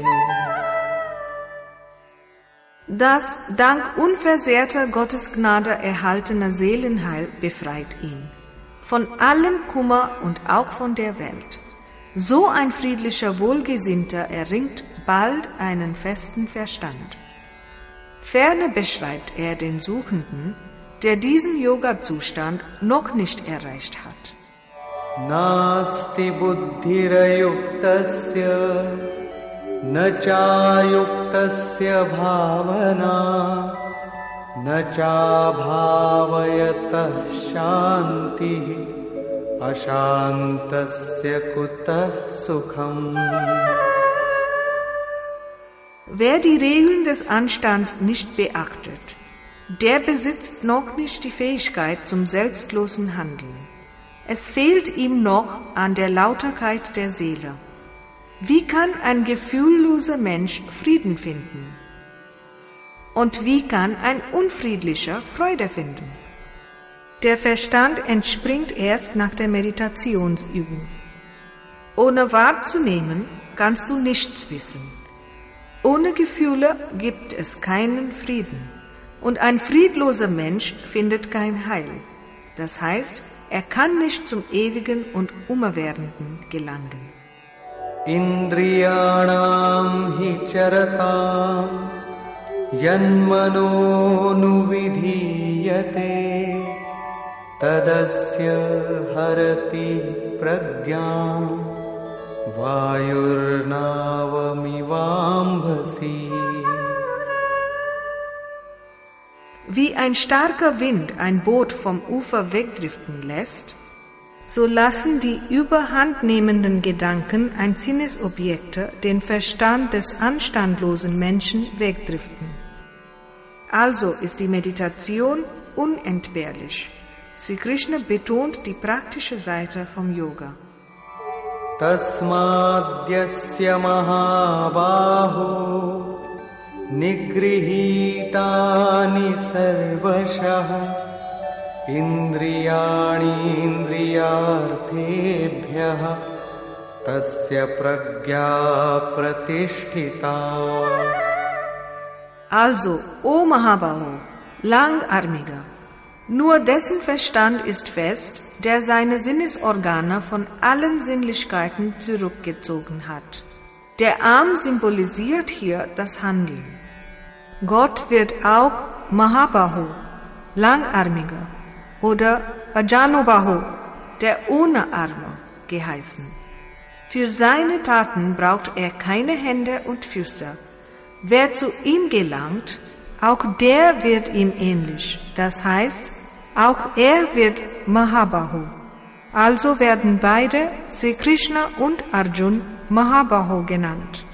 Das dank unversehrter Gottesgnade erhaltene Seelenheil befreit ihn von allem Kummer und auch von der Welt. So ein friedlicher Wohlgesinnter erringt bald einen festen Verstand. Ferner beschreibt er den Suchenden, der diesen Yoga-Zustand noch nicht erreicht hat. Nasti buddhirayuktasya na chayuktasya bhavana na chabhavayatah shanti ashantasya kutah sukham. Wer die Regeln des Anstands nicht beachtet, der besitzt noch nicht die Fähigkeit zum selbstlosen Handeln. Es fehlt ihm noch an der Lauterkeit der Seele. Wie kann ein gefühlloser Mensch Frieden finden? Und wie kann ein Unfriedlicher Freude finden? Der Verstand entspringt erst nach der Meditationsübung. Ohne wahrzunehmen kannst du nichts wissen. Ohne Gefühle gibt es keinen Frieden. Und ein friedloser Mensch findet kein Heil. Das heißt, er kann nicht zum Ewigen und Umwährenden gelangen. Indriyanam hi charatam yanmano nuvidhiyate tadasya harati pragyam vayurnavamivambhasi. Wie ein starker Wind ein Boot vom Ufer wegdriften lässt, so lassen die überhandnehmenden Gedanken ein Sinnesobjekte den Verstand des anstandlosen Menschen wegdriften. Also ist die Meditation unentbehrlich. Sri Krishna betont die praktische Seite vom Yoga. Tasmadyasya mahabaho nigrihitani sarvashah indriyani indriyarthebhyah tasya pragya pratisthita. Also, o Mahabaho, Langarmiger, Nur dessen Verstand ist fest, der seine Sinnesorgane von allen Sinnlichkeiten zurückgezogen hat. Der Arm symbolisiert hier das Handeln. Gott wird auch Mahabahu, Langarmiger, oder Ajanobahu, der ohne Arme, geheißen. Für seine Taten braucht er keine Hände und Füße. Wer zu ihm gelangt, auch der wird ihm ähnlich. Das heißt, auch er wird Mahabahu. Also werden beide, Sri Krishna und Arjun, Mahabahu genannt.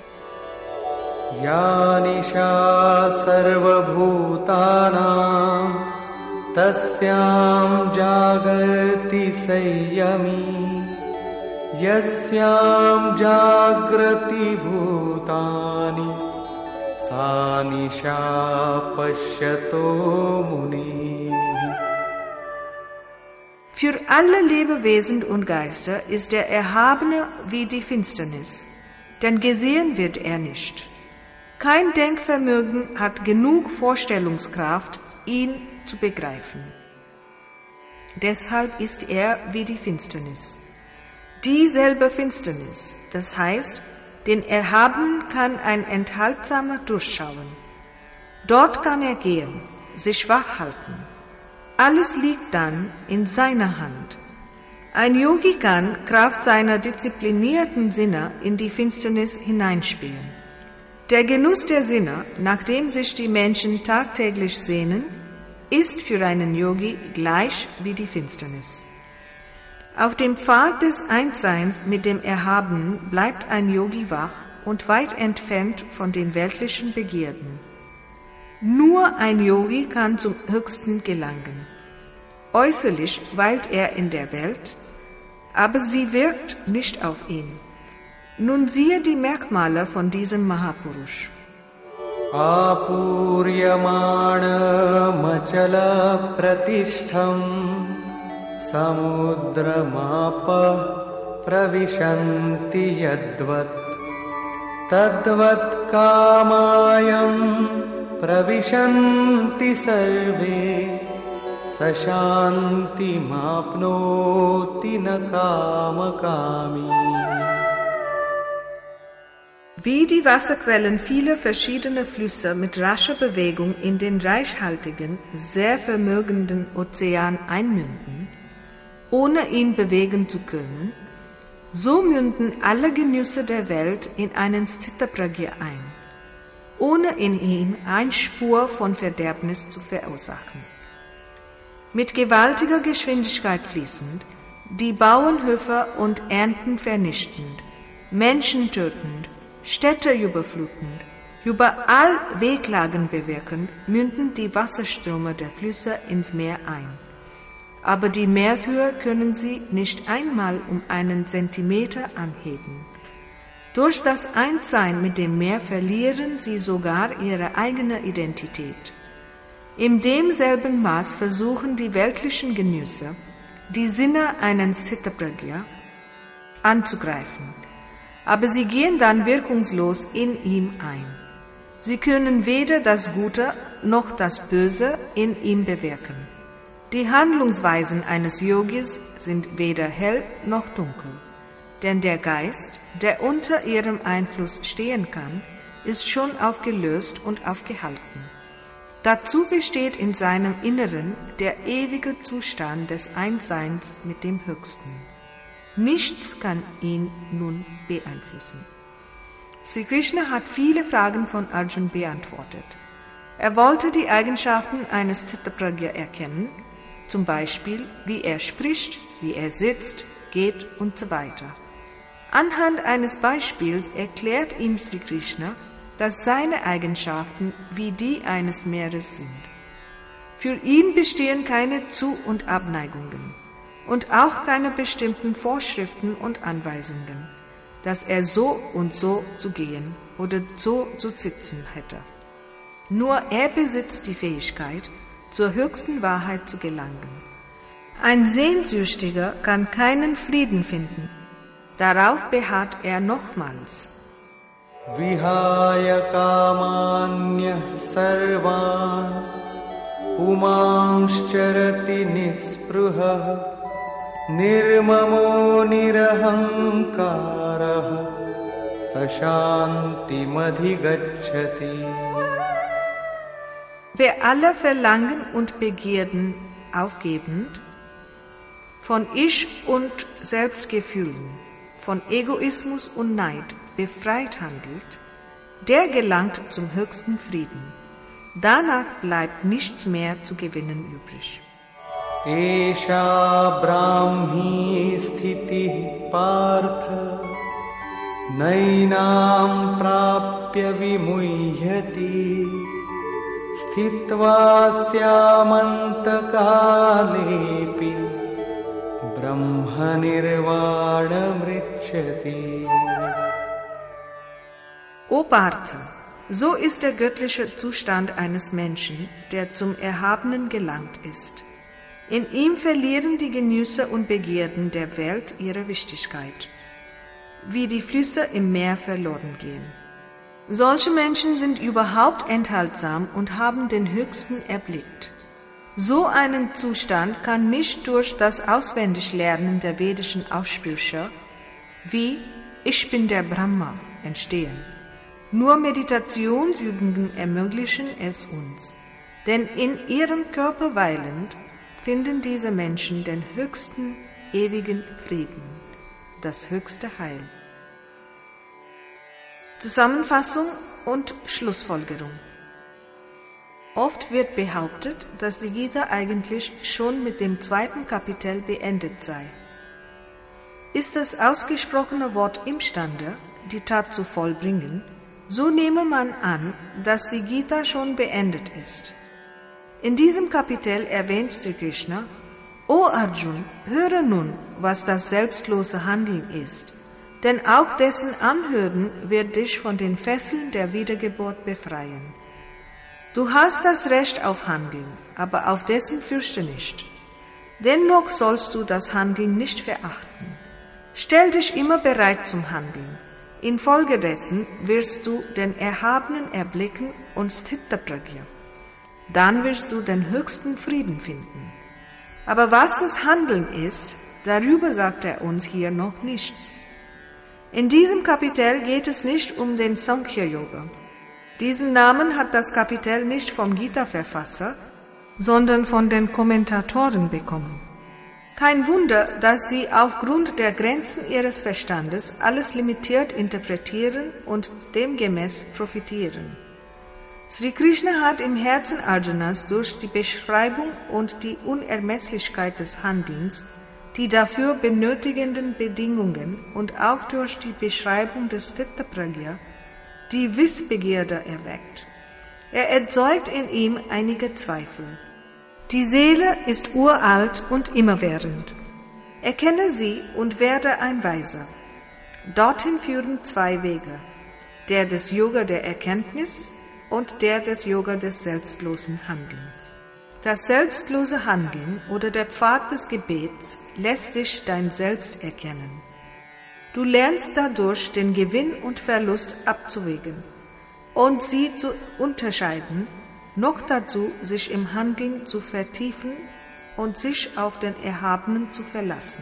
Yanisha sarvabhutanam tasyam jagarti sayyami yasyam jagrati bhutani sanisha pashyato muni. Für alle Lebewesen und Geister ist der Erhabene wie die Finsternis, denn gesehen wird er nicht. Kein Denkvermögen hat genug Vorstellungskraft, ihn zu begreifen. Deshalb ist er wie die Finsternis. Dieselbe Finsternis, das heißt, den Erhabenen kann ein Enthaltsamer durchschauen. Dort kann er gehen, sich wach halten. Alles liegt dann in seiner Hand. Ein Yogi kann Kraft seiner disziplinierten Sinne in die Finsternis hineinspielen. Der Genuss der Sinne, nach dem sich die Menschen tagtäglich sehnen, ist für einen Yogi gleich wie die Finsternis. Auf dem Pfad des Einsseins mit dem Erhabenen bleibt ein Yogi wach und weit entfernt von den weltlichen Begierden. Nur ein Yogi kann zum Höchsten gelangen. Äußerlich weilt er in der Welt, aber sie wirkt nicht auf ihn. Nun siehe die Merkmale von diesem Mahapurush. Apuryamana machala pratishtham samudramapa pravishanti yadvat tadvat kamayam pravishanti sarve sashanti mapnoti nakamakami. Wie die Wasserquellen viele verschiedene Flüsse mit rascher Bewegung in den reichhaltigen, sehr vermögenden Ozean einmünden, ohne ihn bewegen zu können, so münden alle Genüsse der Welt in einen Sthita-Pragya ein, ohne in ihm eine Spur von Verderbnis zu verursachen. Mit gewaltiger Geschwindigkeit fließend, die Bauernhöfe und Ernten vernichtend, Menschen tötend, Städte überflutend, überall Wehklagen bewirkend, münden die Wasserströme der Flüsse ins Meer ein. Aber die Meereshöhe können sie nicht einmal um einen Zentimeter anheben. Durch das Einssein mit dem Meer verlieren sie sogar ihre eigene Identität. In demselben Maß versuchen die weltlichen Genüsse, die Sinne eines Sthita-Pragya anzugreifen. Aber sie gehen dann wirkungslos in ihm ein. Sie können weder das Gute noch das Böse in ihm bewirken. Die Handlungsweisen eines Yogis sind weder hell noch dunkel, denn der Geist, der unter ihrem Einfluss stehen kann, ist schon aufgelöst und aufgehalten. Dazu besteht in seinem Inneren der ewige Zustand des Einsseins mit dem Höchsten. Nichts kann ihn nun beeinflussen. Sri Krishna hat viele Fragen von Arjuna beantwortet. Er wollte die Eigenschaften eines Sthita-Pragya erkennen, zum Beispiel wie er spricht, wie er sitzt, geht und so weiter. Anhand eines Beispiels erklärt ihm Sri Krishna, dass seine Eigenschaften wie die eines Meeres sind. Für ihn bestehen keine Zu- und Abneigungen und auch keine bestimmten Vorschriften und Anweisungen, dass er so und so zu gehen oder so zu sitzen hätte. Nur er besitzt die Fähigkeit, zur höchsten Wahrheit zu gelangen. Ein Sehnsüchtiger kann keinen Frieden finden. Darauf beharrt er nochmals. Vihaya kamanya sarvan पुमांश्चरति निःस्पृहः निर्ममो निरहङ्कारः स शान्तिमधिगच्छति. Wer aller Verlangen und Begierden aufgebend, von Ich- und Selbstgefühlen, von Egoismus und Neid befreit handelt, der gelangt zum höchsten Frieden. Danach bleibt nichts mehr zu gewinnen übrig. Esha Brahmi Sthiti Partha Nainam Prapya Vimuhyati Sthitva Syamantakaalepi Brahma Nirvana Mritchati. O Partha, so ist der göttliche Zustand eines Menschen, der zum Erhabenen gelangt ist. In ihm verlieren die Genüsse und Begierden der Welt ihre Wichtigkeit, wie die Flüsse im Meer verloren gehen. Solche Menschen sind überhaupt enthaltsam und haben den Höchsten erblickt. So einen Zustand kann nicht durch das Auswendiglernen der vedischen Aussprüche wie Ich bin der Brahma entstehen. Nur Meditationsübungen ermöglichen es uns, denn in ihrem Körper weilend finden diese Menschen den höchsten, ewigen Frieden, das höchste Heil. Zusammenfassung und Schlussfolgerung. Oft wird behauptet, dass die Gita eigentlich schon mit dem zweiten Kapitel beendet sei. Ist das ausgesprochene Wort imstande, die Tat zu vollbringen, so nehme man an, dass die Gita schon beendet ist. In diesem Kapitel erwähnt Sri Krishna: O Arjun, höre nun, was das selbstlose Handeln ist, denn auch dessen Anhören wird dich von den Fesseln der Wiedergeburt befreien. Du hast das Recht auf Handeln, aber auf dessen fürchte nicht. Dennoch sollst du das Handeln nicht verachten. Stell dich immer bereit zum Handeln. Infolgedessen wirst du den Erhabenen erblicken und Sthita Prajna. Dann wirst du den höchsten Frieden finden. Aber was das Handeln ist, darüber sagt er uns hier noch nichts. In diesem Kapitel geht es nicht um den Sankhya Yoga. Diesen Namen hat das Kapitel nicht vom Gita-Verfasser, sondern von den Kommentatoren bekommen. Kein Wunder, dass sie aufgrund der Grenzen ihres Verstandes alles limitiert interpretieren und demgemäß profitieren. Sri Krishna hat im Herzen Arjunas durch die Beschreibung und die Unermesslichkeit des Handelns die dafür benötigenden Bedingungen und auch durch die Beschreibung des Sthita Prajna die Wissbegierde erweckt. Er erzeugt in ihm einige Zweifel. Die Seele ist uralt und immerwährend. Erkenne sie und werde ein Weiser. Dorthin führen zwei Wege, der des Yoga der Erkenntnis und der des Yoga des selbstlosen Handelns. Das selbstlose Handeln oder der Pfad des Gebets lässt dich dein Selbst erkennen. Du lernst dadurch den Gewinn und Verlust abzuwägen und sie zu unterscheiden, noch dazu sich im Handeln zu vertiefen und sich auf den Erhabenen zu verlassen.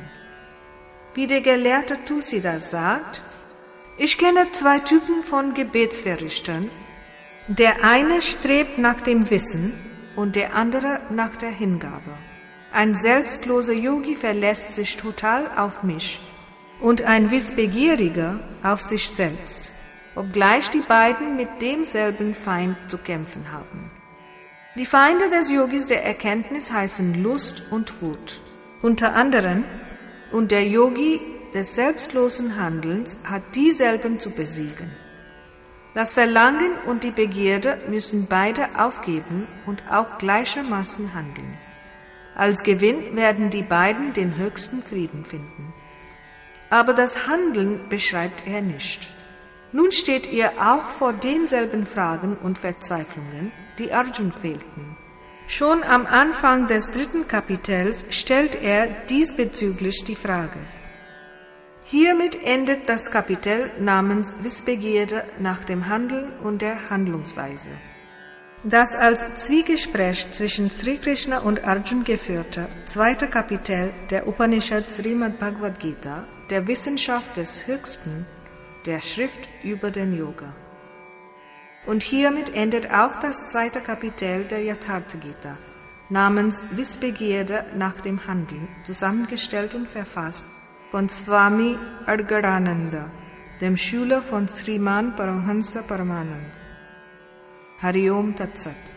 Wie der Gelehrte Tulsidas sagt: Ich kenne zwei Typen von Gebetsverrichtern. Der eine strebt nach dem Wissen und der andere nach der Hingabe. Ein selbstloser Yogi verlässt sich total auf mich und ein Wissbegieriger auf sich selbst, obgleich die beiden mit demselben Feind zu kämpfen haben. Die Feinde des Yogis der Erkenntnis heißen Lust und Wut, unter anderem, und der Yogi des selbstlosen Handelns hat dieselben zu besiegen. Das Verlangen und die Begierde müssen beide aufgeben und auch gleichermaßen handeln. Als Gewinn werden die beiden den höchsten Frieden finden. Aber das Handeln beschreibt er nicht. Nun steht ihr auch vor denselben Fragen und Verzweiflungen, die Arjun fehlten. Schon am Anfang des dritten Kapitels stellt er diesbezüglich die Frage. Hiermit endet das Kapitel namens Wissbegierde nach dem Handeln und der Handlungsweise. Das als Zwiegespräch zwischen Sri Krishna und Arjun geführte zweite Kapitel der Upanishad Srimad Bhagavad Gita, der Wissenschaft des Höchsten, der Schrift über den Yoga. Und hiermit endet auch das zweite Kapitel der Yathartha Gita, namens Wissbegierde nach dem Handeln, zusammengestellt und verfasst von Swami Adgadananda, dem Schüler von Sriman Paramhansa Paramanand. Hari Om Tat Sat.